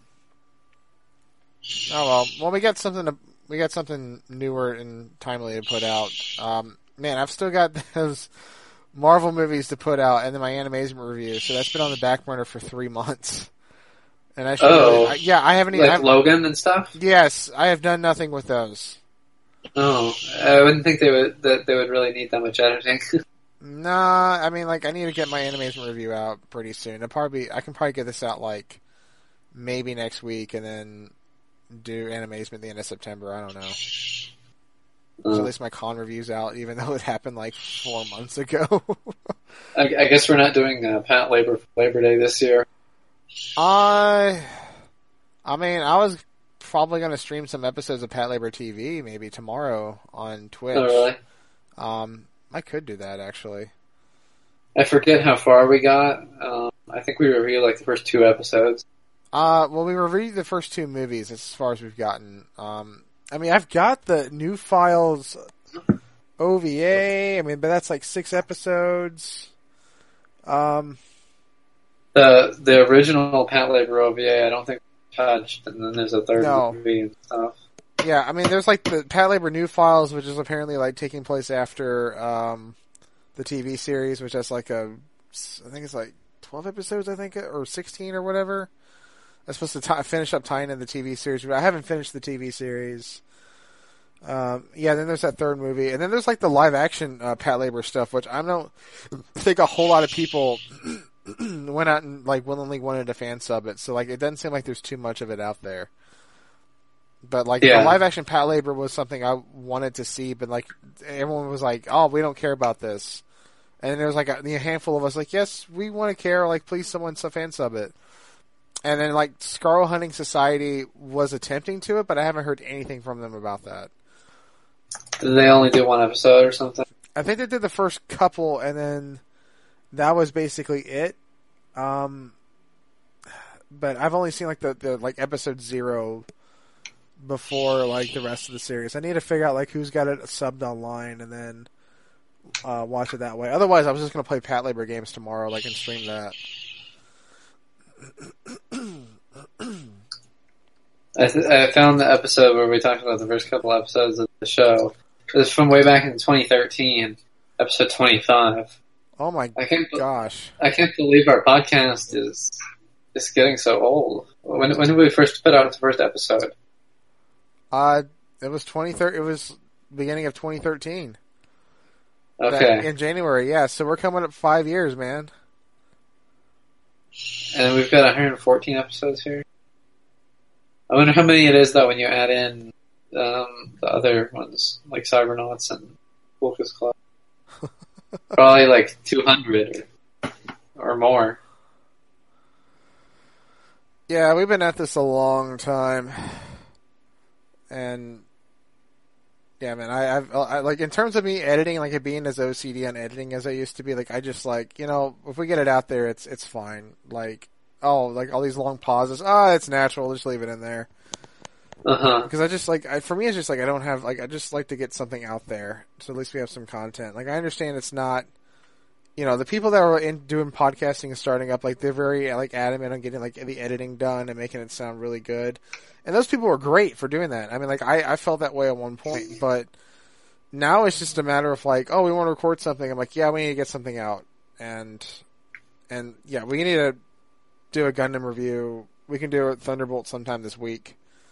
Oh well, we got something newer and timely to put out. Man, I've still got those Marvel movies to put out, and then my Animation review. So that's been on the back burner for 3 months. And I haven't even Logan and stuff. Yes, I have done nothing with those. Oh, I wouldn't think they would really need that much editing. Nah, I need to get my Animation review out pretty soon. I can probably get this out maybe next week, and then do Animation at the end of September. I don't know. So at least my con review's out, even though it happened 4 months ago. I guess we're not doing Pat Labor for Labor Day this year. I was probably going to stream some episodes of Pat Labor TV maybe tomorrow on Twitch. Oh, really? I could do that, actually. I forget how far we got. I think we reviewed the first 2 episodes. Well, we reviewed the first 2 movies as far as we've gotten. I've got the New Files OVA. But that's 6 episodes. The original Pat Labor OVA, I don't think we touched, and then there's a third movie and stuff. Yeah, there's the Pat Labor New Files, which is apparently taking place after the TV series, which has I think it's 12 episodes, or 16 or whatever. That's supposed to finish up tying in the TV series. But I haven't finished the TV series. Then there's that third movie. And then there's the live action Pat Labor stuff, which I don't think a whole lot of people went out and willingly wanted to fan sub it. So it doesn't seem like there's too much of it out there. But the live action Pat Labor was something I wanted to see, but everyone was oh, we don't care about this. And then there was a handful of us yes, we want to care, please someone fan sub it. And then Scarlet Hunting Society was attempting to it, but I haven't heard anything from them about that. Did they only do one episode or something? I think they did the first couple, and then that was basically it. But I've only seen like the like episode 0 before like the rest of the series. I need to figure out like who's got it subbed online and then watch it that way. Otherwise, I was just gonna play Patlabor games tomorrow, like and stream that. I found the episode where we talked about the first couple episodes of the show. It was from way back in 2013, episode 25. Oh my gosh! I can't believe our podcast is getting so old. When did we first put out the first episode? It was 2013. It was beginning of 2013. Okay. In January, yeah. So we're coming up 5 years, man. And we've got 114 episodes here. I wonder how many it is though when you add in the other ones like Cybernauts and Wolf's Club. Probably like 200 or more. Yeah, we've been at this a long time, and yeah, man, I like in terms of me editing, like being as OCD on editing as I used to be. Like I just like if we get it out there, it's fine. Like like all these long pauses. It's natural. Just leave it in there. Because I just like for me, it's just like I don't have like I just like to get something out there, so at least we have some content. Like I understand it's not. The people that are doing podcasting and starting up, like they're very like adamant on getting like the editing done and making it sound really good. And those people are great for doing that. I mean, like I felt that way at one point, but now it's just a matter of like, we want to record something. I'm like, yeah, we need to get something out, and yeah, we need to do a Gundam review. We can do a Thunderbolt sometime this week.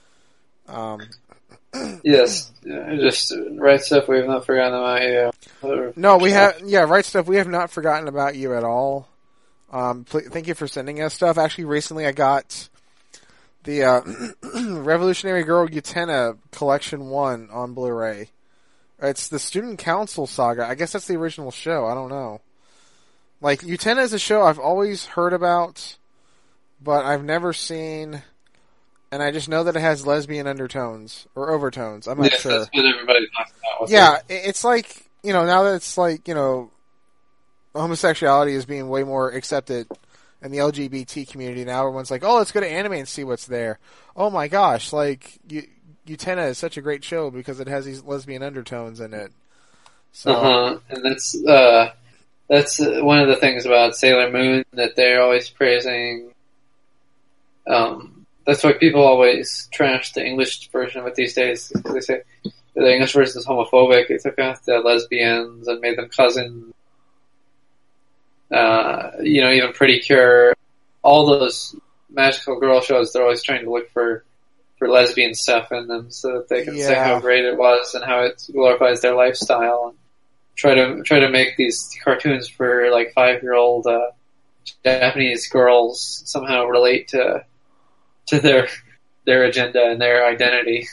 Yes, just Right Stuff. We have not forgotten about you. No, we have. Yeah, Right Stuff. We have not forgotten about you at all. Thank you for sending us stuff. Actually, recently I got the Revolutionary Girl Utena Collection 1 on Blu-ray. It's the Student Council saga. I guess that's the original show. I don't know. Like Utena is a show I've always heard about, but I've never seen. And I just know that it has lesbian undertones or overtones. I'm not sure. That's what everybody talks about. Yeah, it's like, now that it's like, homosexuality is being way more accepted in the LGBT community now. Everyone's like, let's go to anime and see what's there. Oh my gosh, like, Utena is such a great show because it has these lesbian undertones in it. So, and that's one of the things about Sailor Moon that they're always praising. That's why people always trash the English version of it these days. They say the English version is homophobic. They took out the lesbians and made them cousins. Even Pretty Cure. All those magical girl shows, they're always trying to look for lesbian stuff in them so that they can say how great it was and how it glorifies their lifestyle. And try to make these cartoons for like 5-year-old Japanese girls somehow relate to their agenda and their identity.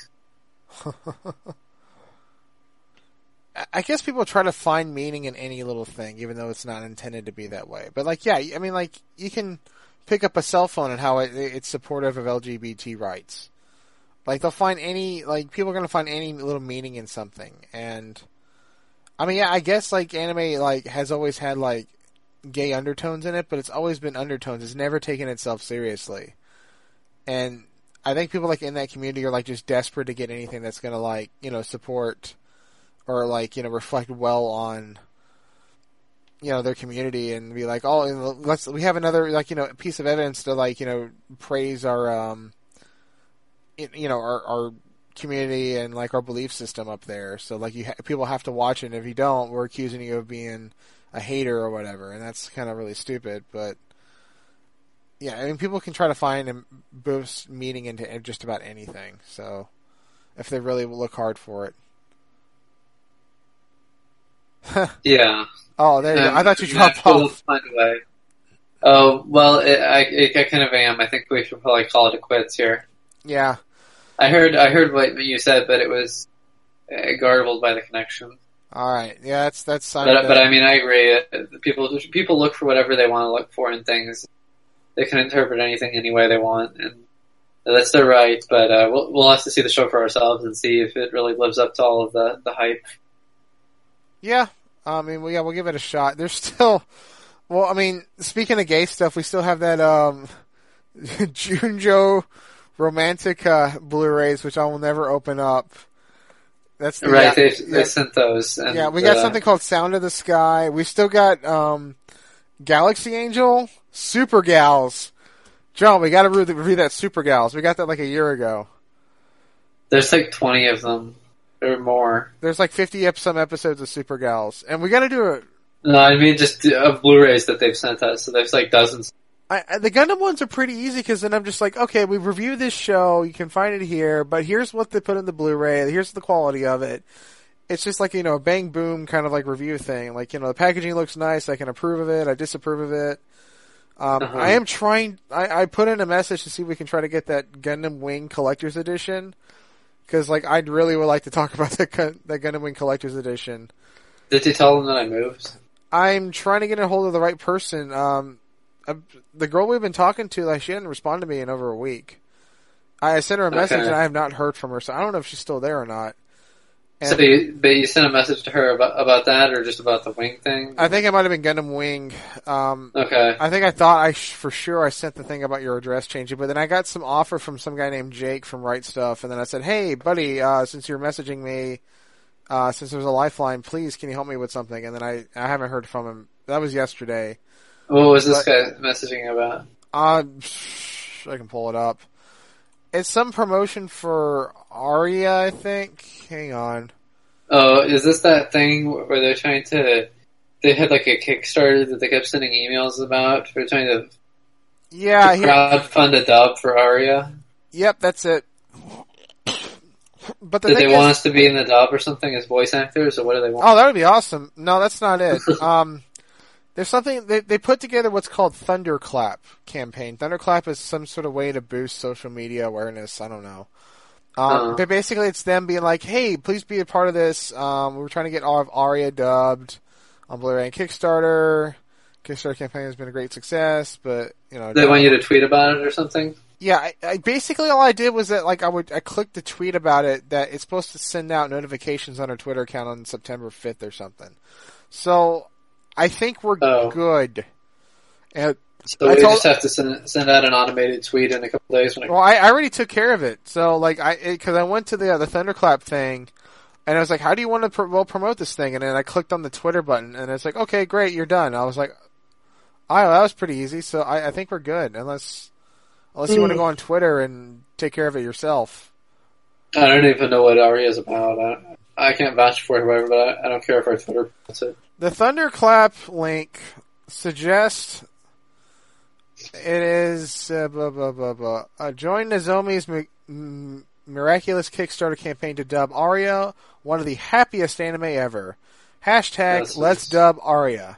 I guess people try to find meaning in any little thing, even though it's not intended to be that way. But like, yeah, I mean, like you can pick up a cell phone and how it's supportive of LGBT rights. Like they'll find people are going to find any little meaning in something. And I mean, yeah, I guess like anime like has always had like gay undertones in it, but it's always been undertones. It's never taken itself seriously. And I think people like in that community are like just desperate to get anything that's going to like, support or like, reflect well on, their community and be like, we have another like, piece of evidence to like, praise our, our community and like our belief system up there. So like people have to watch it. And if you don't, we're accusing you of being a hater or whatever. And that's kind of really stupid, but. Yeah, I mean, people can try to find and boost meaning into just about anything. So, if they really look hard for it. Yeah. Oh, there you go. I thought you dropped off. Oh, well, I kind of am. I think we should probably call it a quits here. Yeah. I heard what you said, but it was garbled by the connection. All right. Yeah, that's. But I mean, I agree. People look for whatever they want to look for in things. They can interpret anything any way they want, and That's their right, but we'll have to see the show for ourselves and see if it really lives up to all of the hype. Yeah, I mean, we'll give it a shot. There's still, well, I mean, speaking of gay stuff, we still have that Junjo Romantic Blu-rays, which I will never open up. That's the, right. They sent those. And, yeah, we got something called Sound of the Sky. We still got Galaxy Angel, Super Gals. John, we got to review that Super Gals. We got that like a year ago. There's like 20 of them or more. There's like 50 some episodes of Super Gals, and we got to do it. No, I mean just of Blu-rays that they've sent us. So there's like dozens. The Gundam ones are pretty easy because then I'm just like, okay, we've reviewed this show. You can find it here, but here's what they put in the Blu-ray. Here's the quality of it. It's just like, a bang boom kind of like review thing. Like, the packaging looks nice. I can approve of it. I disapprove of it. I am trying. I put in a message to see if we can try to get that Gundam Wing Collector's Edition because, like, I'd really would like to talk about that Gundam Wing Collector's Edition. Did you tell them that I moved? I'm trying to get a hold of the right person. The girl we've been talking to, like, she hadn't responded to me in over a week. I sent her a message and I have not heard from her, so I don't know if she's still there or not. And so you sent a message to her about that, or just about the Wing thing? I think it might have been Gundam Wing. Okay. I think I thought for sure I sent the thing about your address changing, but then I got some offer from some guy named Jake from Right Stuff, and then I said, hey, buddy, since you're messaging me, since there's a lifeline, please, can you help me with something? And then I haven't heard from him. That was yesterday. What was this guy messaging about? I can pull it up. It's some promotion for Aria, I think. Hang on. Oh, is this that thing where they're trying to... They had like a Kickstarter that they kept sending emails about? They're trying to crowdfund a dub for Aria? Yep, that's it. But Did they want us to be in the dub or something as voice actors, or what do they want? Oh, that would be awesome. No, that's not it. There's something, they put together what's called Thunderclap campaign. Thunderclap is some sort of way to boost social media awareness. I don't know. But basically it's them being like, hey, please be a part of this. We're trying to get all of Aria dubbed on Blu-ray and Kickstarter. Kickstarter campaign has been a great success, but, They want you to tweet about it or something? Yeah, I basically all I did was that, like, I clicked the tweet about it that it's supposed to send out notifications on our Twitter account on September 5th or something. So, I think we're good. And so we just have to send out an automated tweet in a couple days. Well, I already took care of it. So, like, because I went to the Thunderclap thing, and I was like, how do you want to promote this thing? And then I clicked on the Twitter button, and it's like, okay, great, you're done. I was like, oh, that was pretty easy. So I think we're good, unless you want to go on Twitter and take care of it yourself. I don't even know what Aria is about. I can't vouch for it, whatever, but I don't care if our Twitter puts it. The Thunderclap link suggests it is blah blah blah blah. Join Nozomi's miraculous Kickstarter campaign to dub Aria one of the happiest anime ever. # Let's dub Aria.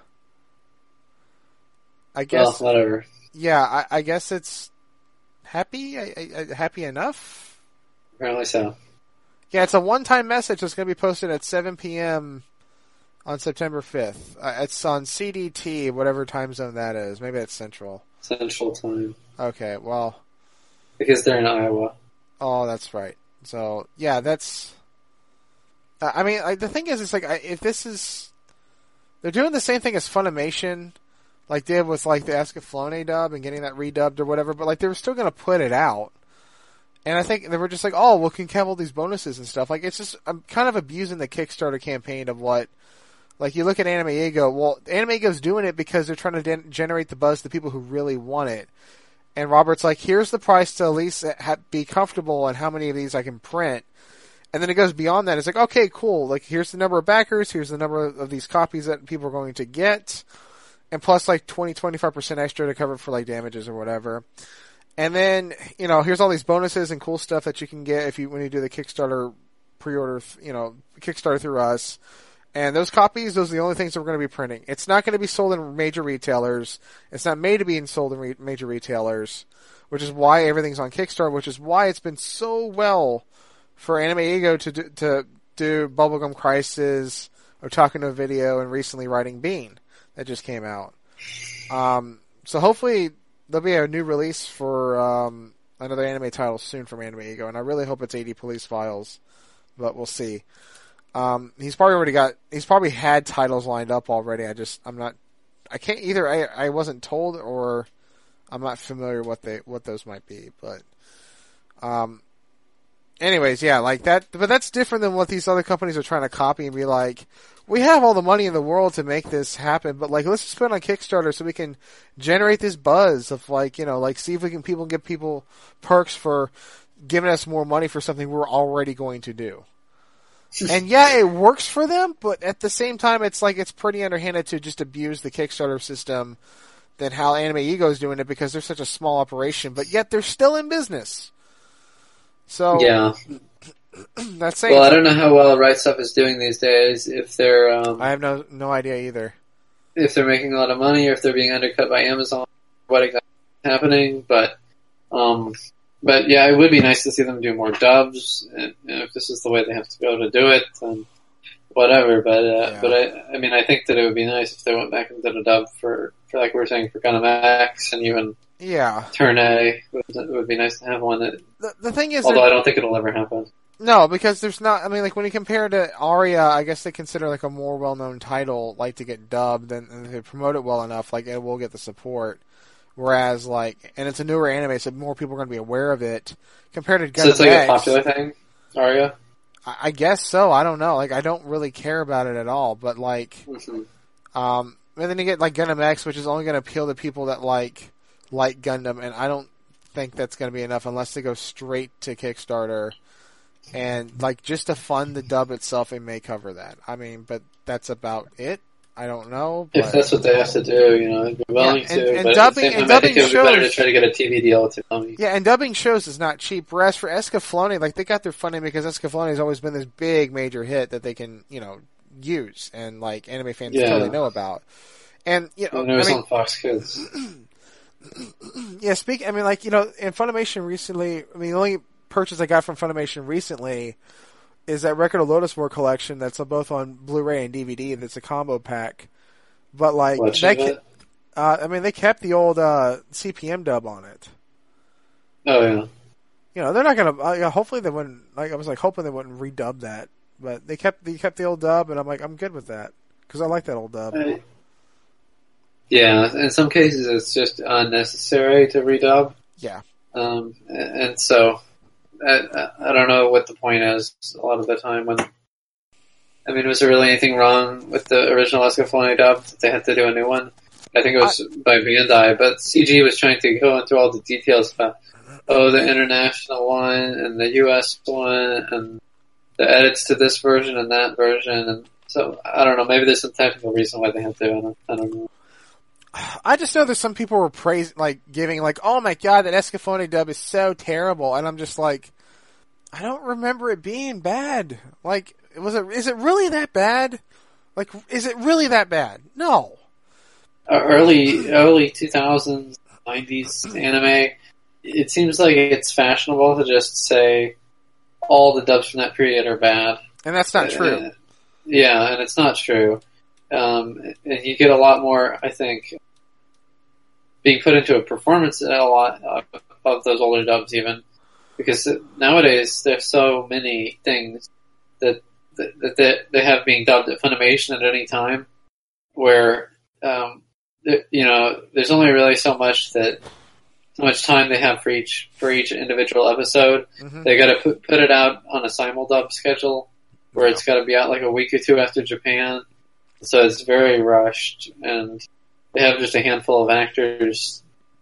I guess. Well, whatever. Yeah, I guess it's happy. Happy enough. Apparently so. Yeah, it's a one-time message that's going to be posted at 7 p.m. on September 5th. It's on CDT, whatever time zone that is. Maybe it's Central. Central time. Okay, well. Because they're in Iowa. Oh, that's right. So, yeah, that's... I mean, the thing is, it's like, if this is... They're doing the same thing as Funimation, like did with, like, the Escaflowne dub and getting that redubbed or whatever, but, like, they were still going to put it out. And I think they were just like, oh, well, can have all these bonuses and stuff. Like, it's just, I'm kind of abusing the Kickstarter campaign of what, like, you look at Anime Ego. Well, Anime Ego's doing it because they're trying to generate the buzz to people who really want it. And Robert's like, here's the price to at least be comfortable and how many of these I can print. And then it goes beyond that. It's like, okay, cool. Like, here's the number of backers. Here's the number of these copies that people are going to get. And plus, like, 20-25% extra to cover for, like, damages or whatever. And then, here's all these bonuses and cool stuff that you can get when you do the Kickstarter pre-order, Kickstarter through us. And those copies, those are the only things that we're going to be printing. It's not going to be sold in major retailers. It's not made to be sold in major retailers, which is why everything's on Kickstarter, which is why it's been so well for Anime Ego to do Bubblegum Crisis, Otaku no Video, and recently Writing Bean that just came out. So hopefully there'll be a new release for another anime title soon from Anime Ego, and I really hope it's 80 Police Files, but we'll see. He's probably had titles lined up already. I can't either. I wasn't told, or I'm not familiar what those might be, but, anyways, yeah, like that, but that's different than what these other companies are trying to copy and be like, we have all the money in the world to make this happen, but like, let's just put it on Kickstarter so we can generate this buzz of like, see if we can give people perks for giving us more money for something we're already going to do. And yeah, it works for them, but at the same time, it's like, it's pretty underhanded to just abuse the Kickstarter system than how Anime Ego is doing it because they're such a small operation, but yet they're still in business. So yeah, that's saying. Well, I don't know how well Right Stuf is doing these days. If they're, I have no idea either. If they're making a lot of money, or if they're being undercut by Amazon, what exactly is happening? But yeah, it would be nice to see them do more dubs. And if this is the way they have to go to do it, then whatever. But I think that it would be nice if they went back and did a dub for like we were saying, for Gundam X and even. Yeah. Turn A. It would be nice to have one that... The thing is... Although I don't think it'll ever happen. No, because there's not... I mean, like, when you compare to Aria, I guess they consider, like, a more well-known title, like, to get dubbed, and if they promote it well enough, like, it will get the support. Whereas, like... And it's a newer anime, so more people are going to be aware of it. Compared to Gundam So it's like X, a popular thing? Aria? I guess so. I don't know. Like, I don't really care about it at all, but, like... Mm-hmm. And then you get, like, Gundam X, which is only going to appeal to people that, like Gundam, and I don't think that's going to be enough unless they go straight to Kickstarter and like just to fund the dub itself. It may cover that. I mean, but that's about it. I don't know. But... If that's what they have to do, I'd be willing to. And but dubbing, at the same time, dubbing I think it would shows, be better to try to get a TV deal to me. Yeah, and dubbing shows is not cheap. Whereas for Escaflowne, like they got their funding because Escaflowne has always been this big major hit that they can use and like anime fans totally know about. And and it was on Fox Kids. Yeah, in Funimation recently, the only purchase I got from Funimation recently is that Record of Lotus War collection that's both on Blu-ray and DVD. That's a combo pack. But like, they kept the old CPM dub on it. Oh yeah. They're not gonna. Hopefully they wouldn't. Like, I was like hoping they wouldn't redub that, but they kept the old dub, and I'm like, I'm good with that because I like that old dub. Yeah, in some cases it's just unnecessary to redub. Yeah. And so, I don't know what the point is a lot of the time when... was there really anything wrong with the original Escaflowne dub that they had to do a new one? I think it was by Bandai, but CG was trying to go into all the details about, the international one and the US one and the edits to this version and that version, and so, I don't know, maybe there's some technical reason why they have to, I don't know. I just know there's some people were giving oh my god, that Escaflowne dub is so terrible, and I'm just like, I don't remember it being bad. Like, is it really that bad? Like, is it really that bad? No. Early 2000s, 90s anime, it seems like it's fashionable to just say all the dubs from that period are bad. And that's not true. Yeah, and it's not true. And you get a lot more, I think, being put into a performance a lot of those older dubs even, because nowadays there's so many things that they have being dubbed at Funimation at any time, where there's only really so much time they have for each individual episode. Mm-hmm. They got to put it out on a simuldub schedule where it's got to be out like a week or two after Japan. So it's very rushed, and they have just a handful of actors,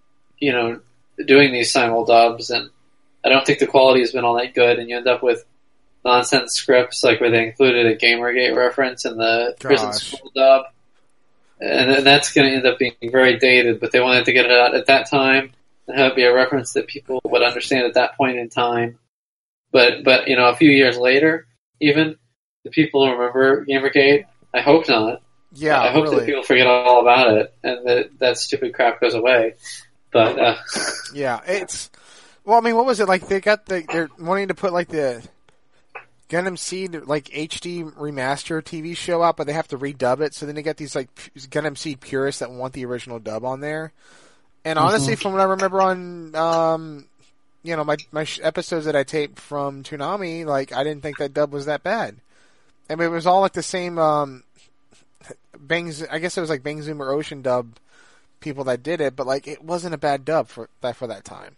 doing these simuldubs, and I don't think the quality has been all that good, and you end up with nonsense scripts, like where they included a Gamergate reference in the prison school dub, and that's going to end up being very dated, but they wanted to get it out at that time, and have it be a reference that people would understand at that point in time. But a few years later, even, the people who remember Gamergate, I hope not. Yeah, I hope that people forget all about it and that stupid crap goes away. But yeah, it's what was it like? They're wanting to put like the Gundam Seed like HD remaster TV show out, but they have to redub it. So then they get these like Gundam Seed purists that want the original dub on there. And honestly, from what I remember on my episodes that I taped from Toonami, like, I didn't think that dub was that bad. I mean, it was all like the same, I guess it was like Bang Zoom or Ocean dub people that did it, but like, it wasn't a bad dub for that time.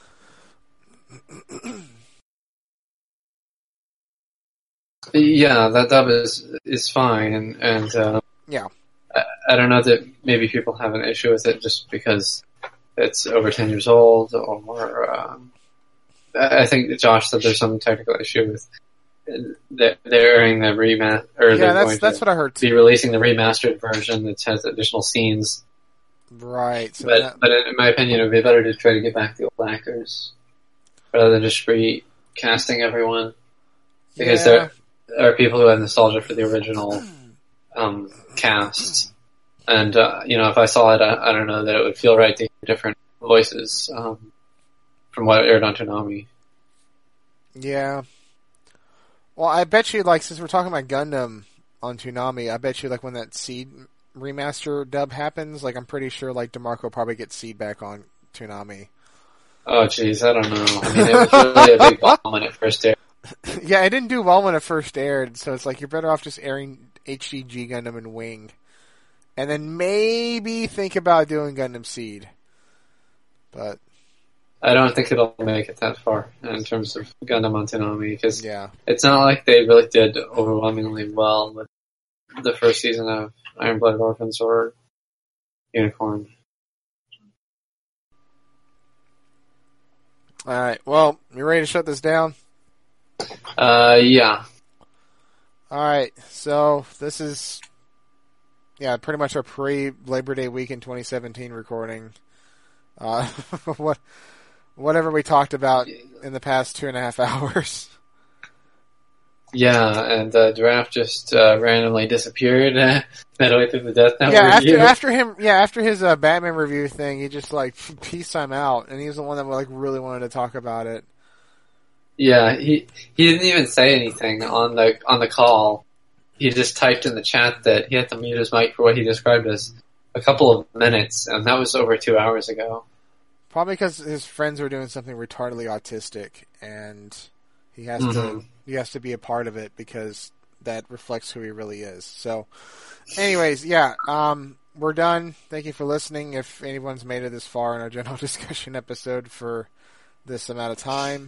Yeah, that dub is fine, and yeah. I don't know that maybe people have an issue with it just because it's over 10 years old, or I think Josh said there's some technical issue with they're airing the remaster, or yeah, that's what I heard too. Be releasing the remastered version that has additional scenes. Right. So but in my opinion, it would be better to try to get back the old actors rather than just recasting everyone, because there are people who have nostalgia for the original cast, and if I saw it, I don't know that it would feel right to hear different voices from what aired on Toonami. Yeah. Well, I bet you, like, since we're talking about Gundam on Toonami, I bet you, like, when that Seed remaster dub happens, like, I'm pretty sure, like, DeMarco probably gets Seed back on Toonami. Oh, jeez, I don't know. I mean, it was really a big bomb when it first aired. Yeah, it didn't do well when it first aired, so it's like you're better off just airing HDG Gundam and Wing. And then maybe think about doing Gundam Seed. But I don't think it'll make it that far in terms of Gundam on Toonami, because it's not like they really did overwhelmingly well with the first season of Iron Blooded Orphans or Unicorn. Alright, well, you ready to shut this down? Yeah. Alright, so this is pretty much our pre-Labor Day weekend 2017 recording. Whatever we talked about in the past 2.5 hours. Yeah, and Draft just randomly disappeared midway through the Death Note review. After his Batman review thing, he just like peace time out, and he was the one that like really wanted to talk about it. Yeah, he didn't even say anything on the call. He just typed in the chat that he had to mute his mic for what he described as a couple of minutes, and that was over 2 hours ago. Probably because his friends were doing something retardedly autistic, and he has to be a part of it because that reflects who he really is. So, anyways, we're done. Thank you for listening. If anyone's made it this far in our general discussion episode for this amount of time,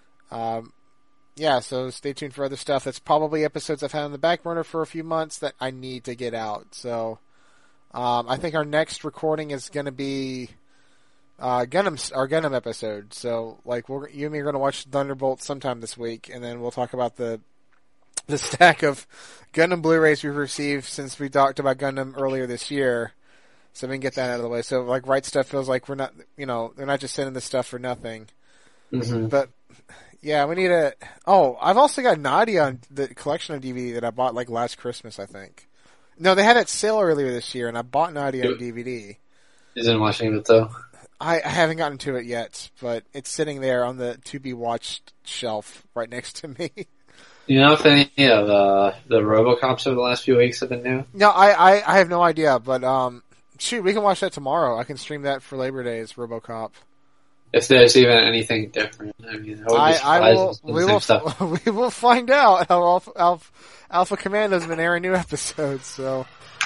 so stay tuned for other stuff. That's probably episodes I've had on the back burner for a few months that I need to get out. So, I think our next recording is going to be our Gundam episode. So, like, you and me are going to watch Thunderbolt sometime this week, and then we'll talk about the stack of Gundam Blu-rays we've received since we talked about Gundam earlier this year. So we can get that out of the way. So, like, Right Stuff feels like we're not, they're not just sending this stuff for nothing. Mm-hmm. But yeah, we need a. Oh, I've also got Nadia on the collection of DVD that I bought like last Christmas, I think. No, they had that sale earlier this year, and I bought Nadia on DVD. Isn't watching it though. I haven't gotten to it yet, but it's sitting there on the to be watched shelf right next to me. You know if any of the RoboCops over the last few weeks have been new? No, I have no idea, but shoot, we can watch that tomorrow. I can stream that for Labor Day as RoboCop. If there's even anything different, I mean, we will find out how Alpha Commando's been airing new episodes. So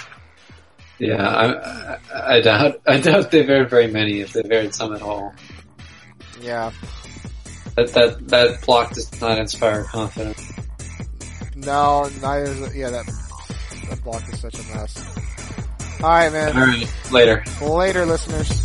yeah, I doubt they've aired very many, if they've aired some at all. Yeah, that block does not inspire confidence. No, neither is it. Yeah, that block is such a mess. All right, man. All right, later. Later, listeners.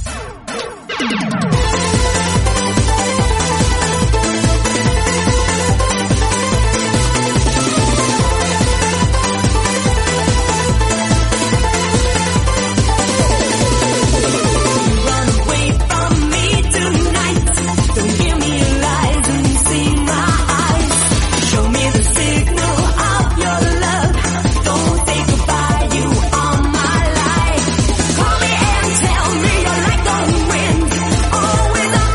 Call me and tell me you're like the wind, always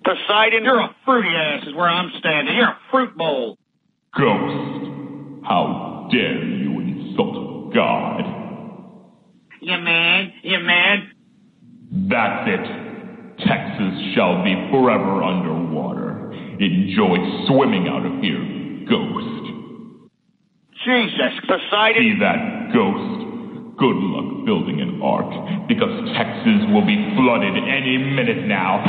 Poseidon. You're a fruity ass is where I'm standing. You're a fruit bowl. Ghost, how dare you insult God? You mad? You mad? That's it. Texas shall be forever underwater. Enjoy swimming out of here, Ghost. Jesus. Poseidon. See that, Ghost? Good luck building an ark, because Texas will be flooded any minute now.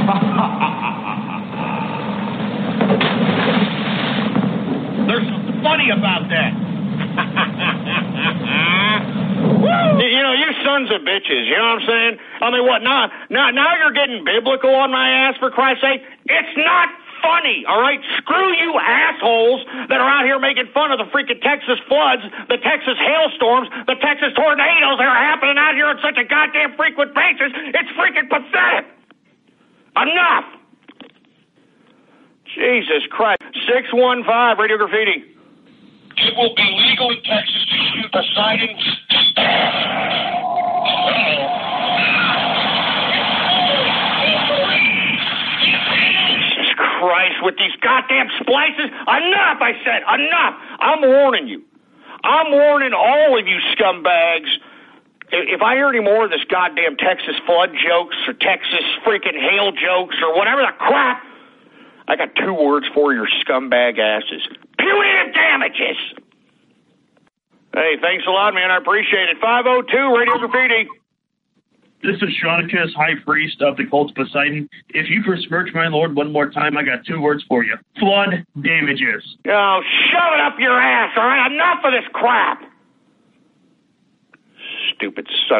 There's something funny about that. You know, you sons of bitches, you know what I'm saying? I mean, what, now you're getting biblical on my ass, for Christ's sake? It's not funny, all right? Screw you assholes that are out here making fun of the freaking Texas floods, the Texas hailstorms, the Texas tornadoes that are happening out here on such a goddamn frequent basis. It's freaking pathetic. Enough. Jesus Christ. 615 Radio Graffiti. It will be legal in Texas to shoot Poseidon. Jesus Christ, with these goddamn splices. Enough, I said. Enough. I'm warning you. I'm warning all of you scumbags. If I hear any more of this goddamn Texas flood jokes or Texas freaking hail jokes or whatever the crap, I got 2 words for your scumbag asses. Punitive damages. Hey, thanks a lot, man. I appreciate it. 502 Radio Graffiti. This is Shronicus, High Priest of the Cult of Poseidon. If you besmirch my lord one more time, I got 2 words for you. Flood damages. Oh, shove it up your ass, all right? Enough of this crap. Stupid son